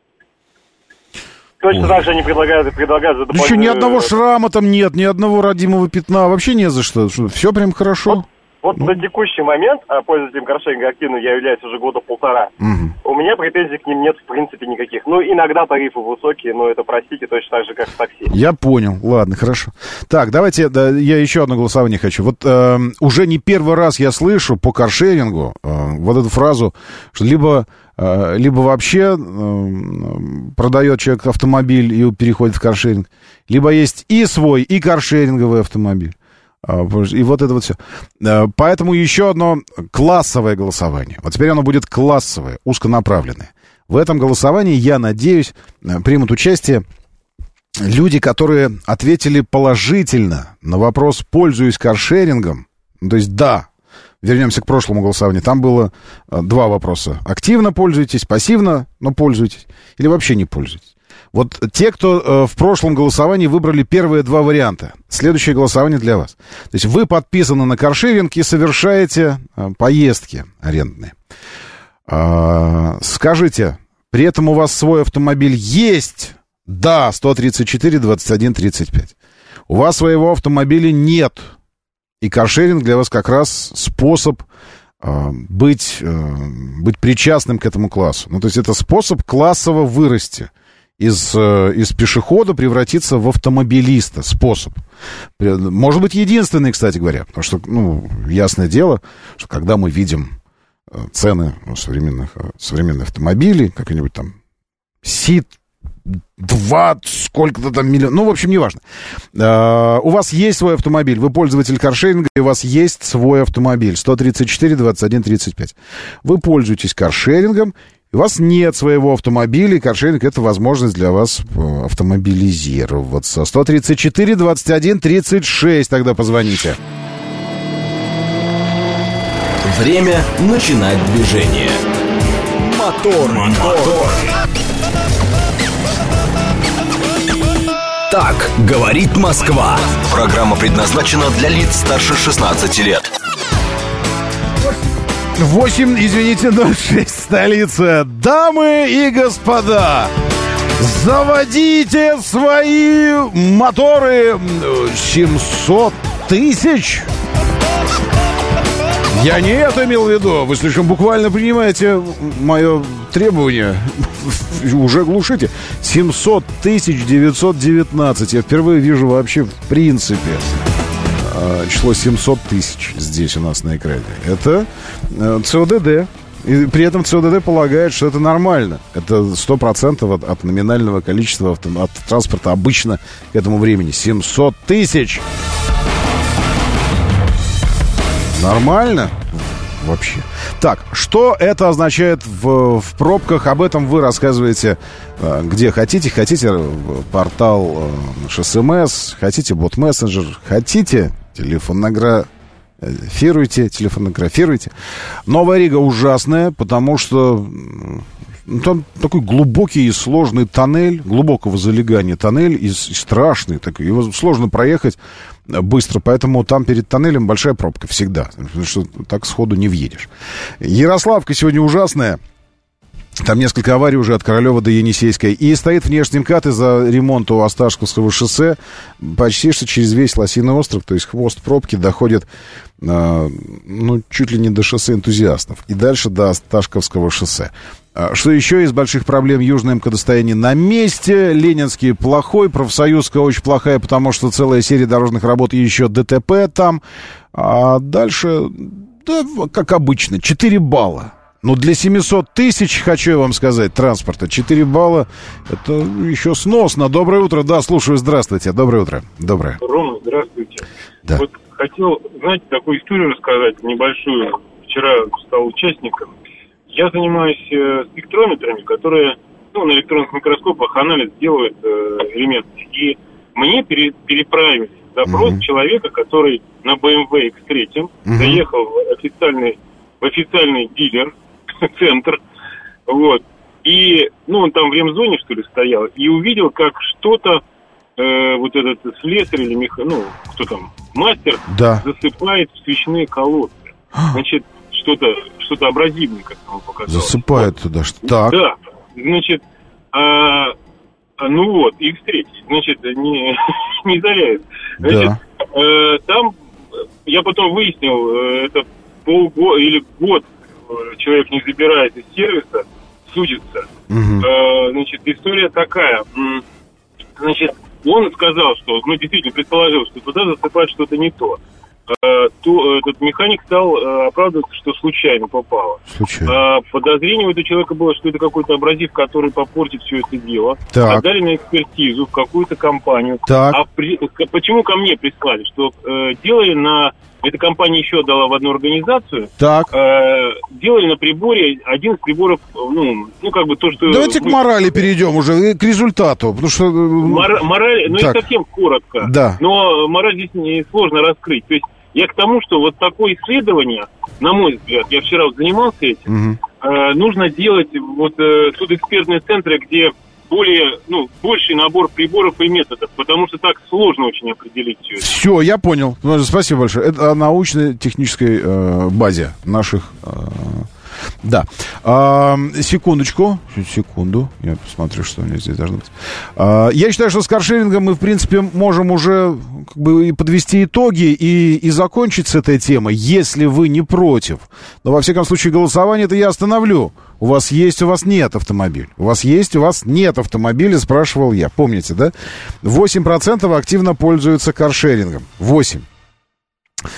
Точно Ой. так же они предлагают, предлагают за дополнительную... Еще ни одного шрама там нет, ни одного родимого пятна, вообще не за что. Все прям хорошо. Вот. Вот ну. на текущий момент, а пользователем каршеринга активно я являюсь уже года полтора, угу. у меня претензий к ним нет в принципе никаких. Ну, иногда тарифы высокие, но это, простите, точно так же, как в такси. Я понял, ладно, хорошо. Так, давайте, да, я еще одно голосование хочу. Вот э, уже не первый раз я слышу по каршерингу э, вот эту фразу, что либо, э, либо вообще э, продает человек автомобиль и переходит в каршеринг, либо есть и свой, и каршеринговый автомобиль. И вот это вот все. Поэтому еще одно классовое голосование. Вот теперь оно будет классовое, узконаправленное. В этом голосовании, я надеюсь, примут участие люди, которые ответили положительно на вопрос «пользуюсь каршерингом». То есть «да». Вернемся к прошлому голосованию. Там было два вопроса. Активно пользуетесь, пассивно, но пользуетесь. Или вообще не пользуетесь. Вот те, кто э, в прошлом голосовании выбрали первые два варианта. Следующее голосование для вас. То есть вы подписаны на каршеринг и совершаете э, поездки арендные. Э, скажите, при этом у вас свой автомобиль есть? Да, сто тридцать четыре двадцать один тридцать пять. У вас своего автомобиля нет. И каршеринг для вас как раз способ э, быть, э, быть причастным к этому классу. Ну, то есть это способ классово вырасти. Из, из пешехода превратиться в автомобилиста. Способ. Может быть, единственный, кстати говоря. Потому что, ну, ясное дело, что когда мы видим цены современных, современных автомобилей, какие-нибудь там Сит два, сколько-то там миллионов, ну, в общем, неважно. Uh, у вас есть свой автомобиль, вы пользователь каршеринга, и у вас есть свой автомобиль, сто тридцать четыре двадцать один тридцать пять. Вы пользуетесь каршерингом, у вас нет своего автомобиля, и каршеринг — это возможность для вас автомобилизироваться. сто тридцать четыре двадцать один тридцать шесть, тогда позвоните. Время начинать движение. Мотор, мотор. Так говорит Москва. Программа предназначена для лиц старше шестнадцати лет. восемь, извините, ноль шесть, столица. Дамы и господа, заводите свои моторы. семьсот тысяч. Я не это имел в виду. Вы слишком буквально принимаете мое требование. Уже глушите. семьсот тысяч девятьсот девятнадцать. Я впервые вижу вообще в принципе число семьсот тысяч здесь у нас на экране. Это ЦОДД. И при этом ЦОДД полагает, что это нормально. Это сто процентов от, от номинального количества авто, от транспорта обычно к этому времени. семьсот тысяч. Нормально? Вообще. Так, что это означает в, в пробках? Об этом вы рассказываете где хотите. Хотите портал ШСМС, хотите бот-мессенджер, хотите телефонографируйте, телефонографируйте. Новая Рига ужасная, потому что ну, там такой глубокий и сложный тоннель, глубокого залегания тоннель и, и страшный такой. Его сложно проехать быстро, поэтому там перед тоннелем большая пробка всегда, потому что так сходу не въедешь. Ярославка сегодня ужасная. Там несколько аварий уже от Королева до Енисейской. И стоит внешний МКАД из-за ремонта у Осташковского шоссе почти что через весь Лосиный остров, то есть хвост пробки доходит э, ну, чуть ли не до шоссе Энтузиастов. И дальше до Осташковского шоссе. Что еще из больших проблем? Южное МКАДостояние на месте. Ленинский плохой. Профсоюзка очень плохая, потому что целая серия дорожных работ и еще ДТП там. А дальше, да, как обычно, четыре балла. Ну, для семисот тысяч, хочу я вам сказать, транспорта, четыре балла, это еще сносно. Доброе утро. Да, слушаю. Здравствуйте. Доброе утро. Доброе. Рома, здравствуйте. Да. Вот хотел, знаете, такую историю рассказать, небольшую. Вчера стал участником. Я занимаюсь э, спектрометрами, которые, ну, на электронных микроскопах анализ делают э, элементы. И мне пере, переправили запрос mm-hmm. человека, который на бэ эм вэ икс три mm-hmm. заехал в официальный, в официальный дилер, центр, вот, и, ну, он там в ремзоне, что ли, стоял, и увидел, как что-то, э, вот этот слесарь или меха, ну, кто там, мастер, да. засыпает в свечные колодцы. Значит, что-то, что-то абразивное, как ему показалось. Засыпает туда, что так. Да, значит, а, ну вот, икс три, значит, не, не заряет. Значит, да. э, там, я потом выяснил, это полгода или год человек не забирает из сервиса, судится. Угу. Э, значит, история такая. Значит, он сказал, что, ну, действительно, предположил, что туда засыпать что-то не то. Э, то этот механик стал э, оправдываться, что случайно попало. Случайно. Э, подозрение у этого человека было, что это какой-то абразив, который попортит все это дело. Так. Отдали на экспертизу в какую-то компанию. Так. А при, почему ко мне прислали? Что э, делали на... Эта компания еще отдала в одну организацию. Так. Э, делали на приборе, один из приборов, ну, ну как бы то, что... Давайте мы... к морали перейдем уже, к результату, потому что... Мор, мораль, ну, так. и совсем коротко. Да. Но мораль здесь не сложно раскрыть. То есть я к тому, что вот такое исследование, на мой взгляд, я вчера вот занимался этим, угу. э, нужно делать вот э, судэкспертные центры, где более, ну, больший набор приборов и методов, потому что так сложно очень определить все это. Все, я понял. Спасибо большое. Это о научно-технической э, базе наших... Э, да. А, секундочку. Секунду. Я посмотрю, что у меня здесь должно быть. А, я считаю, что с каршерингом мы, в принципе, можем уже как бы и подвести итоги и, и закончить с этой темой, если вы не против. Но, во всяком случае, голосование это я остановлю. У вас есть, у вас нет автомобиля. У вас есть, у вас нет автомобиля, спрашивал я. Помните, да? восемь процентов активно пользуются каршерингом. восемь.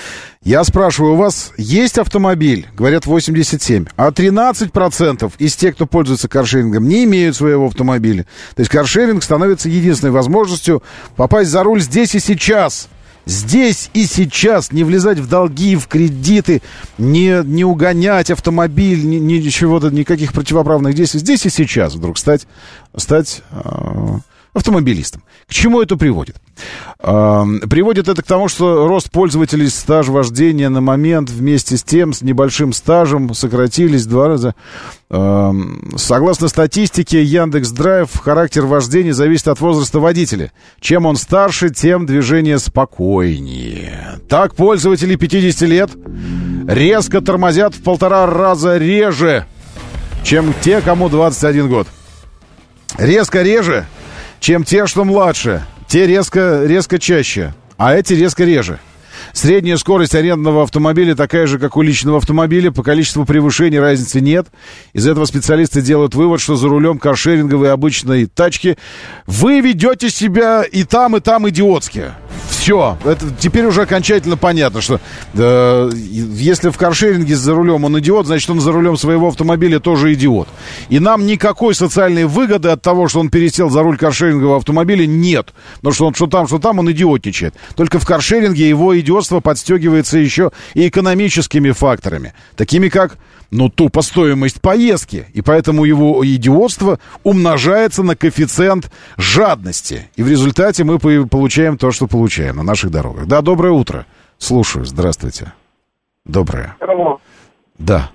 Я спрашиваю, у вас есть автомобиль? Говорят, восемьдесят семь. А тринадцать процентов из тех, кто пользуется каршерингом, не имеют своего автомобиля. То есть каршеринг становится единственной возможностью попасть за руль здесь и сейчас. Здесь и сейчас. Не влезать в долги, в кредиты, не, не угонять автомобиль, ни, ни, чего-то, никаких противоправных действий. Здесь и сейчас вдруг стать, стать э, автомобилистом. К чему это приводит? Э, приводит это к тому, что рост пользователей, стаж вождения на момент вместе с тем, с небольшим стажем сократились в два раза. Э, согласно статистике Яндекс.Драйв, характер вождения зависит от возраста водителя. Чем он старше, тем движение спокойнее. Так, пользователи пятидесяти лет резко тормозят в полтора раза реже, чем те, кому двадцать один год. Резко реже, чем те, что младше. Те резко, резко чаще, а эти резко реже. Средняя скорость арендного автомобиля такая же, как у личного автомобиля. По количеству превышений разницы нет. Из этого специалисты делают вывод, что за рулем каршеринговой обычной тачки вы ведете себя и там, и там идиотски. Все. Это теперь уже окончательно понятно, что э, если в каршеринге за рулем он идиот, значит, он за рулем своего автомобиля тоже идиот. И нам никакой социальной выгоды от того, что он пересел за руль каршерингового автомобиля, нет. Потому что он что там, что там, он идиотничает. Только в каршеринге его идиотство подстегивается еще и экономическими факторами. Такими как, ну, тупо стоимость поездки. И поэтому его идиотство умножается на коэффициент жадности. И в результате мы получаем то, что получаем на наших дорогах. Да, доброе утро. Слушаю. Здравствуйте. Доброе. Алло. Да.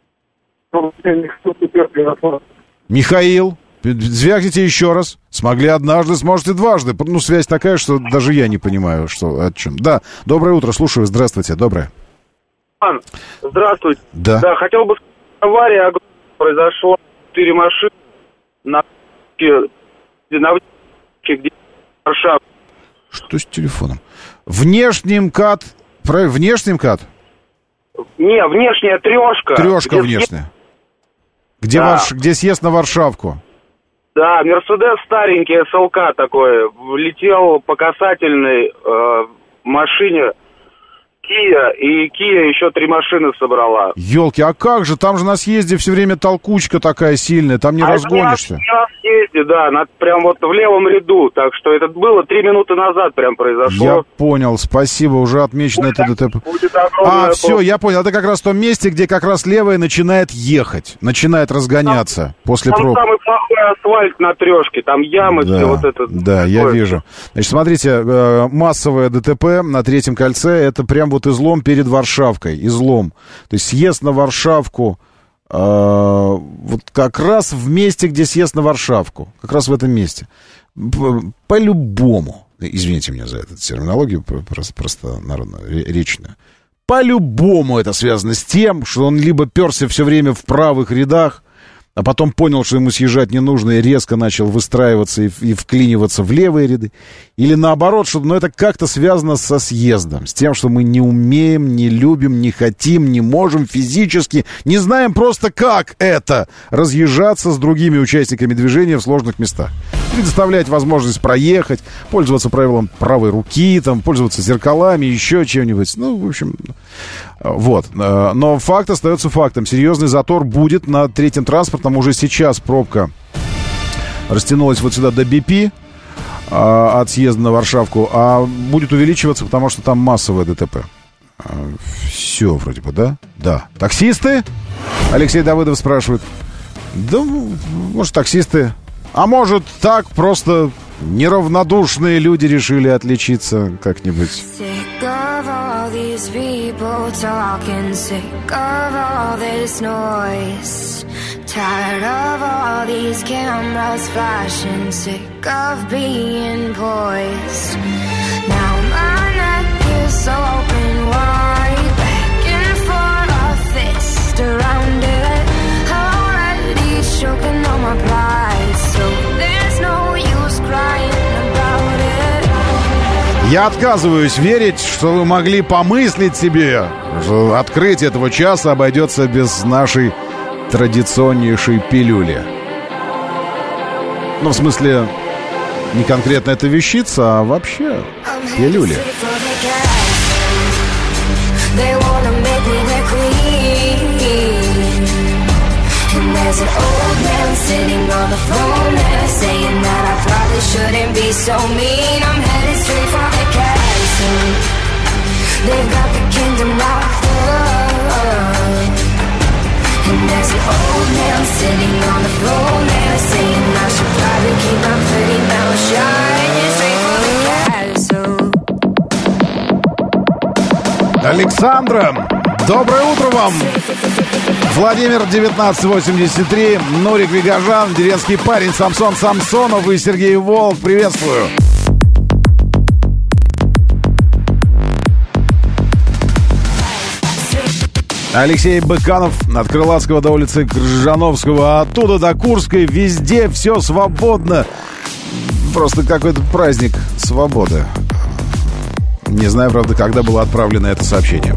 Михаил, звякните еще раз. Смогли однажды, сможете дважды. Ну, связь такая, что даже я не понимаю, что, о чем. Да, доброе утро. Слушаю. Здравствуйте. Доброе. Здравствуйте. Да. Да, хотел бы сказать, авария произошла, четыре машины на на где Варшава. Что с телефоном? Внешний МКАД, правильно, внешний МКАД? Не, внешняя трешка. Трешка где внешняя. Где, да. Варш... где съезд на Варшавку. Да, Мерседес старенький, СЛК такой, влетел по касательной э, машине Kia, и Kia еще три машины собрала. Ёлки, а как же? Там же на съезде все время толкучка такая сильная, там не а разгонишься. Это не на съезде, да, на, прям вот в левом ряду, так что это было три минуты назад прям произошло. Я понял, спасибо, уже отмечено это ДТП. А, все, я понял, это как раз в том месте, где как раз левая начинает ехать, начинает разгоняться там, после там проб. Там самый плохой асфальт на трешке, там ямы, да, все вот это. Да, я вижу. Значит, смотрите, массовое ДТП на Третьем кольце, это прям вот излом перед Варшавкой, излом. То есть съезд на Варшавку, э, вот как раз в месте, где съезд на Варшавку, как раз в этом месте. По-любому, извините меня за эту терминологию, просто, просто народную, речную. По-любому это связано с тем, что он либо перся все время в правых рядах, а потом понял, что ему съезжать не нужно, и резко начал выстраиваться и, и вклиниваться в левые ряды. Или наоборот, что ну, это как-то связано со съездом, с тем, что мы не умеем, не любим, не хотим, не можем физически, не знаем просто, как это разъезжаться с другими участниками движения в сложных местах. Предоставлять возможность проехать, пользоваться правилом правой руки, там, пользоваться зеркалами, еще чем-нибудь. Ну, в общем, вот. Но факт остается фактом. Серьезный затор будет на Третьем транспортном. Уже сейчас пробка растянулась вот сюда до би пи от съезда на Варшавку, а будет увеличиваться, потому что там массовое ДТП. Все вроде бы, да? Да. Таксисты? Алексей Давыдов спрашивает. Да, может, таксисты. А может, так просто неравнодушные люди решили отличиться как-нибудь. Sick of all these people talking, sick of all this noise. Tired of all these cameras flashing, sick of being poised. Now my neck is open wide, begging for a fist around it. Already choking on my pride, so there's no use crying about it. Я отказываюсь верить, что вы могли помыслить себе, что открытие этого часа обойдется без нашей традиционнейшей пилюли. Ну, в смысле, не конкретно эта вещица, а вообще пилюли. They can't be so mean. I'm headed straight for the castle. They've got the kingdom locked up. And there's an old man sitting on the throne there, saying I should probably keep my pretty mouth shut. Headed straight for the castle. Александра, доброе утро вам. Владимир, девятнадцать восемьдесят три, Нурик Вигажан, деревенский парень, Самсон Самсонов и Сергей Волк. Приветствую. Алексей Быканов от Крылатского до улицы Крыжановского, оттуда до Курской, везде все свободно. Просто какой-то праздник свободы. Не знаю, правда, когда было отправлено это сообщение.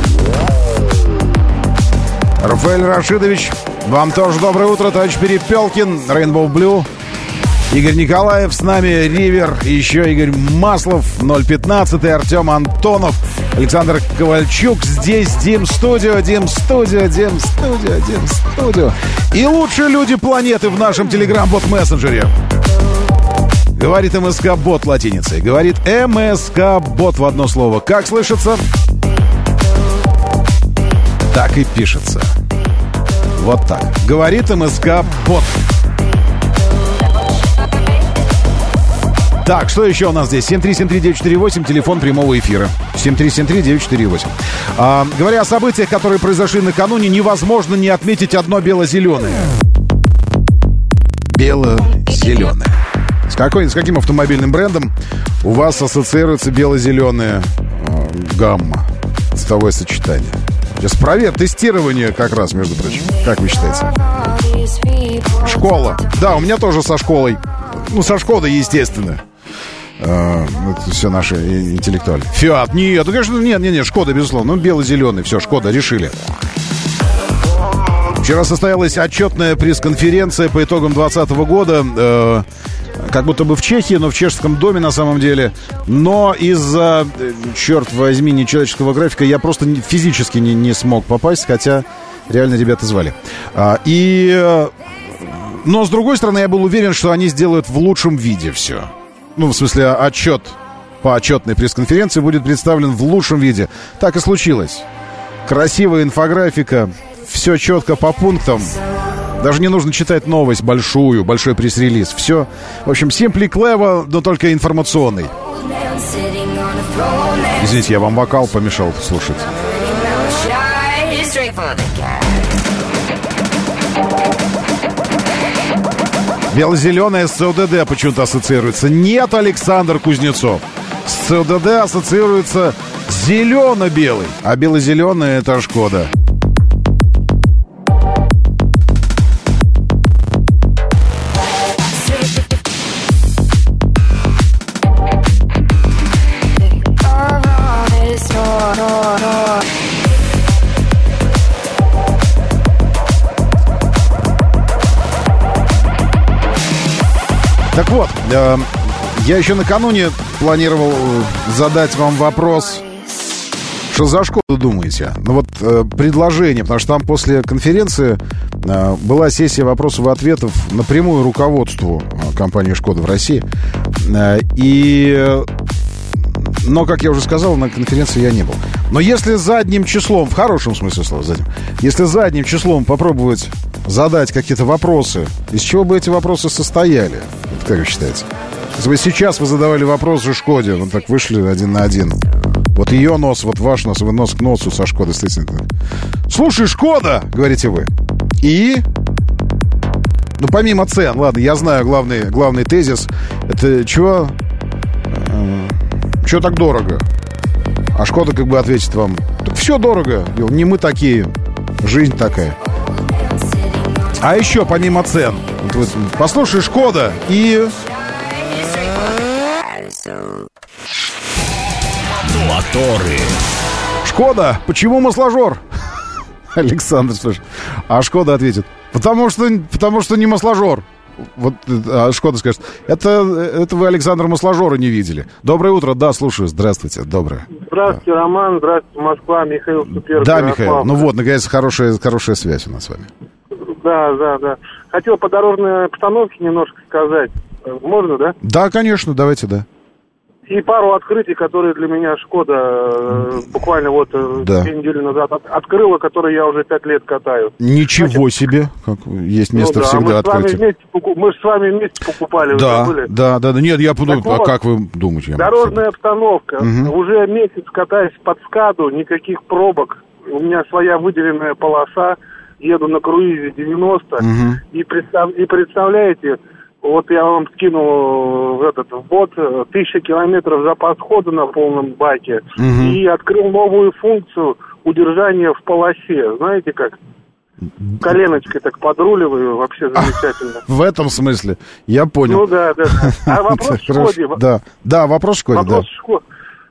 Рафаэль Рашидович, вам тоже доброе утро, товарищ Перепелкин, Rainbow Blue. Игорь Николаев с нами, Ривер, еще Игорь Маслов, ноль пятнадцать, Артем Антонов, Александр Ковальчук, здесь Дим Студио, Дим Студио, Дим Студио, Дим Студио. И лучшие люди планеты в нашем Telegram-бот-мессенджере. Говорит МСК-бот латиницей. Говорит МСК-бот в одно слово. Как слышится? Так и пишется. Вот так. Говорит МСК-бот. Так, что еще у нас здесь? семь три семь три девять четыре восемь, телефон прямого эфира. семь три семь три девять четыре восемь. А, говоря о событиях, которые произошли накануне, невозможно не отметить одно бело-зеленое. Бело-зеленое. С, какой, с каким автомобильным брендом у вас ассоциируется бело-зеленая э, гамма? Цветовое сочетание. Сейчас проверь, тестирование как раз, между прочим. Как вы считаете? Школа. Да, у меня тоже со школой. Ну, со Шкодой, естественно. Uh, это все наши интеллектуальные. Фиат, нет, ну, конечно, нет, нет, нет, Шкода, безусловно. Ну, бело-зеленый, все, Шкода, решили. Вчера состоялась отчетная пресс-конференция по итогам двадцатого года. Uh, как будто бы в Чехии, но в чешском доме на самом деле. Но из-за, черт возьми, нечеловеческого графика я просто физически не, не смог попасть, хотя реально ребята звали. Uh, и... Но, с другой стороны, я был уверен, что они сделают в лучшем виде все. Ну, в смысле, отчет по отчетной пресс-конференции будет представлен в лучшем виде. Так и случилось. Красивая инфографика, все четко по пунктам. Даже не нужно читать новость большую, большой пресс-релиз. Все, в общем, simply clever, но только информационный. Извините, я вам вокал помешал слушать. Бело-зеленое с ЦОДД почему-то ассоциируется. Нет, Александр Кузнецов. С ЦОДД ассоциируется зелено-белый. А бело-зеленое — это Шкода. Так вот, э, я еще накануне планировал задать вам вопрос, что за Шкоду думаете? Ну вот э, предложение, потому что там после конференции э, была сессия вопросов и ответов напрямую руководству э, компании Шкода в России. Э, и, э, но, как я уже сказал, на конференции я не был. Но если задним числом, в хорошем смысле слова задним, если задним числом попробовать задать какие-то вопросы, из чего бы эти вопросы состояли? Вот как вы считаете? Если бы сейчас вы задавали вопрос же Шкоде, вот так вышли один на один. Вот ее нос, вот ваш нос, вы нос к носу со Шкодой стоите. Слушай, Шкода, говорите вы. И? Ну, помимо цен, ладно, я знаю главный, главный тезис. Это чего? Э, чего так дорого? А Шкода как бы ответит вам: так все дорого, не мы такие, жизнь такая. А еще помимо цен, вот, вот, послушай, Шкода и... Моторы. Шкода, почему масложор? Александр спрашивает. А Шкода ответит: потому что, потому что не масложор. Вот, а Шкода скажет: это, это вы, Александр, масложора не видели. Доброе утро, да, слушаю, здравствуйте, доброе. Здравствуйте, да. Роман, здравствуйте, Москва, Михаил Суперов. Да, Михаил, ну вот, наконец, хорошая, хорошая связь у нас с вами. Да, да, да. Хотел по дорожной обстановке немножко сказать. Можно, да? Да, конечно, давайте, да. И пару открытий, которые для меня Шкода э, буквально вот э, Да. две недели назад от- открыла, которые я уже пять лет катаю. Ничего себе, как есть место Ну да, всегда мы с, вами открытия. вместе, поку- мы же с вами вместе покупали. вы Да, забыли? да, да, да. Нет, я подумал, Так а вот, как вы думаете? я могу Дорожная обстановка. Мгм. Уже месяц катаюсь под скаду, никаких пробок. У меня своя выделенная полоса. Еду на круизе девяносто. Мгм. И, представ- и представляете, вот я вам скинул в этот в бот э, тысяча километров запас хода на полном баке. Мгм. И открыл новую функцию удержания в полосе. Знаете как? Коленочкой так подруливаю, вообще замечательно. В этом смысле, я понял. Ну да, да. да. А вопрос в Хорошо. Шкоде. Да, да, вопрос в Шкоде, да. Вопрос в Шкоде.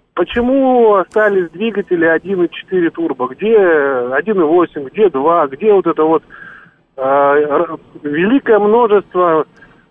Почему остались двигатели один и четыре турбо? Где один и восемь, где два, где вот это вот э, р- великое множество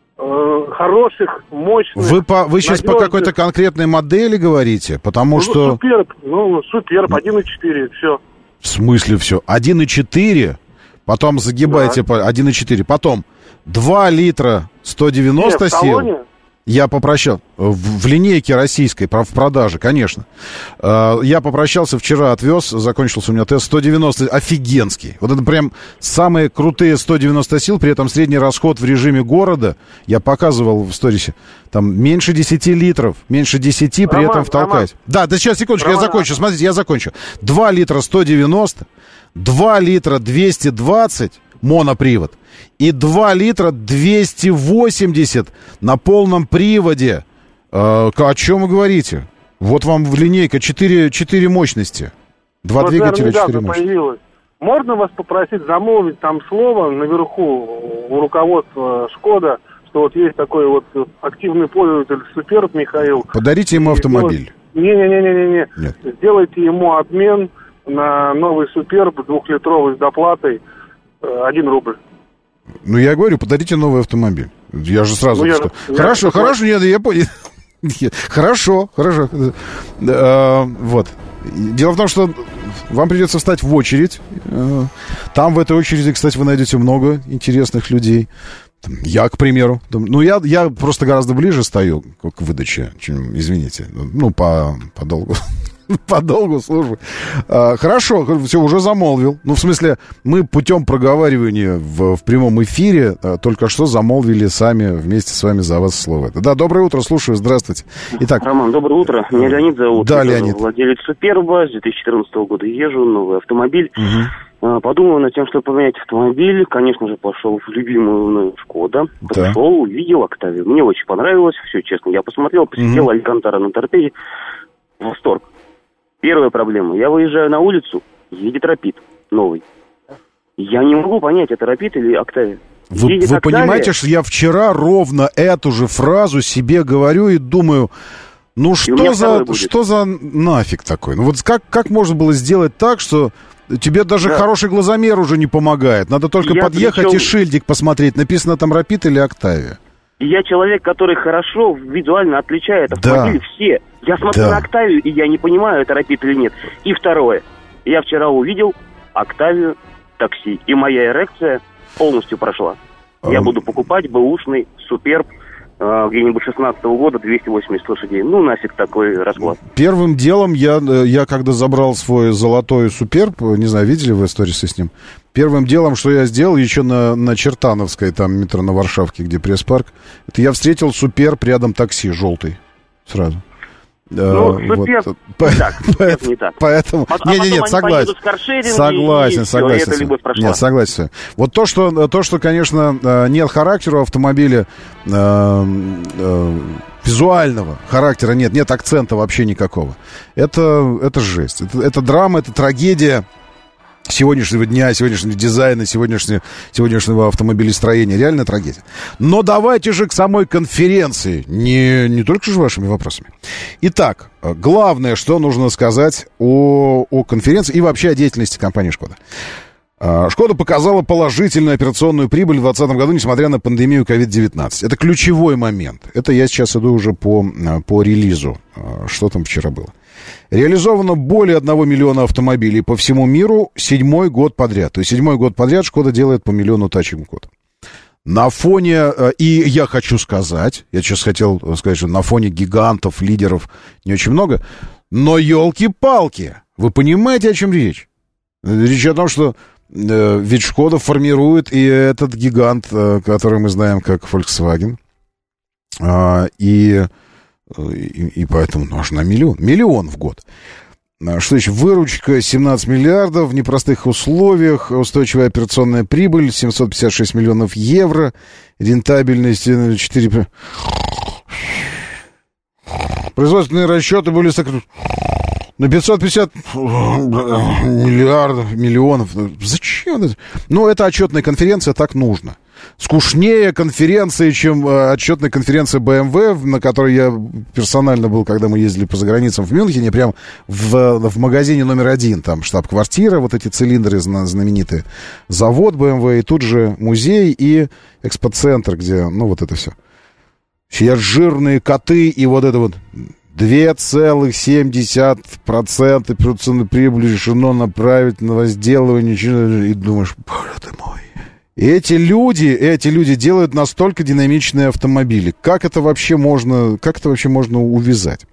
э, хороших, мощных... Вы, по, вы сейчас по надежных- какой-то конкретной модели говорите? Потому Ну, что... Суперб, ну, суперб, один и четыре, все. В смысле все? один и четыре, потом загибайте по один и четыре, потом два литра сто девяносто Нет, в сил. салоне? Я попрощал в, в линейке российской, про- в продаже, конечно. Э, Я попрощался вчера, отвез, закончился у меня тест сто девяносто, офигенский. Вот это прям самые крутые сто девяносто сил, при этом средний расход в режиме города, я показывал в сторисе, там меньше десяти литров, меньше десяти, при Роман, этом втолкать. Да, да сейчас, секундочку, Роман, я закончу, смотрите, я закончу. два литра сто девяносто, два литра двести двадцать, монопривод, и два литра двести восемьдесят на полном приводе. Э, о чем вы говорите? Вот вам в линейка четыре, четыре мощности. Два Вот, двигателя, наверное, четыре недавно мощности. появилось. Можно вас попросить замолвить там слово наверху у руководства Шкода, что вот есть такой вот активный пользователь Суперб Михаил. Подарите ему автомобиль. Не-не-не-не-не. Нет. Сделайте ему обмен на новый Суперб двухлитровый с доплатой э, один рубль. Ну, я говорю, подарите новый автомобиль. Я же сразу Ну, я- сказал. я- Хорошо, я- хорошо, нет, я понял. Хорошо, хорошо. Э, Вот. Дело в том, что вам придется встать в очередь. Э, Там в этой очереди, кстати, вы найдете много интересных людей. Там, я, к примеру. Там, Ну, я, я просто гораздо ближе стою к к выдаче, чем, извините, ну, по, по долгу. По долгу службы. А, хорошо, все, уже замолвил. Ну, в смысле, мы путем проговаривания в, в прямом эфире а, только что замолвили сами, вместе с вами за вас слово. Это. Да, доброе утро, слушаю, здравствуйте. Итак. Роман, доброе утро. Меня Леонид зовут. Да, Я Леонид. владелец Суперба. С две тысячи четырнадцатого года езжу, новый автомобиль. Угу. А, Подумал над тем, что поменять автомобиль. Конечно же, пошел в любимую мною Шкода. Подошел, увидел Октавию. Мне очень понравилось, все честно. Я посмотрел, посидел Мгм. Алькантара на торпеде. Восторг. Первая проблема. Я выезжаю на улицу, едет Рапид новый. Я не могу понять, это Рапид или Октавия. Вы, Едет вы Октавия. понимаете, что я вчера ровно эту же фразу себе говорю и думаю, ну у что меня за, второй будет. что за нафиг такой? Ну вот как, как можно было сделать так, что тебе даже Да. хороший глазомер уже не помогает? Надо только Я подъехать причем- и шильдик посмотреть, написано там Рапид или Октавия. И я человек, который хорошо визуально отличает автомобили Да. все. Я смотрю Да. на Октавию, и я не понимаю, это Рапид или нет. И второе. Я вчера увидел Октавию такси, и моя эрекция полностью прошла. Я Ам. буду покупать бэушный Суперб э, где-нибудь шестнадцатого года, двести восемьдесят лошадей. Ну, нафиг такой расклад. Первым делом я, э, я когда забрал свой золотой Суперб, не знаю, видели вы сторисы с ним? Первым делом, что я сделал еще на, на Чертановской, там метро на Варшавке, где пресс-парк, это я встретил Суперб рядом такси, желтый, сразу. Ну, Э, Суперб вот. не так, Суперб не так. Поэтому, А- а не, не, потом нет, они согласен, поедут в каршеринге, согласен, и всё, согласен, и эта с вами. любовь прошла. Нет, согласен. с вами. Вот то, что, то, что, конечно, э, нет характера у автомобиля, э, э, визуального характера нет, нет акцента вообще никакого. Это, это жесть, это, это драма, это трагедия сегодняшнего дня, сегодняшнего дизайна, сегодняшнего, сегодняшнего автомобилестроения. Реально трагедия. Но давайте же к самой конференции. Не, не только же вашими вопросами. Итак, главное, что нужно сказать о, о конференции и вообще о деятельности компании «Шкода». «Шкода» показала положительную операционную прибыль в двадцатом году, несмотря на пандемию ковид девятнадцать. Это ключевой момент. Это я сейчас иду уже по, по релизу. Что там вчера было? Реализовано более одного миллиона автомобилей по всему миру седьмой год подряд. То есть седьмой год подряд «Шкода» делает по миллиону тачек в год. На фоне, и я хочу сказать, я сейчас хотел сказать, что на фоне гигантов, лидеров не очень много, но елки-палки, вы понимаете, о чем речь? Речь о том, что э, ведь Шкода формирует и этот гигант, э, который мы знаем как Volkswagen, э, и, и, и поэтому нужно миллион, миллион в год. Что еще? Выручка семнадцать миллиардов в непростых условиях, устойчивая операционная прибыль семьсот пятьдесят шесть миллионов евро, рентабельность четыре... Производственные расчеты были сокрыты на пятьсот пятьдесят миллиардов, миллионов. Зачем это? Ну, это отчетная конференция, так нужно. Скучнее конференции, чем э, отчетная конференция бэ эм вэ, на которой я персонально был, когда мы ездили по заграницам в Мюнхене, прям в, в магазине номер один, там штаб-квартира, вот эти цилиндры знаменитые, завод бэ эм вэ, и тут же музей и экспоцентр, где, ну, вот это все. Все жирные коты и вот это вот два целых семь десятых процента операционной прибыли решено направить на возделывание, и думаешь, боже ты мой. Эти люди, эти люди делают настолько динамичные автомобили. Как это вообще можно, как это вообще можно увязать?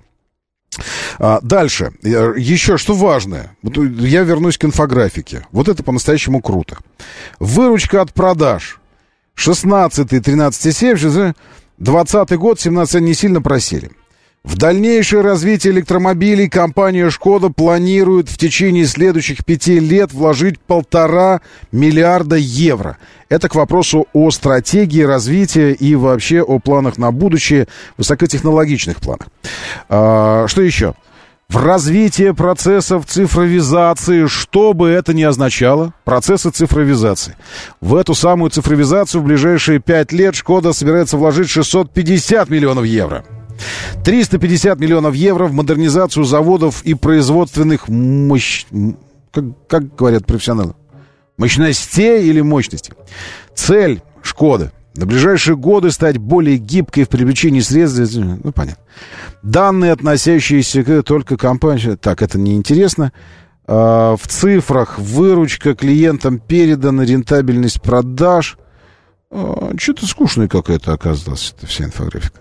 А, дальше. Еще что важное. Вот я вернусь к инфографике. Вот это по-настоящему круто. Выручка от продаж. шестнадцатый, тринадцать целых семь десятых, двадцатый год, семнадцатый не сильно просели. В дальнейшее развитие электромобилей компания «Шкода» планирует в течение следующих пяти лет вложить полтора миллиарда евро. Это к вопросу о стратегии развития и вообще о планах на будущее, высокотехнологичных планах. А, что еще? В развитие процессов цифровизации, что бы это ни означало, процессы цифровизации. В эту самую цифровизацию в ближайшие пять лет «Шкода» собирается вложить шестьсот пятьдесят миллионов евро. триста пятьдесят миллионов евро в модернизацию заводов и производственных мощ... как, как говорят профессионалы, мощностей или мощностей. Цель «Шкоды» на ближайшие годы стать более гибкой в привлечении средств. Ну, понятно. Данные, относящиеся к только компании. Так, это неинтересно. А, в цифрах выручка клиентам передана, рентабельность продаж. А, что-то скучная какая-то оказалась эта вся инфографика.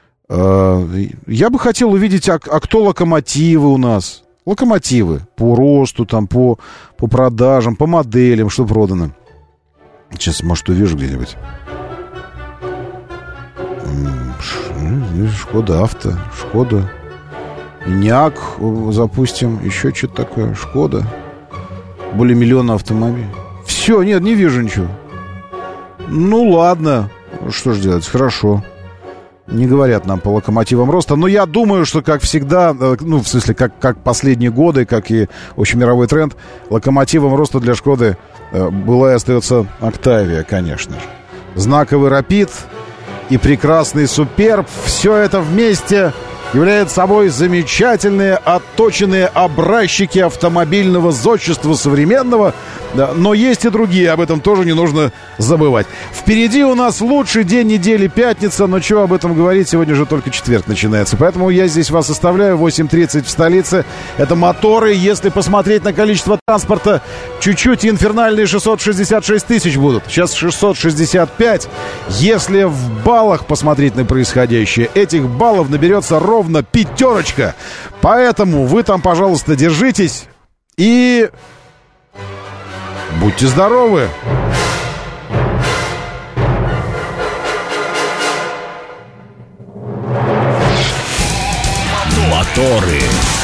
Я бы хотел увидеть, а, а кто локомотивы у нас. Локомотивы по росту, там, по, по продажам, по моделям, что продано. Сейчас, может, увижу где-нибудь. Шкода Авто, Шкода Эниак запустим. Еще что-то такое. Шкода. Более миллиона автомобилей. Все, нет, не вижу ничего. Ну, ладно. Что ж делать? Хорошо. Не говорят нам по локомотивам роста, но я думаю, что, как всегда, ну, в смысле, как, как последние годы, как и общемировой тренд, локомотивом роста для Шкоды была и остается Октавия, конечно же. Знаковый Рапид и прекрасный Суперб, все это вместе является собой замечательные отточенные образчики автомобильного зодчества современного. Да, но есть и другие, об этом тоже не нужно забывать. Впереди у нас лучший день недели, пятница, но чего об этом говорить, сегодня же только четверг начинается. Поэтому я здесь вас оставляю, восемь тридцать в столице. Это моторы, если посмотреть на количество транспорта, чуть-чуть инфернальные шестьсот шестьдесят шесть тысяч будут. Сейчас шестьсот шестьдесят пять. Если в баллах посмотреть на происходящее, этих баллов наберется ровно пятерочка. Поэтому вы там, пожалуйста, держитесь и... будьте здоровы! Моторы.